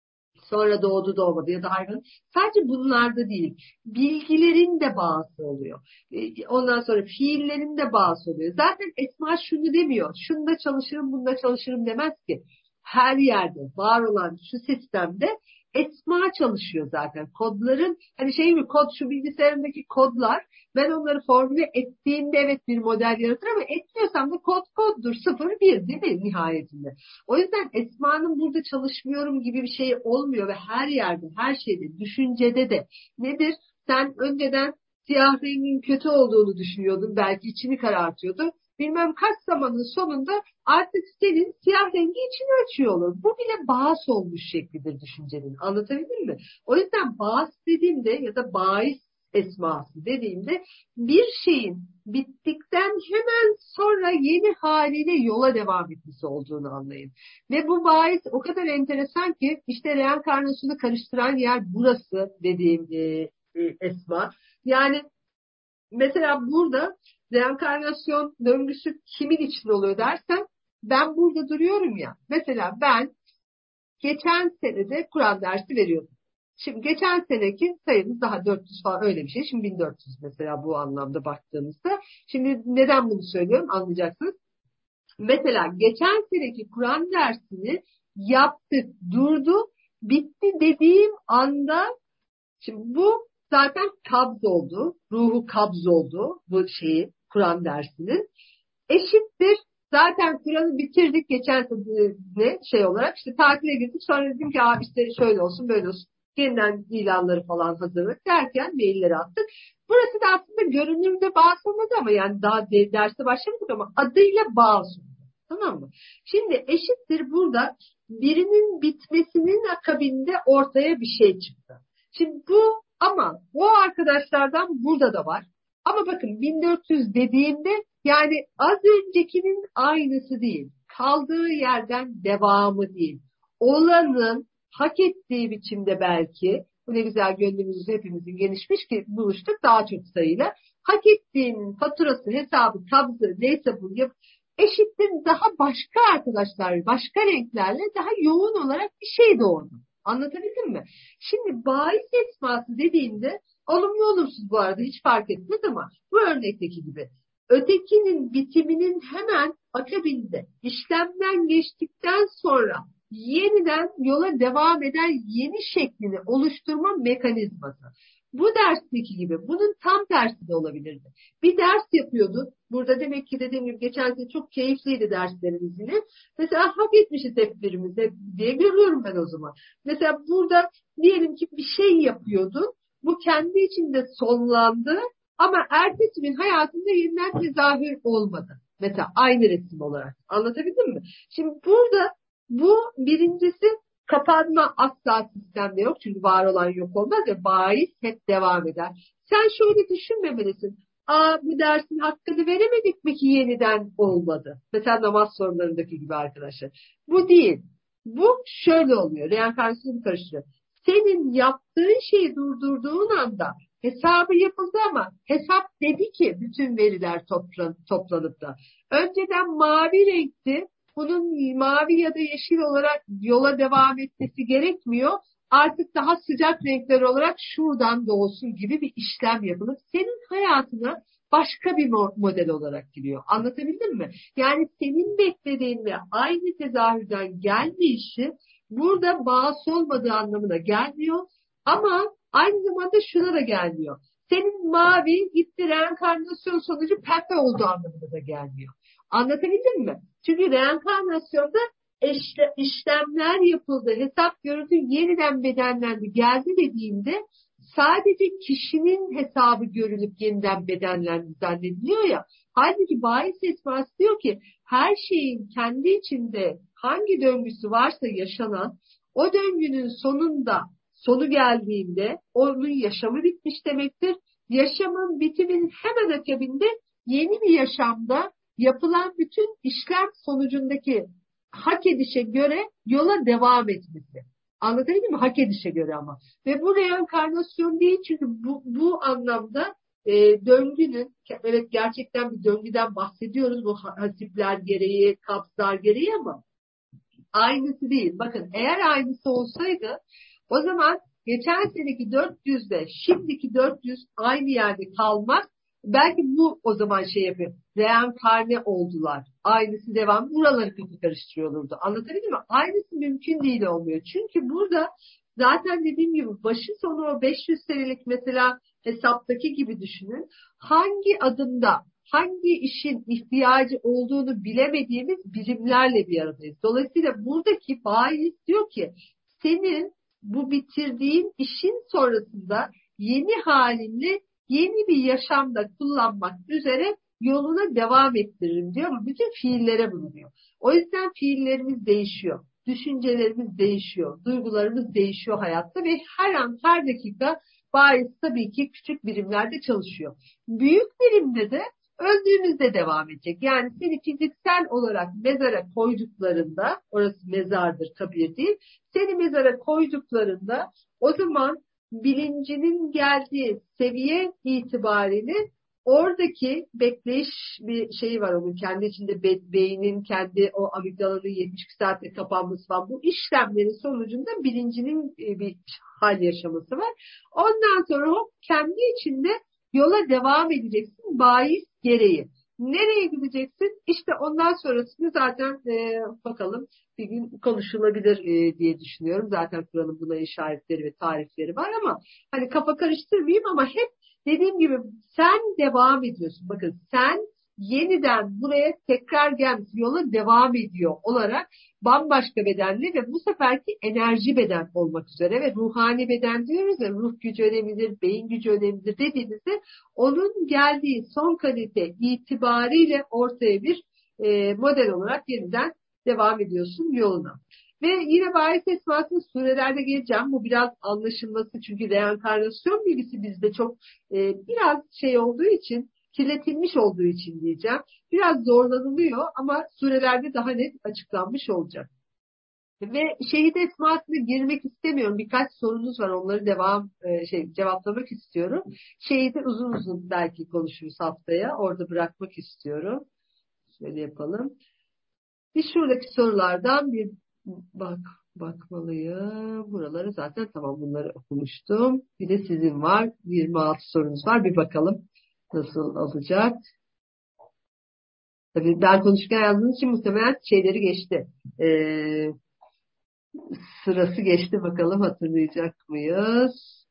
sonra doğdu doğmadı ya da hayvan. Sadece bunlarda değil. Bilgilerin de bağısı oluyor. Ondan sonra fiillerin de bağısı oluyor. Zaten esma şunu demiyor. Şunda çalışırım, bunda çalışırım demez ki. Her yerde var olan şu sistemde esma çalışıyor zaten. Kodların hani şey mi, kod, şu bilgisayarındaki kodlar, ben onları formüle ettiğimde evet bir model yaratır ama etmiyorsam da kod koddur. Sıfır bir değil mi nihayetinde? O yüzden esmanın burada çalışmıyorum gibi bir şey olmuyor ve her yerde, her şeyde, düşüncede de. Nedir? Sen önceden siyah rengin kötü olduğunu düşünüyordun. Belki içini karartıyordu. Bilmem kaç zamanın sonunda artık senin siyah rengi içini açıyor olur. Bu bile bağış olmuş şeklidir düşüncenin. Anlatabildim mi? O yüzden bağış dediğimde ya da bahis esması dediğimde bir şeyin bittikten hemen sonra yeni haliyle yola devam etmesi olduğunu anlayın. Ve bu bahis o kadar enteresan ki işte reenkarnasyonu karıştıran yer burası dediğim e, e, esma. Yani mesela burada reenkarnasyon döngüsü kimin için oluyor dersen, ben burada duruyorum ya. Mesela ben geçen senede Kur'an dersi veriyordum. Şimdi geçen seneki sayımız daha dört yüz falan, öyle bir şey. Şimdi bin dört yüz mesela bu anlamda baktığımızda. Şimdi neden bunu söylüyorum anlayacaksınız. Mesela geçen seneki Kur'an dersini yaptık, durdu, bitti dediğim anda, şimdi bu zaten kabz oldu, ruhu kabz oldu bu şeyi, Kur'an dersinin. Eşittir. Zaten Kur'an'ı bitirdik geçen sene şey olarak, işte tatile gittik, sonra dedim ki abi işte şöyle olsun böyle olsun. Yeniden ilanları falan hazırladık derken mailleri attık. Burası da aslında görünümde bağış olmadı ama yani daha de, derste başlamadık ama adıyla bağış oldu. Tamam mı? Şimdi eşittir burada birinin bitmesinin akabinde ortaya bir şey çıktı. Şimdi bu, ama bu arkadaşlardan burada da var. Ama bakın bin dört yüz dediğimde yani az öncekinin aynısı değil. Kaldığı yerden devamı değil. Olanın hak ettiği biçimde belki, bu ne güzel gönlümüz hepimizin genişmiş ki buluştuk daha çok sayıyla. Hak ettiğinin faturası, hesabı, kabzı neyse bu yap, eşittir daha başka arkadaşlar, başka renklerle daha yoğun olarak bir şey doğurdu. Anlatabildim mi? Şimdi bahis esması dediğimde olumlu olumsuz bu arada hiç fark etmez ama bu örnekteki gibi ötekinin bitiminin hemen akabinde işlemden geçtikten sonra yeniden yola devam eden yeni şeklini oluşturma mekanizması. Bu dersteki gibi bunun tam tersi de olabilirdi. Bir ders yapıyordun. Burada demek ki dediğim gibi geçen sene çok keyifliydi derslerimiz yine. Mesela hak etmişiz hep birimize diye görüyorum ben o zaman. Mesela burada diyelim ki bir şey yapıyordun. Bu kendi içinde sonlandı ama ertesi gün hayatında yeniden tezahür olmadı. Mesela aynı resim olarak. Anlatabildim mi? Şimdi burada bu birincisi kapanma asla sistemde yok. Çünkü var olan yok olmaz ya, bahis hep devam eder. Sen şöyle düşünmemelisin. Aa, bu dersin hakkını veremedik mi ki yeniden olmadı? Mesela namaz sorularındaki gibi arkadaşlar. Bu değil. Bu şöyle oluyor. Reenkarnasyonu karıştırıyor. Senin yaptığın şeyi durdurduğun anda hesabı yapıldı ama hesap dedi ki bütün veriler toplan, toplanıp da. Önceden mavi renkti. Bunun mavi ya da yeşil olarak yola devam etmesi gerekmiyor. Artık daha sıcak renkler olarak şuradan doğsun gibi bir işlem yapılıp senin hayatına başka bir model olarak giriyor. Anlatabildim mi? Yani senin beklediğin ve aynı tezahürden gelmeyişi burada bağısı olmadığı anlamına gelmiyor. Ama aynı zamanda şuna da gelmiyor. Senin mavi gitti reenkarnasyon sonucu pembe olduğu anlamına da gelmiyor. Anlatabildim mi? Çünkü reenkarnasyonda İşte, işlemler yapıldı, hesap görüldü, yeniden bedenlendi, geldi dediğimde sadece kişinin hesabı görülüp yeniden bedenlendi zannediliyor ya. Halbuki bahis esması diyor ki her şeyin kendi içinde hangi döngüsü varsa yaşanan o döngünün sonunda sonu geldiğinde onun yaşamı bitmiş demektir. Yaşamın bitiminin hemen akabinde yeni bir yaşamda yapılan bütün işlem sonucundaki hak edişe göre yola devam etmesi. Anlatabildim mi? Hak edişe göre ama. Ve bu reenkarnasyon değil çünkü bu, bu anlamda e, döngünün, evet gerçekten bir döngüden bahsediyoruz bu hasipler gereği, kapslar gereği ama aynısı değil. Bakın eğer aynısı olsaydı o zaman geçen seneki dört yüzde şimdiki dört yüz aynı yerde kalmak belki bu o zaman şey yapıyor. Reenkarne oldular. Aynısı devam. Buraları kafa karıştırıyor olurdu. Anlatabildim mi? Aynısı mümkün değil olmuyor. Çünkü burada zaten dediğim gibi başı sonu o beş yüz senelik mesela hesaptaki gibi düşünün. Hangi adımda hangi işin ihtiyacı olduğunu bilemediğimiz birimlerle bir aradayız. Dolayısıyla buradaki bahis diyor ki senin bu bitirdiğin işin sonrasında yeni halinle yeni bir yaşamda kullanmak üzere yoluna devam ettiririm diyor ama bütün fiillere bulunuyor. O yüzden fiillerimiz değişiyor. Düşüncelerimiz değişiyor. Duygularımız değişiyor hayatta ve her an her dakika bahis tabii ki küçük birimlerde çalışıyor. Büyük birimde de öldüğümüzde devam edecek. Yani seni fiziksel olarak mezara koyduklarında, orası mezardır kabir değil, seni mezara koyduklarında o zaman bilincinin geldiği seviye itibariyle oradaki bekleyiş bir şeyi var onun kendi içinde be, beynin kendi o amigdalanın yetmiş iki saatte kapanması falan bu işlemlerin sonucunda bilincinin bir hal yaşaması var. Ondan sonra o kendi içinde yola devam edeceksin bahis gereği. Nereye gideceksin? İşte ondan sonrasını zaten e, bakalım bir gün konuşulabilir e, diye düşünüyorum. Zaten Kur'an'ın buna işaretleri ve tarifleri var ama hani kafa karıştırmayayım ama hep dediğim gibi sen devam ediyorsun. Bakın sen yeniden buraya tekrar gelmiş yola devam ediyor olarak bambaşka bedenli ve bu seferki enerji beden olmak üzere ve ruhani beden diyoruz ya ruh gücü önemlidir, beyin gücü önemlidir dediğimizde onun geldiği son kalite itibariyle ortaya bir e, model olarak yeniden devam ediyorsun yoluna. Ve yine bahis esmasının surelerde geleceğim. Bu biraz anlaşılması çünkü reenkarnasyon bilgisi bizde çok e, biraz şey olduğu için kirletilmiş olduğu için diyeceğim. Biraz zorlanılıyor ama surelerde daha net açıklanmış olacak. Ve şehit esmasına girmek istemiyorum. Birkaç sorunuz var. Onları devam e, şey cevaplamak istiyorum. Şehidi uzun uzun belki konuşuruz haftaya. Orada bırakmak istiyorum. Şöyle yapalım. Bir şuradaki sorulardan bir bak bakmalıyım. Buraları zaten tamam bunları okumuştum. Bir de sizin var. yirmi altı sorunuz var. Bir bakalım nasıl olacak. Tabii ben konuşurken yazdığınız için muhtemelen şeyleri geçti. Ee, sırası geçti. Bakalım hatırlayacak mıyız?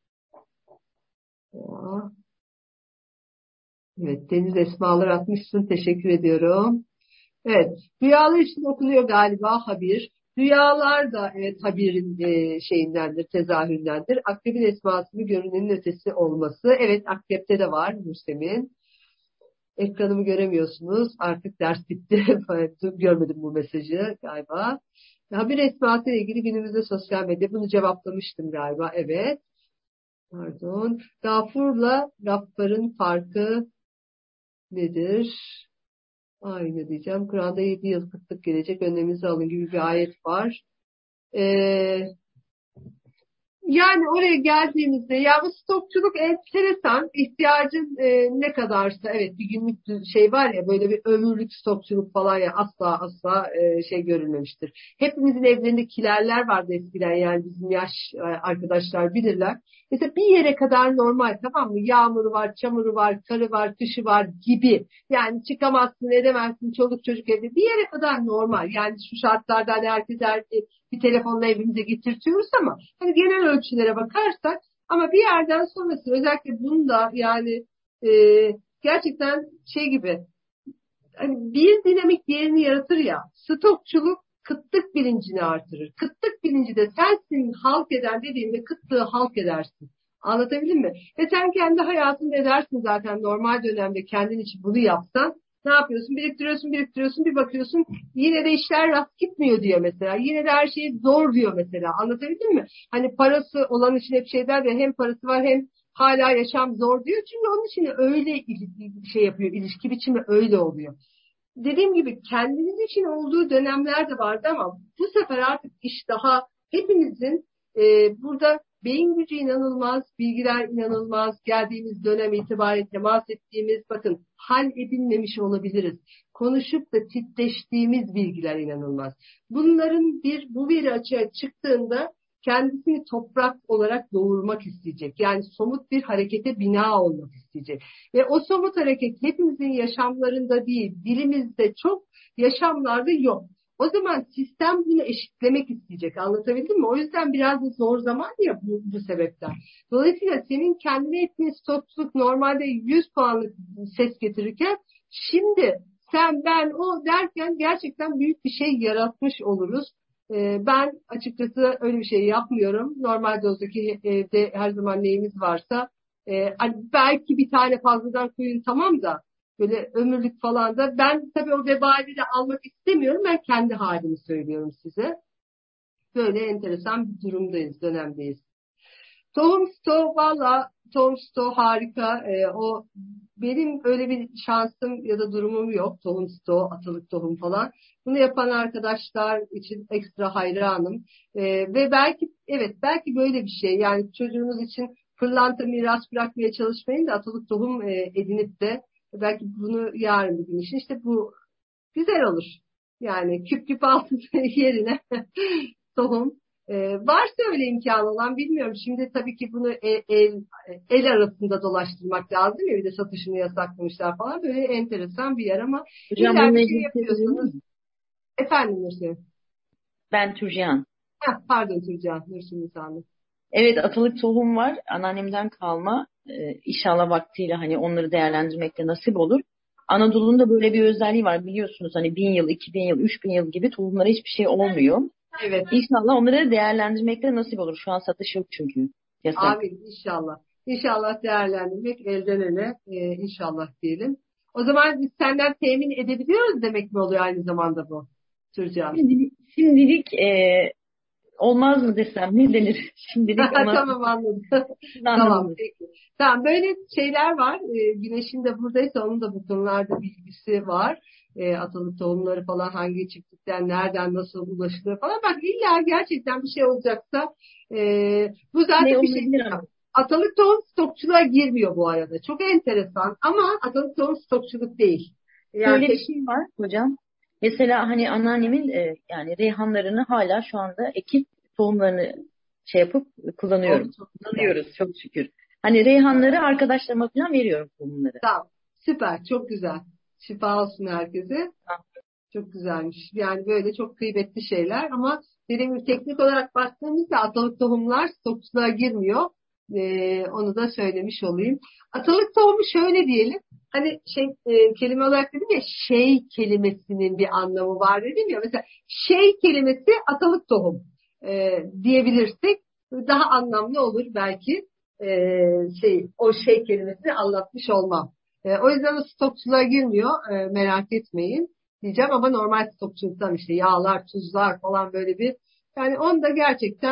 Evet, Deniz esmalar atmışsın. Teşekkür ediyorum. Evet, rüyalar için okunuyor galiba habir. Rüyalar da evet habirin e, şeyindendir, tezahüründendir. Akrep'in esmasının görünenin ötesi olması. Evet, Akrep'te de var Müsem'in. Ekranımı göremiyorsunuz. Artık ders bitti. Görmedim bu mesajı galiba. Habir esması ile ilgili günümüzde sosyal medya. Bunu cevaplamıştım galiba. Evet. Pardon. Gafur'la Gaffar'ın farkı nedir? Aynı diyeceğim. Kur'an'da yedi yıl kıtlık gelecek, önleminizi alın gibi bir ayet var. Ee, Yani oraya geldiğimizde ya bu stokçuluk enteresan. İhtiyacın e, ne kadarsa, evet, bir günlük şey var ya, böyle bir ömürlük stokçuluk falan ya, asla asla e, şey görülmemiştir. Hepimizin evlerinde kilerler vardı eskiden, yani bizim yaş e, arkadaşlar bilirler. Mesela bir yere kadar normal, tamam mı? Yağmuru var, çamuru var, karı var, kışı var gibi. Yani çıkamazsın, edemezsin, çoluk çocuk evde. Bir yere kadar normal. Yani şu şartlarda hani herkes her, bir telefonla evimize getirtiyoruz ama hani genel ölçülere bakarsak, ama bir yerden sonrası özellikle bunda yani e, gerçekten şey gibi, hani bir dinamik diğerini yaratır ya, stokçuluk kıtlık bilincini artırır. Kıtlık bilinci de sensin halk eden dediğinde kıtlığı halk edersin. Anlatabildim mi? Ve sen kendi hayatında edersin zaten, normal dönemde kendin için bunu yapsan. Ne yapıyorsun? Biriktiriyorsun, biriktiriyorsun, bir bakıyorsun yine de işler rast gitmiyor diyor mesela. Yine de her şey zor diyor mesela. Anlatabildim mi? Hani parası olan için hep şey der ya, hem parası var hem hala yaşam zor diyor. Çünkü onun için öyle şey yapıyor, ilişki biçimi öyle oluyor. Dediğim gibi kendimiz için olduğu dönemler de vardı ama bu sefer artık iş daha hepimizin e, burada beyin gücü inanılmaz, bilgiler inanılmaz, geldiğimiz dönem itibariyle temas ettiğimiz, bakın, hal edinmemiş olabiliriz. Konuşup da titreştiğimiz bilgiler inanılmaz. Bunların bir bu veri açığa çıktığında kendisini toprak olarak doğurmak isteyecek. Yani somut bir harekete bina olmak isteyecek. Ve o somut hareket hepimizin yaşamlarında değil, dilimizde çok, yaşamlarda yok. O zaman sistem bunu eşitlemek isteyecek. Anlatabildim mi? O yüzden biraz da zor zaman ya bu, bu sebepten. Dolayısıyla senin kendine ettiğin stokçuluk normalde yüz puanlık ses getirirken, şimdi sen, ben, o derken gerçekten büyük bir şey yaratmış oluruz. Ee, Ben açıkçası öyle bir şey yapmıyorum. Normal dozdaki evde her zaman neyimiz varsa, e, hani belki bir tane fazladan koyun, tamam da böyle ömürlük falan da, ben tabii o vebali de almak istemiyorum. Ben kendi halimi söylüyorum size. Böyle enteresan bir durumdayız, dönemdeyiz. Tohum Sto, valla Tohum Sto harika. Ee, o benim öyle bir şansım ya da durumum yok. Tohum Sto, atılık tohum falan. Bunu yapan arkadaşlar için ekstra hayranım. Ee, ve belki, evet, belki böyle bir şey. Yani çocuğunuz için pırlanta miras bırakmaya çalışmayın da atılık tohum e, edinip de belki bunu yarın bir gün için işte bu güzel olur. Yani küp küp altın yerine tohum. Ee, varsa öyle imkanı olan, bilmiyorum. Şimdi tabii ki bunu el, el, el arasında dolaştırmak lazım ya, bir de satışını yasaklamışlar falan. Böyle enteresan bir yer ama
Hocam
illa
bununla
bir şey
ilgili bir şey söyleyebilir
yapıyorsanız,
miyim?
efendim Nurşin.
Ben Turcihan.
Heh, pardon Turcan, Nurşin Nisan'ı.
Evet, atılık tohum var. Anneannemden kalma. Ee, inşallah vaktiyle hani onları değerlendirmekte nasip olur. Anadolu'nun da böyle bir özelliği var biliyorsunuz. Hani bin yıl, iki bin yıl, üç bin yıl gibi tohumlara hiçbir şey olmuyor.
Evet.
İnşallah onları değerlendirmekte nasip olur. Şu an satış yok çünkü. Yasak.
Amin inşallah. İnşallah değerlendirmek elden ele, e, inşallah diyelim. O zaman biz senden temin edebiliyoruz demek mi oluyor aynı zamanda bu Turcan?
Şimdilik, şimdilik e, olmaz mı desem ne denir? Şimdilik ona
Tamam, anladım. Tamam,
anladınız.
peki. Tamam, böyle şeyler var. Ee, Güneş'in de buradaysa onun da bu konularda bilgisi var. Ee, atalık tohumları falan hangi çiftlikten, nereden, nasıl ulaşılıyor falan. Bak, illa gerçekten bir şey olacaksa e, bu
Ne
zaten bir şey
olabilir
değil.
ama.
Atalık tohum stokçuluğa girmiyor bu arada. Çok enteresan ama atalık tohum stokçuluk değil. Yani
Şöyle bir
tek
şey var hocam. Mesela hani anneannemin e, yani reyhanlarını hala şu anda ekip tohumlarını şey yapıp
oh,
kullanıyorum.
çok güzel.
Kullanıyoruz çok şükür. Hani reyhanları arkadaşlarıma falan veriyorum tohumları.
Tamam. Süper. Çok güzel. Şifa olsun herkese. Çok güzelmiş. Yani böyle çok kıymetli şeyler ama dediğim gibi teknik olarak baktığımızda atalık tohumlar stokçuluğa girmiyor. Ee, onu da söylemiş olayım. Atalık tohumu şöyle diyelim. Hani şey e, kelime olarak dedim ya, şey kelimesinin bir anlamı var dedim ya. Mesela şey kelimesi atalık tohum e, diyebilirsek daha anlamlı olur belki. E, şey o şey kelimesini anlatmış olmam. E, o yüzden o stokçuluğa girmiyor. E, merak etmeyin diyeceğim ama normal stokçuluktan işte yağlar, tuzlar falan, böyle bir, yani onu da gerçekten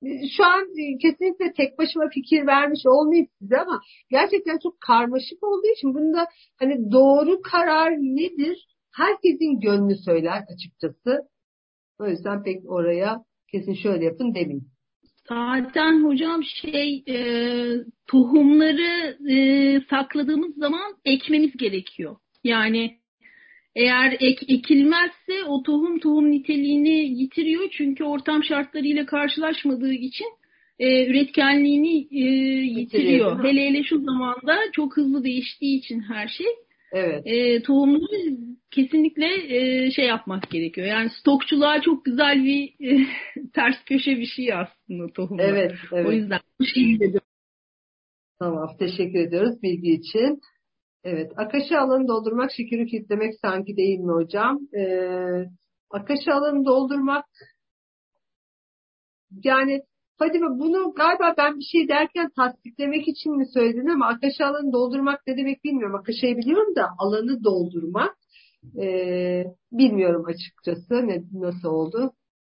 şu an kesinlikle tek başıma fikir vermiş olmayayım size ama gerçekten çok karmaşık olduğu için bunda hani doğru karar nedir? Herkesin gönlü söyler açıkçası. O yüzden pek oraya kesin şöyle yapın demeyin.
Zaten hocam şey e, tohumları e, sakladığımız zaman ekmemiz gerekiyor. Yani eğer ek, ekilmezse o tohum tohum niteliğini yitiriyor. Çünkü ortam şartlarıyla karşılaşmadığı için e, üretkenliğini e, yitiriyor. Hele hele şu zamanda çok hızlı değiştiği için her şey.
Evet.
E, tohumları kesinlikle e, şey yapmak gerekiyor. Yani stokçuluğa çok güzel bir e, ters köşe bir şey aslında tohumlar.
Evet, evet.
O yüzden bu şeyi dedim.
Tamam, teşekkür ediyoruz bilgi için. Evet, akaşa alanı doldurmak şekeri kilitlemek sanki değil mi hocam? Ee, akaşa alanı doldurmak yani Fadime bunu galiba ben bir şey derken tasdiklemek için mi söyledin ama akaşa alanı doldurmak ne demek bilmiyorum. Akaşayı biliyorum da alanı doldurmak ee, bilmiyorum açıkçası ne, nasıl oldu.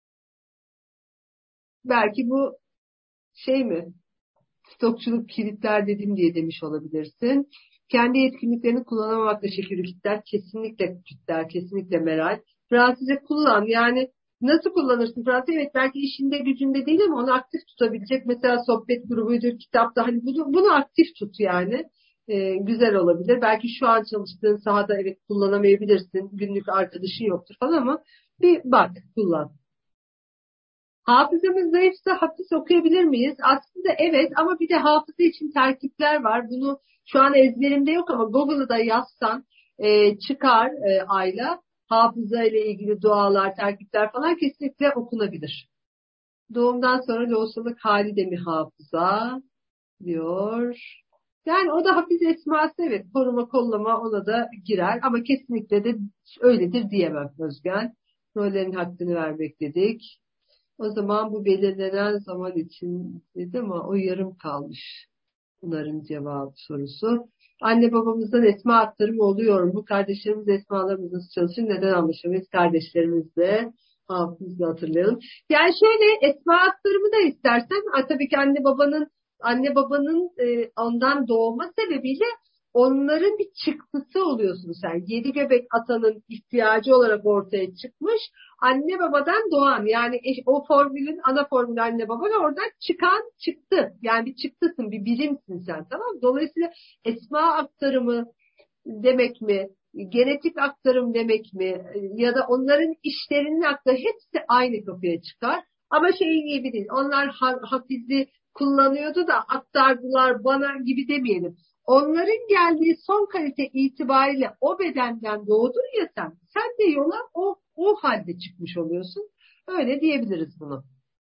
Belki bu şey mi? Stokçuluk kilitler dedim diye demiş olabilirsin. Kendi yetkinliklerini kullanamamakla şekeri kilitler. Kesinlikle kilitler, kesinlikle Meral. Fransızca kullan. Yani nasıl kullanırsın Fransızca? Evet belki işinde gücünde değil ama onu aktif tutabilecek. Mesela sohbet grubuydu, kitapta. Hani bunu, bunu aktif tut yani. Ee, güzel olabilir. Belki şu an çalıştığın sahada evet kullanamayabilirsin. Günlük arkadaşın yoktur falan ama bir bak, kullan. Hafızamız zayıfsa hafif okuyabilir miyiz? Aslında evet ama bir de hafıza için terkipler var. Bunu şu an ezberimde yok ama Google'da da yazsan e, çıkar e, Ayla. Hafıza ile ilgili dualar, terkipler falan kesinlikle okunabilir. Doğumdan sonra lohusalık hali de mi hafıza diyor. Yani o da hafiz esması evet koruma kollama ona da girer ama kesinlikle de öyledir diyemem Özgen. Rollerin hakkını vermek dedik. O zaman bu belirlenen zaman için dedi ama o yarım kalmış. Bunların cevabı sorusu. Anne babamızdan esma aktarımı oluyor mu? Kardeşlerimiz esmalarımız nasıl çalışır? Neden anlaşamayız? Kardeşlerimizle hafızla hatırlayalım. Yani şöyle esma aktarımı da istersen tabii ki anne babanın anne babanın e, ondan doğma sebebiyle onların bir çıktısı oluyorsun sen. Yedi göbek atanın ihtiyacı olarak ortaya çıkmış. Anne babadan doğan yani o formülün ana formülü anne baba ve oradan çıkan çıktı. Yani bir çıktısın, bir birimsin sen tamam mı? Dolayısıyla esma aktarımı demek mi? Genetik aktarım demek mi? Ya da onların işlerinin aktarı hepsi aynı kapıya çıkar. Ama şey gibi değil. Onlar hafizi kullanıyordu da aktardılar bana gibi demeyelim. Onların geldiği son kalite itibariyle o bedenden doğdun ya sen. Sen de yola o, o halde çıkmış oluyorsun. Öyle diyebiliriz bunu.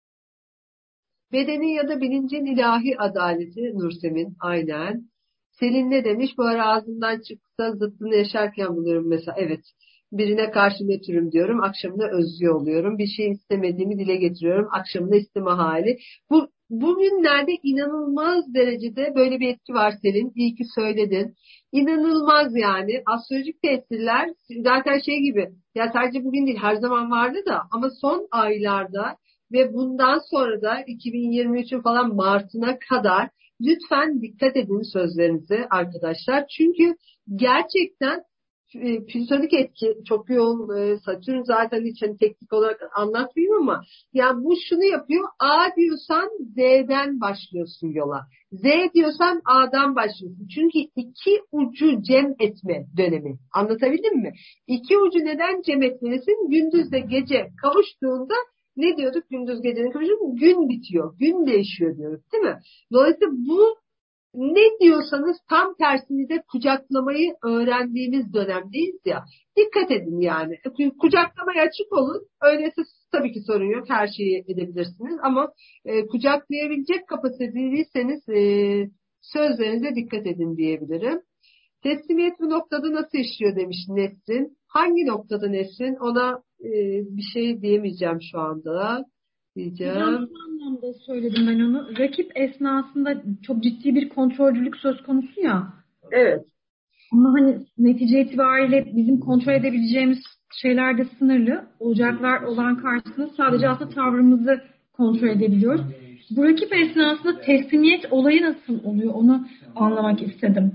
Bedenin ya da bilincin ilahi adaleti Nursemin aynen. Selin ne demiş? Bu ara ağzından çıksa zıttını yaşarken buluyorum mesela. Evet. Birine karşı nötrüm diyorum. Akşamında özgü oluyorum. Bir şey istemediğimi dile getiriyorum. Akşamında isteme hali. Bu bugünlerde inanılmaz derecede böyle bir etki var Selin. İyi ki söyledin. İnanılmaz yani. Astrolojik tesirler zaten şey gibi. Ya sadece bugün değil her zaman vardı da ama son aylarda ve bundan sonra da iki bin yirmi üçün falan Mart'ına kadar lütfen dikkat edin sözlerinize arkadaşlar. Çünkü gerçekten e, plütonik etki çok yoğun. E, Satürn zaten hiç hani teknik olarak anlatmayayım ama yani bu şunu yapıyor. A diyorsan Z'den başlıyorsun yola. Z diyorsan A'dan başlıyorsun. Çünkü iki ucu cem etme dönemi. Anlatabildim mi? İki ucu neden cem etmelisin? Gündüzle gece kavuştuğunda ne diyorduk? Gündüz gecenin kavuştuğunda gün bitiyor. Gün değişiyor diyoruz değil mi? Dolayısıyla bu ne diyorsanız tam tersini de kucaklamayı öğrendiğimiz dönemdeyiz ya. Dikkat edin yani. Kucaklamaya açık olun. Öyleyse tabii ki sorun yok. Her şeyi edebilirsiniz. Ama e, kucaklayabilecek kapasiteliyseniz e, sözlerinize dikkat edin diyebilirim. Teslimiyet bu noktada nasıl işliyor demiş Nesrin. Hangi noktada Nesrin? Ona e, bir şey diyemeyeceğim şu anda. Diyeceğim.
Hocam şu anlamda söyledim ben onu. Rakip esnasında çok ciddi bir kontrolcülük söz konusu ya.
Evet.
Ama hani netice itibariyle bizim kontrol edebileceğimiz şeyler de sınırlı. Olacaklar olan karşısında sadece aslında tavrımızı kontrol edebiliyoruz. Bu rakip esnasında teslimiyet olayı nasıl oluyor? Onu anlamak istedim.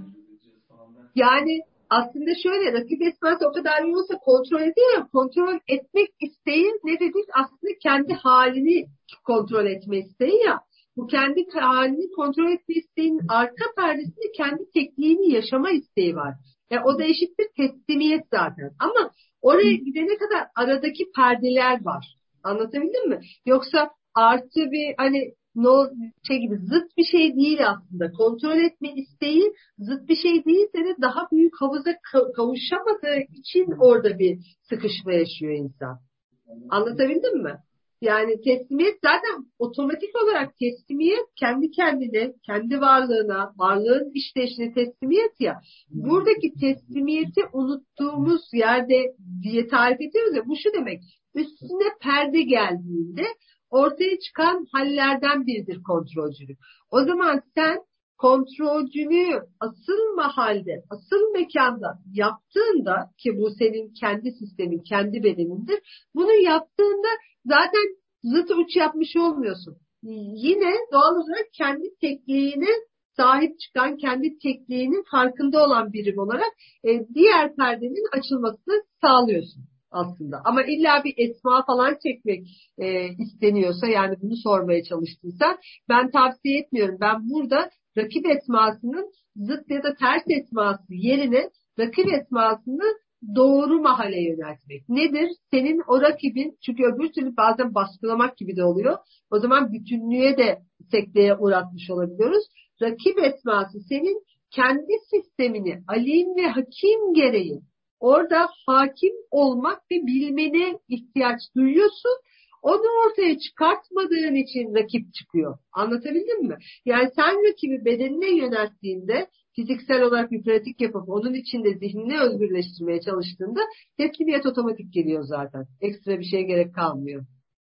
Yani aslında şöyle, rakip esması o kadar yoğunsa kontrol ediyor ya, kontrol etmek isteği ne dedik? Aslında kendi halini kontrol etme isteği ya. Bu kendi halini kontrol etme isteğinin arka perdesinde kendi tekniğini yaşama isteği var. Yani o da eşittir teslimiyet zaten. Ama oraya gidene kadar aradaki perdeler var. Anlatabildim mi? Yoksa artı bir hani no şey gibi zıt bir şey değil aslında. Kontrol etme isteği zıt bir şey değilse de daha büyük havuza ka- kavuşamadığı için orada bir sıkışma yaşıyor insan. Anlatabildim mi? Yani teslimiyet zaten otomatik olarak teslimiyet kendi kendine, kendi varlığına, varlığın işleyişine teslimiyet ya. Buradaki teslimiyeti unuttuğumuz yerde diye tarif ediyoruz ya. Bu şu demek. Üstüne perde geldiğinde ortaya çıkan hallerden biridir kontrolcülük. O zaman sen kontrolcülüğü asıl mahalde, asıl mekanda yaptığında, ki bu senin kendi sistemin, kendi bedenindir. Bunu yaptığında zaten zıt uç yapmış olmuyorsun. Yine doğal olarak kendi tekniğine sahip çıkan, kendi tekniğinin farkında olan birim olarak e, diğer perdenin açılmasını sağlıyorsun aslında. Ama illa bir esma falan çekmek e, isteniyorsa, yani bunu sormaya çalıştıysan, ben tavsiye etmiyorum. Ben burada rakip esmasının zıt ya da ters esması yerine rakip esmasını doğru mahale yöneltmek. Nedir? Senin o rakibin, çünkü öbür türlü bazen baskılamak gibi de oluyor. O zaman bütünlüğe de sekteye uğratmış olabiliyoruz. Rakip esması senin kendi sistemini alim ve hakim gereği orada hakim olmak ve bilmene ihtiyaç duyuyorsun. Onu ortaya çıkartmadığın için rakip çıkıyor. Anlatabildim mi? Yani sen rakibi bedenine yönelttiğinde, fiziksel olarak bir pratik yapıp onun içinde zihnini özgürleştirmeye çalıştığında teslimiyet otomatik geliyor zaten. Ekstra bir şeye gerek kalmıyor.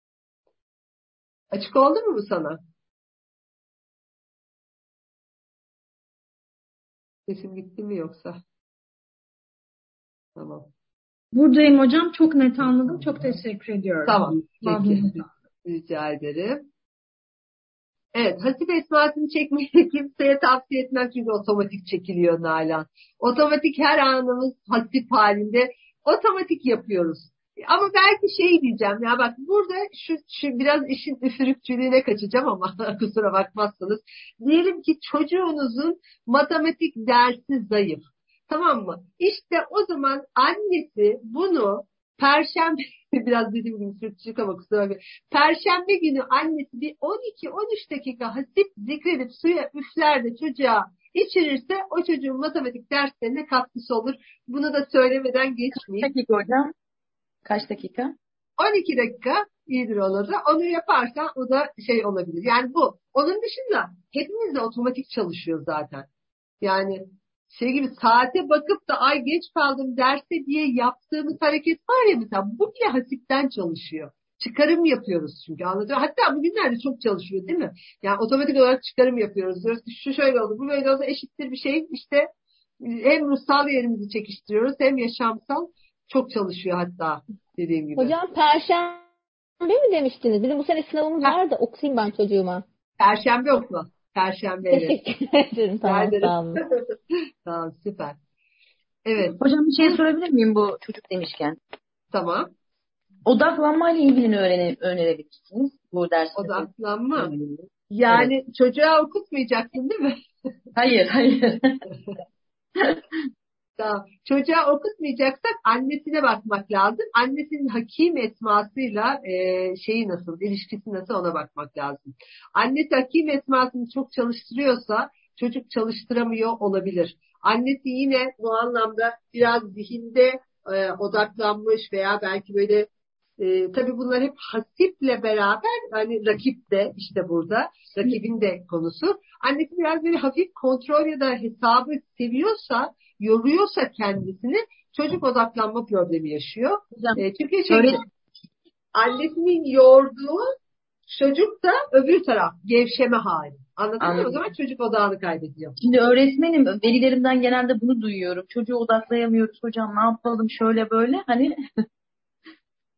Açık oldu mu bu sana? Sesim gitti mi yoksa? Tamam.
Buradayım hocam. Çok net anladım. Çok teşekkür ediyorum.
Tamam. Peki.
Bağlantınız.
Rica ederim. Evet, hasip esmasını çekmeyi kimseye tavsiye etmem çünkü otomatik çekiliyor Nalan. Otomatik her anımız hasip halinde otomatik yapıyoruz. Ama belki şey diyeceğim ya, bak burada şu, şu biraz işin üfürükçülüğüne kaçacağım ama kusura bakmazsanız. Diyelim ki çocuğunuzun matematik dersi zayıf. Tamam mı? İşte o zaman annesi bunu Perşembe biraz dediğim gibi sürtüşük ama kusura bakmayın. Perşembe günü annesi bir on iki on üç dakika hasip zikredip suya üfler de çocuğa içirirse o çocuğun matematik derslerine katkısı olur. Bunu da söylemeden geçmeyeyim.
Kaç dakika hocam? Kaç dakika?
on iki dakika iyidir ona da. Onu yaparsan o da şey olabilir. Yani bu. Onun dışında hepimiz de otomatik çalışıyor zaten. Yani şey gibi saate bakıp da ay geç kaldım derse diye yaptığımız hareket var ya mesela, bu bile hasipten çalışıyor. Çıkarım yapıyoruz çünkü, anlatıyor. Hatta bugünlerde çok çalışıyor değil mi? Yani otomatik olarak çıkarım yapıyoruz. Diyoruz ki şu şöyle oldu, bu böyle oldu, eşittir bir şey. İşte hem ruhsal yerimizi çekiştiriyoruz hem yaşamsal, çok çalışıyor hatta dediğim gibi.
Hocam Perşembe mi demiştiniz? Bizim bu sene sınavımız var da okuyayım ben çocuğuma.
Perşembe okula. Perşembe evet.
Teşekkür ederim. Tamam, sağ olun.
Tamam, süper. Evet.
Hocam bir şey sorabilir miyim bu çocuk demişken?
Tamam.
Odaklanmayla ilgili ne öğrene, önerebilirsiniz bu derste?
Odaklanma. Yani evet. Çocuğa okutmayacaksın değil mi?
Hayır, hayır.
Tamam. Çocuğa okutmayacaksak annesine bakmak lazım. Annesinin hakim esmasıyla e, şeyi nasıl, ilişkisi nasıl, ona bakmak lazım. Annesi hakim esmasını çok çalıştırıyorsa çocuk çalıştıramıyor olabilir. Annesi yine bu anlamda biraz zihinde e, odaklanmış veya belki böyle e, tabii bunlar hep hasiple beraber, hani rakip de işte burada rakibin de konusu. Annesi biraz böyle hafif kontrol ya da hesabı seviyorsa, yoruyorsa kendisini, çocuk odaklanma problemi yaşıyor. E, çünkü şey, öyle... annesinin yorduğu, çocuk da öbür taraf gevşeme hali. Anladın mı? O zaman çocuk odağını kaybediyor.
Şimdi öğretmenim, velilerimden genelde bunu duyuyorum. Çocuğu odaklayamıyoruz hocam, ne yapalım şöyle böyle, hani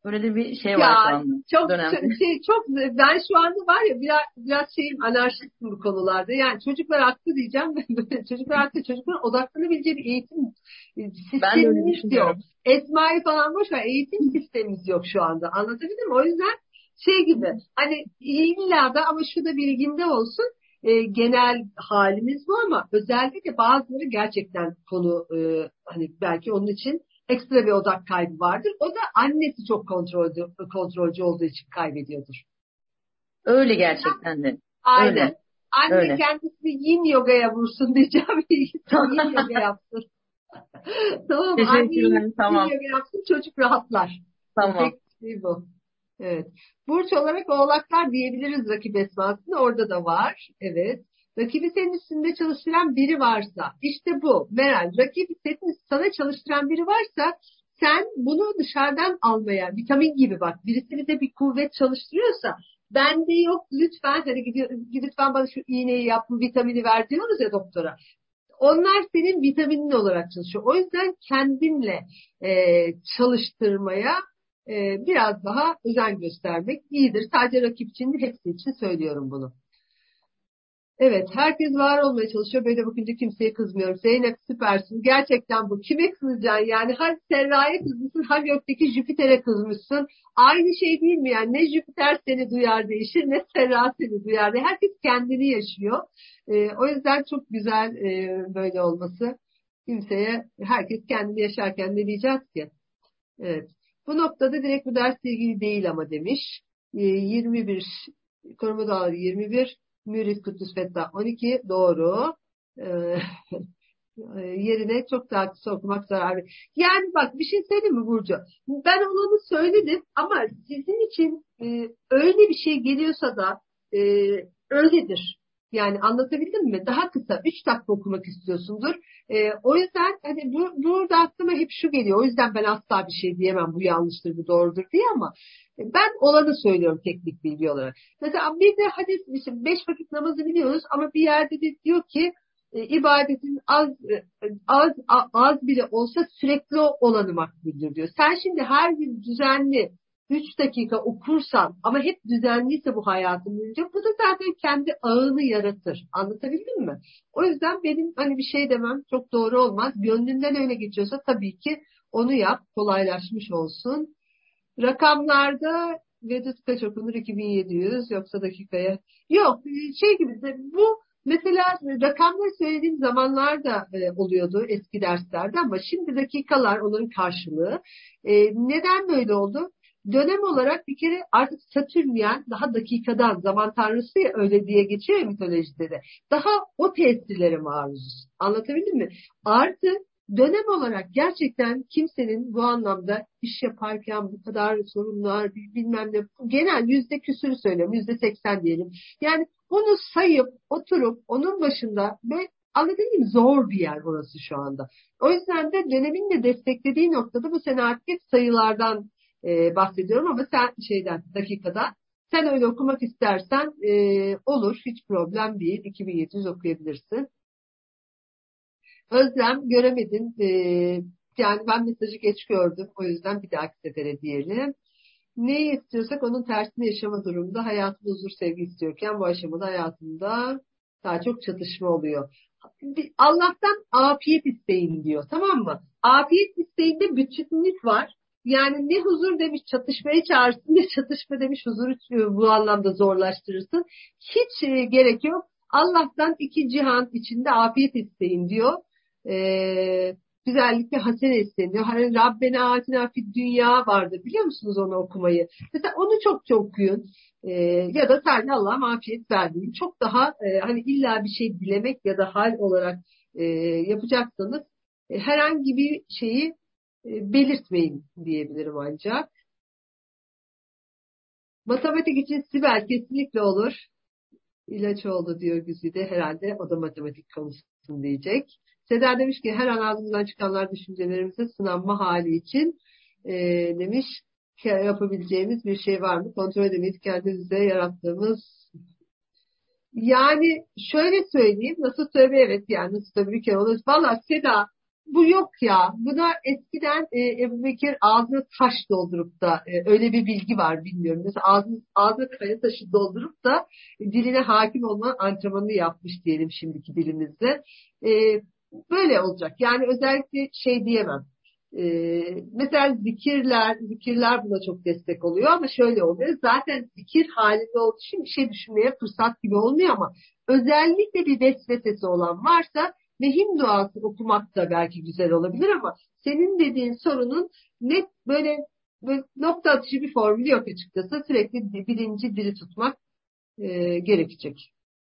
Böyle de bir şey var
Ya
şu anda
çok
dönemde.
şey çok ben şu anda var ya biraz biraz şeyim anarşistim bu konularda. Yani çocuklar haklı diyeceğim. Böyle çocuklar haklı. Çocukların odaklanabileceği bir eğitim e,
Ben de öyle
sistemimiz yok.
düşünüyorum.
Esma'yı falan boş ver. Eğitim sistemimiz yok şu anda. Anlatabildim mi? O yüzden şey gibi hani illa da ama şu da bilginde olsun. E, genel halimiz bu ama özellikle bazıları gerçekten konu e, hani belki onun için ekstra bir odak kaybı vardır. O da annesi çok kontrolcü, kontrolcü olduğu için kaybediyordur.
Öyle gerçekten de.
Aynen.
Öyle.
Anne
Öyle.
kendisini yin yogaya vursun diyeceğim. Yin yoga yapsın. Tamam mı? Anne yin,
Teşekkürler.
yin
Tamam.
yoga yapsın çocuk rahatlar.
Tamam.
Tek şey bu. Evet. Burç olarak oğlaklar diyebiliriz rakip esmasında. Orada da var. Evet. Rakibi senin üstünde çalıştıran biri varsa, işte bu Meral, rakibi senin sana çalıştıran biri varsa sen bunu dışarıdan almaya, vitamin gibi bak, birisi bize bir kuvvet çalıştırıyorsa, bende yok lütfen, hani gidiyor, lütfen bana şu iğneyi yap, bu vitamini ver diyoruz ya doktora. Onlar senin vitaminin olarak çalışıyor. O yüzden kendinle e, çalıştırmaya e, biraz daha özen göstermek iyidir. Sadece rakip için değil, hepsi için söylüyorum bunu. Evet, herkes var olmaya çalışıyor. Böyle bakınca kimseye kızmıyorum. Zeynep süpersin. Gerçekten bu. Kime kızacaksın yani? Ha Serra'ya kızmışsın, ha gökteki Jüpiter'e kızmışsın. Aynı şey değil mi yani? Ne Jüpiter seni duyar değişir, ne Serra seni duyar değişir. Herkes kendini yaşıyor. Ee, o yüzden çok güzel e, böyle olması. Kimseye, herkes kendini yaşarken ne diyeceğiz ki? Evet. Bu noktada direkt bu dersle ilgili değil ama demiş. Ee, yirmi bir, koruma dağları yirmi bir, Mürit Kudüs Fettah on iki, doğru. Ee, yerine çok daha kısa okumak zararlı. Yani bak bir şey söyleyeyim mi Burcu? Ben olanı söyledim ama sizin için e, öyle bir şey geliyorsa da e, öyledir. Yani anlatabildim mi? Daha kısa, üç dakika okumak istiyorsundur. E, o yüzden hani bu, burada aklıma hep şu geliyor. O yüzden ben asla bir şey diyemem. Bu yanlıştır, bu doğrudur diye ama ben olanı söylüyorum teknik bilgi olarak. Mesela bir de hadis, beş vakit namazı biliyoruz ama bir yerde de diyor ki e, ibadetin az, e, az az bile olsa sürekli olanı makbuldür diyor. Sen şimdi her gün düzenli üç dakika okursan ama hep düzenliyse bu hayatın boyunca bu da zaten kendi ağını yaratır. Anlatabildim mi? O yüzden benim hani bir şey demem çok doğru olmaz. Gönlünden öyle geçiyorsa tabii ki onu yap. Kolaylaşmış olsun. Rakamlarda Vedat kaç okunur? iki bin yedi yüz yoksa dakikaya? Yok şey gibi de bu mesela rakamları söylediğim zamanlarda e, oluyordu eski derslerde ama şimdi dakikalar onların karşılığı. E, neden böyle oldu? Dönem olarak bir kere artık Satürnyen daha dakikadan zaman tanrısı ya öyle diye geçiyor ya mitolojide de. Daha o tesirlere maruz. Anlatabildim mi? Artı dönem olarak gerçekten kimsenin bu anlamda iş yaparken bu kadar sorunlar bilmem ne genel yüzde küsürü söylüyorum yüzde seksen diyelim. Yani onu sayıp oturup onun başında ve anladığım gibi zor bir yer orası şu anda. O yüzden de dönemin de desteklediği noktada bu sene artık hep sayılardan e, bahsediyorum ama sen şeyden dakikada sen öyle okumak istersen e, olur hiç problem değil iki bin yedi yüz okuyabilirsin. Özlem göremedin. Ee, yani ben mesajı geç gördüm. O yüzden bir dahaki sefere diyelim. Neyi istiyorsak onun tersini yaşama durumunda hayatımda huzur sevgi istiyorken bu aşamada hayatımda daha çok çatışma oluyor. Allah'tan afiyet isteyin diyor. Tamam mı? Afiyet isteğinde bütünlük var. Yani ne huzur demiş çatışmaya çağırsın ne çatışma demiş huzuru bu anlamda zorlaştırırsın. Hiç e, gerek yok. Allah'tan iki cihan içinde afiyet isteyin diyor. Ee, güzellik ve hasene isteniyor. Hani Rabbena atina fid dünya vardı biliyor musunuz onu okumayı? Mesela onu çok çok okuyun. Ee, ya da sadece Allah'ım afiyet verdiğim. Çok daha e, hani illa bir şey dilemek ya da hal olarak e, yapacaksanız e, herhangi bir şeyi e, belirtmeyin diyebilirim ancak. Matematik için Sibel kesinlikle olur. İlaç oldu diyor Güzide. Herhalde o da matematik konuşsun diyecek. Seda demiş ki her an ağzımızdan çıkanlar düşüncelerimize sınanma hali için e, demiş ki yapabileceğimiz bir şey var mı? Kontrol edemeyiz kendimize yarattığımız. Yani şöyle söyleyeyim. Nasıl tövbe evet yani nasıl tövbe bir kere olur. Valla Seda bu yok ya. Buna eskiden e, Ebu Bekir ağzına taş doldurup da e, öyle bir bilgi var bilmiyorum. Mesela ağzına, ağzına kaya taşı doldurup da e, diline hakim olma antrenmanını yapmış diyelim şimdiki dilimizde. E, böyle olacak. Yani özellikle şey diyemem. Ee, mesela zikirler, zikirler buna çok destek oluyor ama şöyle oluyor. Zaten zikir halinde olduğu için bir şey düşünmeye fırsat gibi olmuyor ama özellikle bir vesvesesi olan varsa vehim duası okumak da belki güzel olabilir ama senin dediğin sorunun net böyle, böyle nokta atışı bir formülü yok açıkçası. Sürekli bilinci diri tutmak e, gerekecek.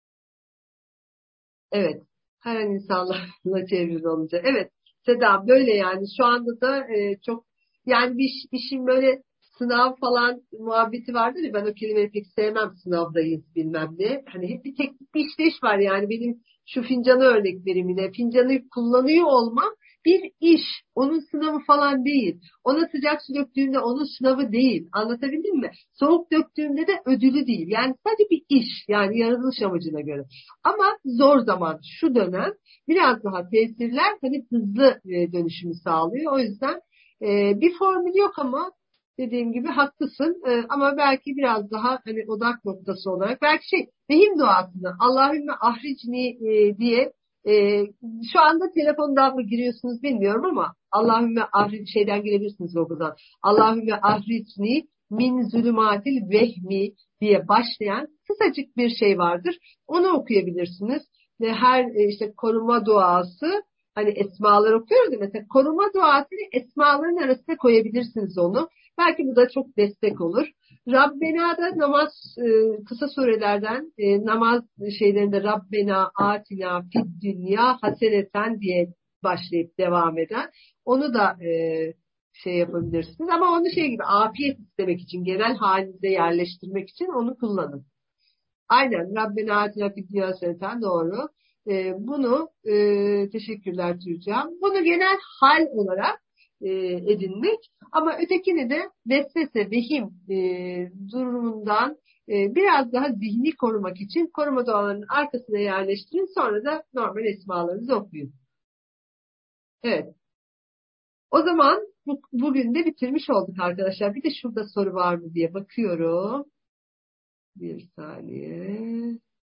Evet. Her an insanlarla çevrili olunca. Evet. Seda böyle yani şu anda da e, çok yani bir iş- işin böyle sınav falan muhabbeti vardır ya ben o kelimeyi pek sevmem sınavdayız bilmem ne. Hani hep bir teknik bir işleyiş var yani benim şu fincanı örnek vereyim yine. Fincanı kullanıyor olmam bir iş. Onun sınavı falan değil. Ona sıcak su döktüğümde onun sınavı değil. Anlatabildim mi? Soğuk döktüğümde de ödülü değil. Yani sadece bir iş. Yani yaratılış amacına göre. Ama zor zaman şu dönem biraz daha tesirler hani hızlı e, dönüşümü sağlıyor. O yüzden e, bir formül yok ama dediğim gibi haklısın. E, ama belki biraz daha hani odak noktası olarak belki şey vehim duasını Allahümme ahricni e, diye e, şu anda telefondan mı giriyorsunuz bilmiyorum ama Allahümme ahric şeyden girebilirsiniz Google'dan. Allahümme ahricni min zulümatil vehmi diye başlayan kısacık bir şey vardır. Onu okuyabilirsiniz. Ve her e, işte koruma duası hani esmalar okuyoruz ya mesela koruma duasını esmaların arasına koyabilirsiniz onu. Belki bu da çok destek olur. Rabbena'da namaz e, kısa surelerden e, namaz şeylerinde Rabbena atina fid dünya haseneten diye başlayıp devam eden onu da e, şey yapabilirsiniz. Ama onu şey gibi afiyet istemek için genel halinde yerleştirmek için onu kullanın. Aynen. Rabbena atina fid dünya haseneten doğru. Ee, bunu e, teşekkürler Türkan. Bunu genel hal olarak e, edinmek ama ötekini de vesvese, vehim e, durumundan e, biraz daha zihni korumak için koruma dualarının arkasına yerleştirin. Sonra da normal esmalarınızı okuyun. Evet. O zaman bu, bugün de bitirmiş olduk arkadaşlar. Bir de şurada soru var mı diye bakıyorum. Bir saniye.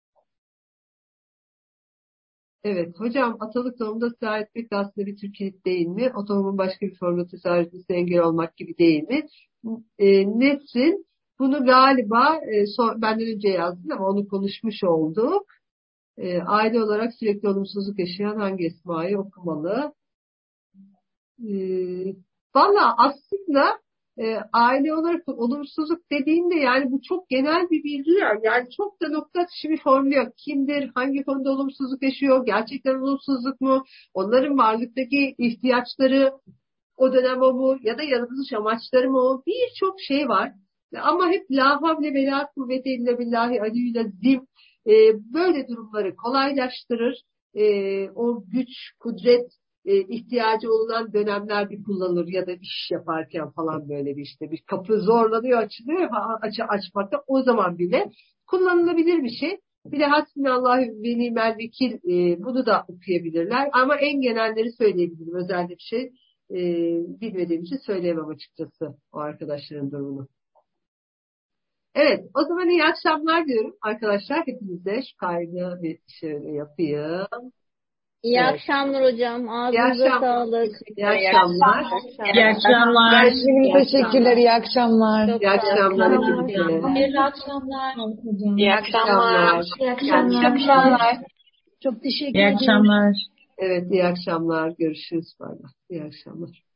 Evet hocam atalık tohumda ısrar etmek de aslında bir tür kilit değil mi? O tohumun başka bir formda tesadüf etmesine engel olmak gibi değil mi? E, Nesrin bunu galiba e, son, benden önce yazdın ama onu konuşmuş olduk. E, aile olarak sürekli olumsuzluk yaşayan hangi esmayı okumalı? E, Valla aslında e, aile olarak olumsuzluk dediğinde yani bu çok genel bir bilgi ya. Yani çok da nokta atışı bir formül yok. Kimdir? Hangi konuda olumsuzluk yaşıyor? Gerçekten olumsuzluk mu? Onların varlıktaki ihtiyaçları o dönem o mu? Ya da yaratılış amaçları mı o? Birçok şey var. Ama hep la havle ve la kuvvete illa billahi aliyyil azim e, böyle durumları kolaylaştırır. E, o güç, kudret e, ihtiyacı olunan dönemlerde kullanılır ya da iş yaparken falan böyle bir işte bir kapı zorlanıyor açılıyor aç, açmakta o zaman bile kullanılabilir bir şey. Bir de hasbinallahu ve nimel vekil e, bunu da okuyabilirler ama en genelleri söyleyebilirim özel bir şey e, bilmediğim için söyleyemem açıkçası o arkadaşların durumunu. Evet, o zaman iyi akşamlar diyorum arkadaşlar hepinize şu kaydı bir şöyle yapayım.
İyi
Evet.
akşamlar hocam.
İyi
Ağzınıza
akşamlar.
sağlık.
İyi akşamlar.
İyi akşamlar.
Benim teşekkürler, iyi akşamlar.
Çok
İyi
sağ
akşamlar
olun.
hepinize.
Hayırlı akşamlar.
İyi akşamlar.
İyi
Kendinize-
akşamlar. Çok teşekkür
İyi
ederim.
akşamlar.
Evet, iyi akşamlar. Görüşürüz. Bay bay. İyi akşamlar.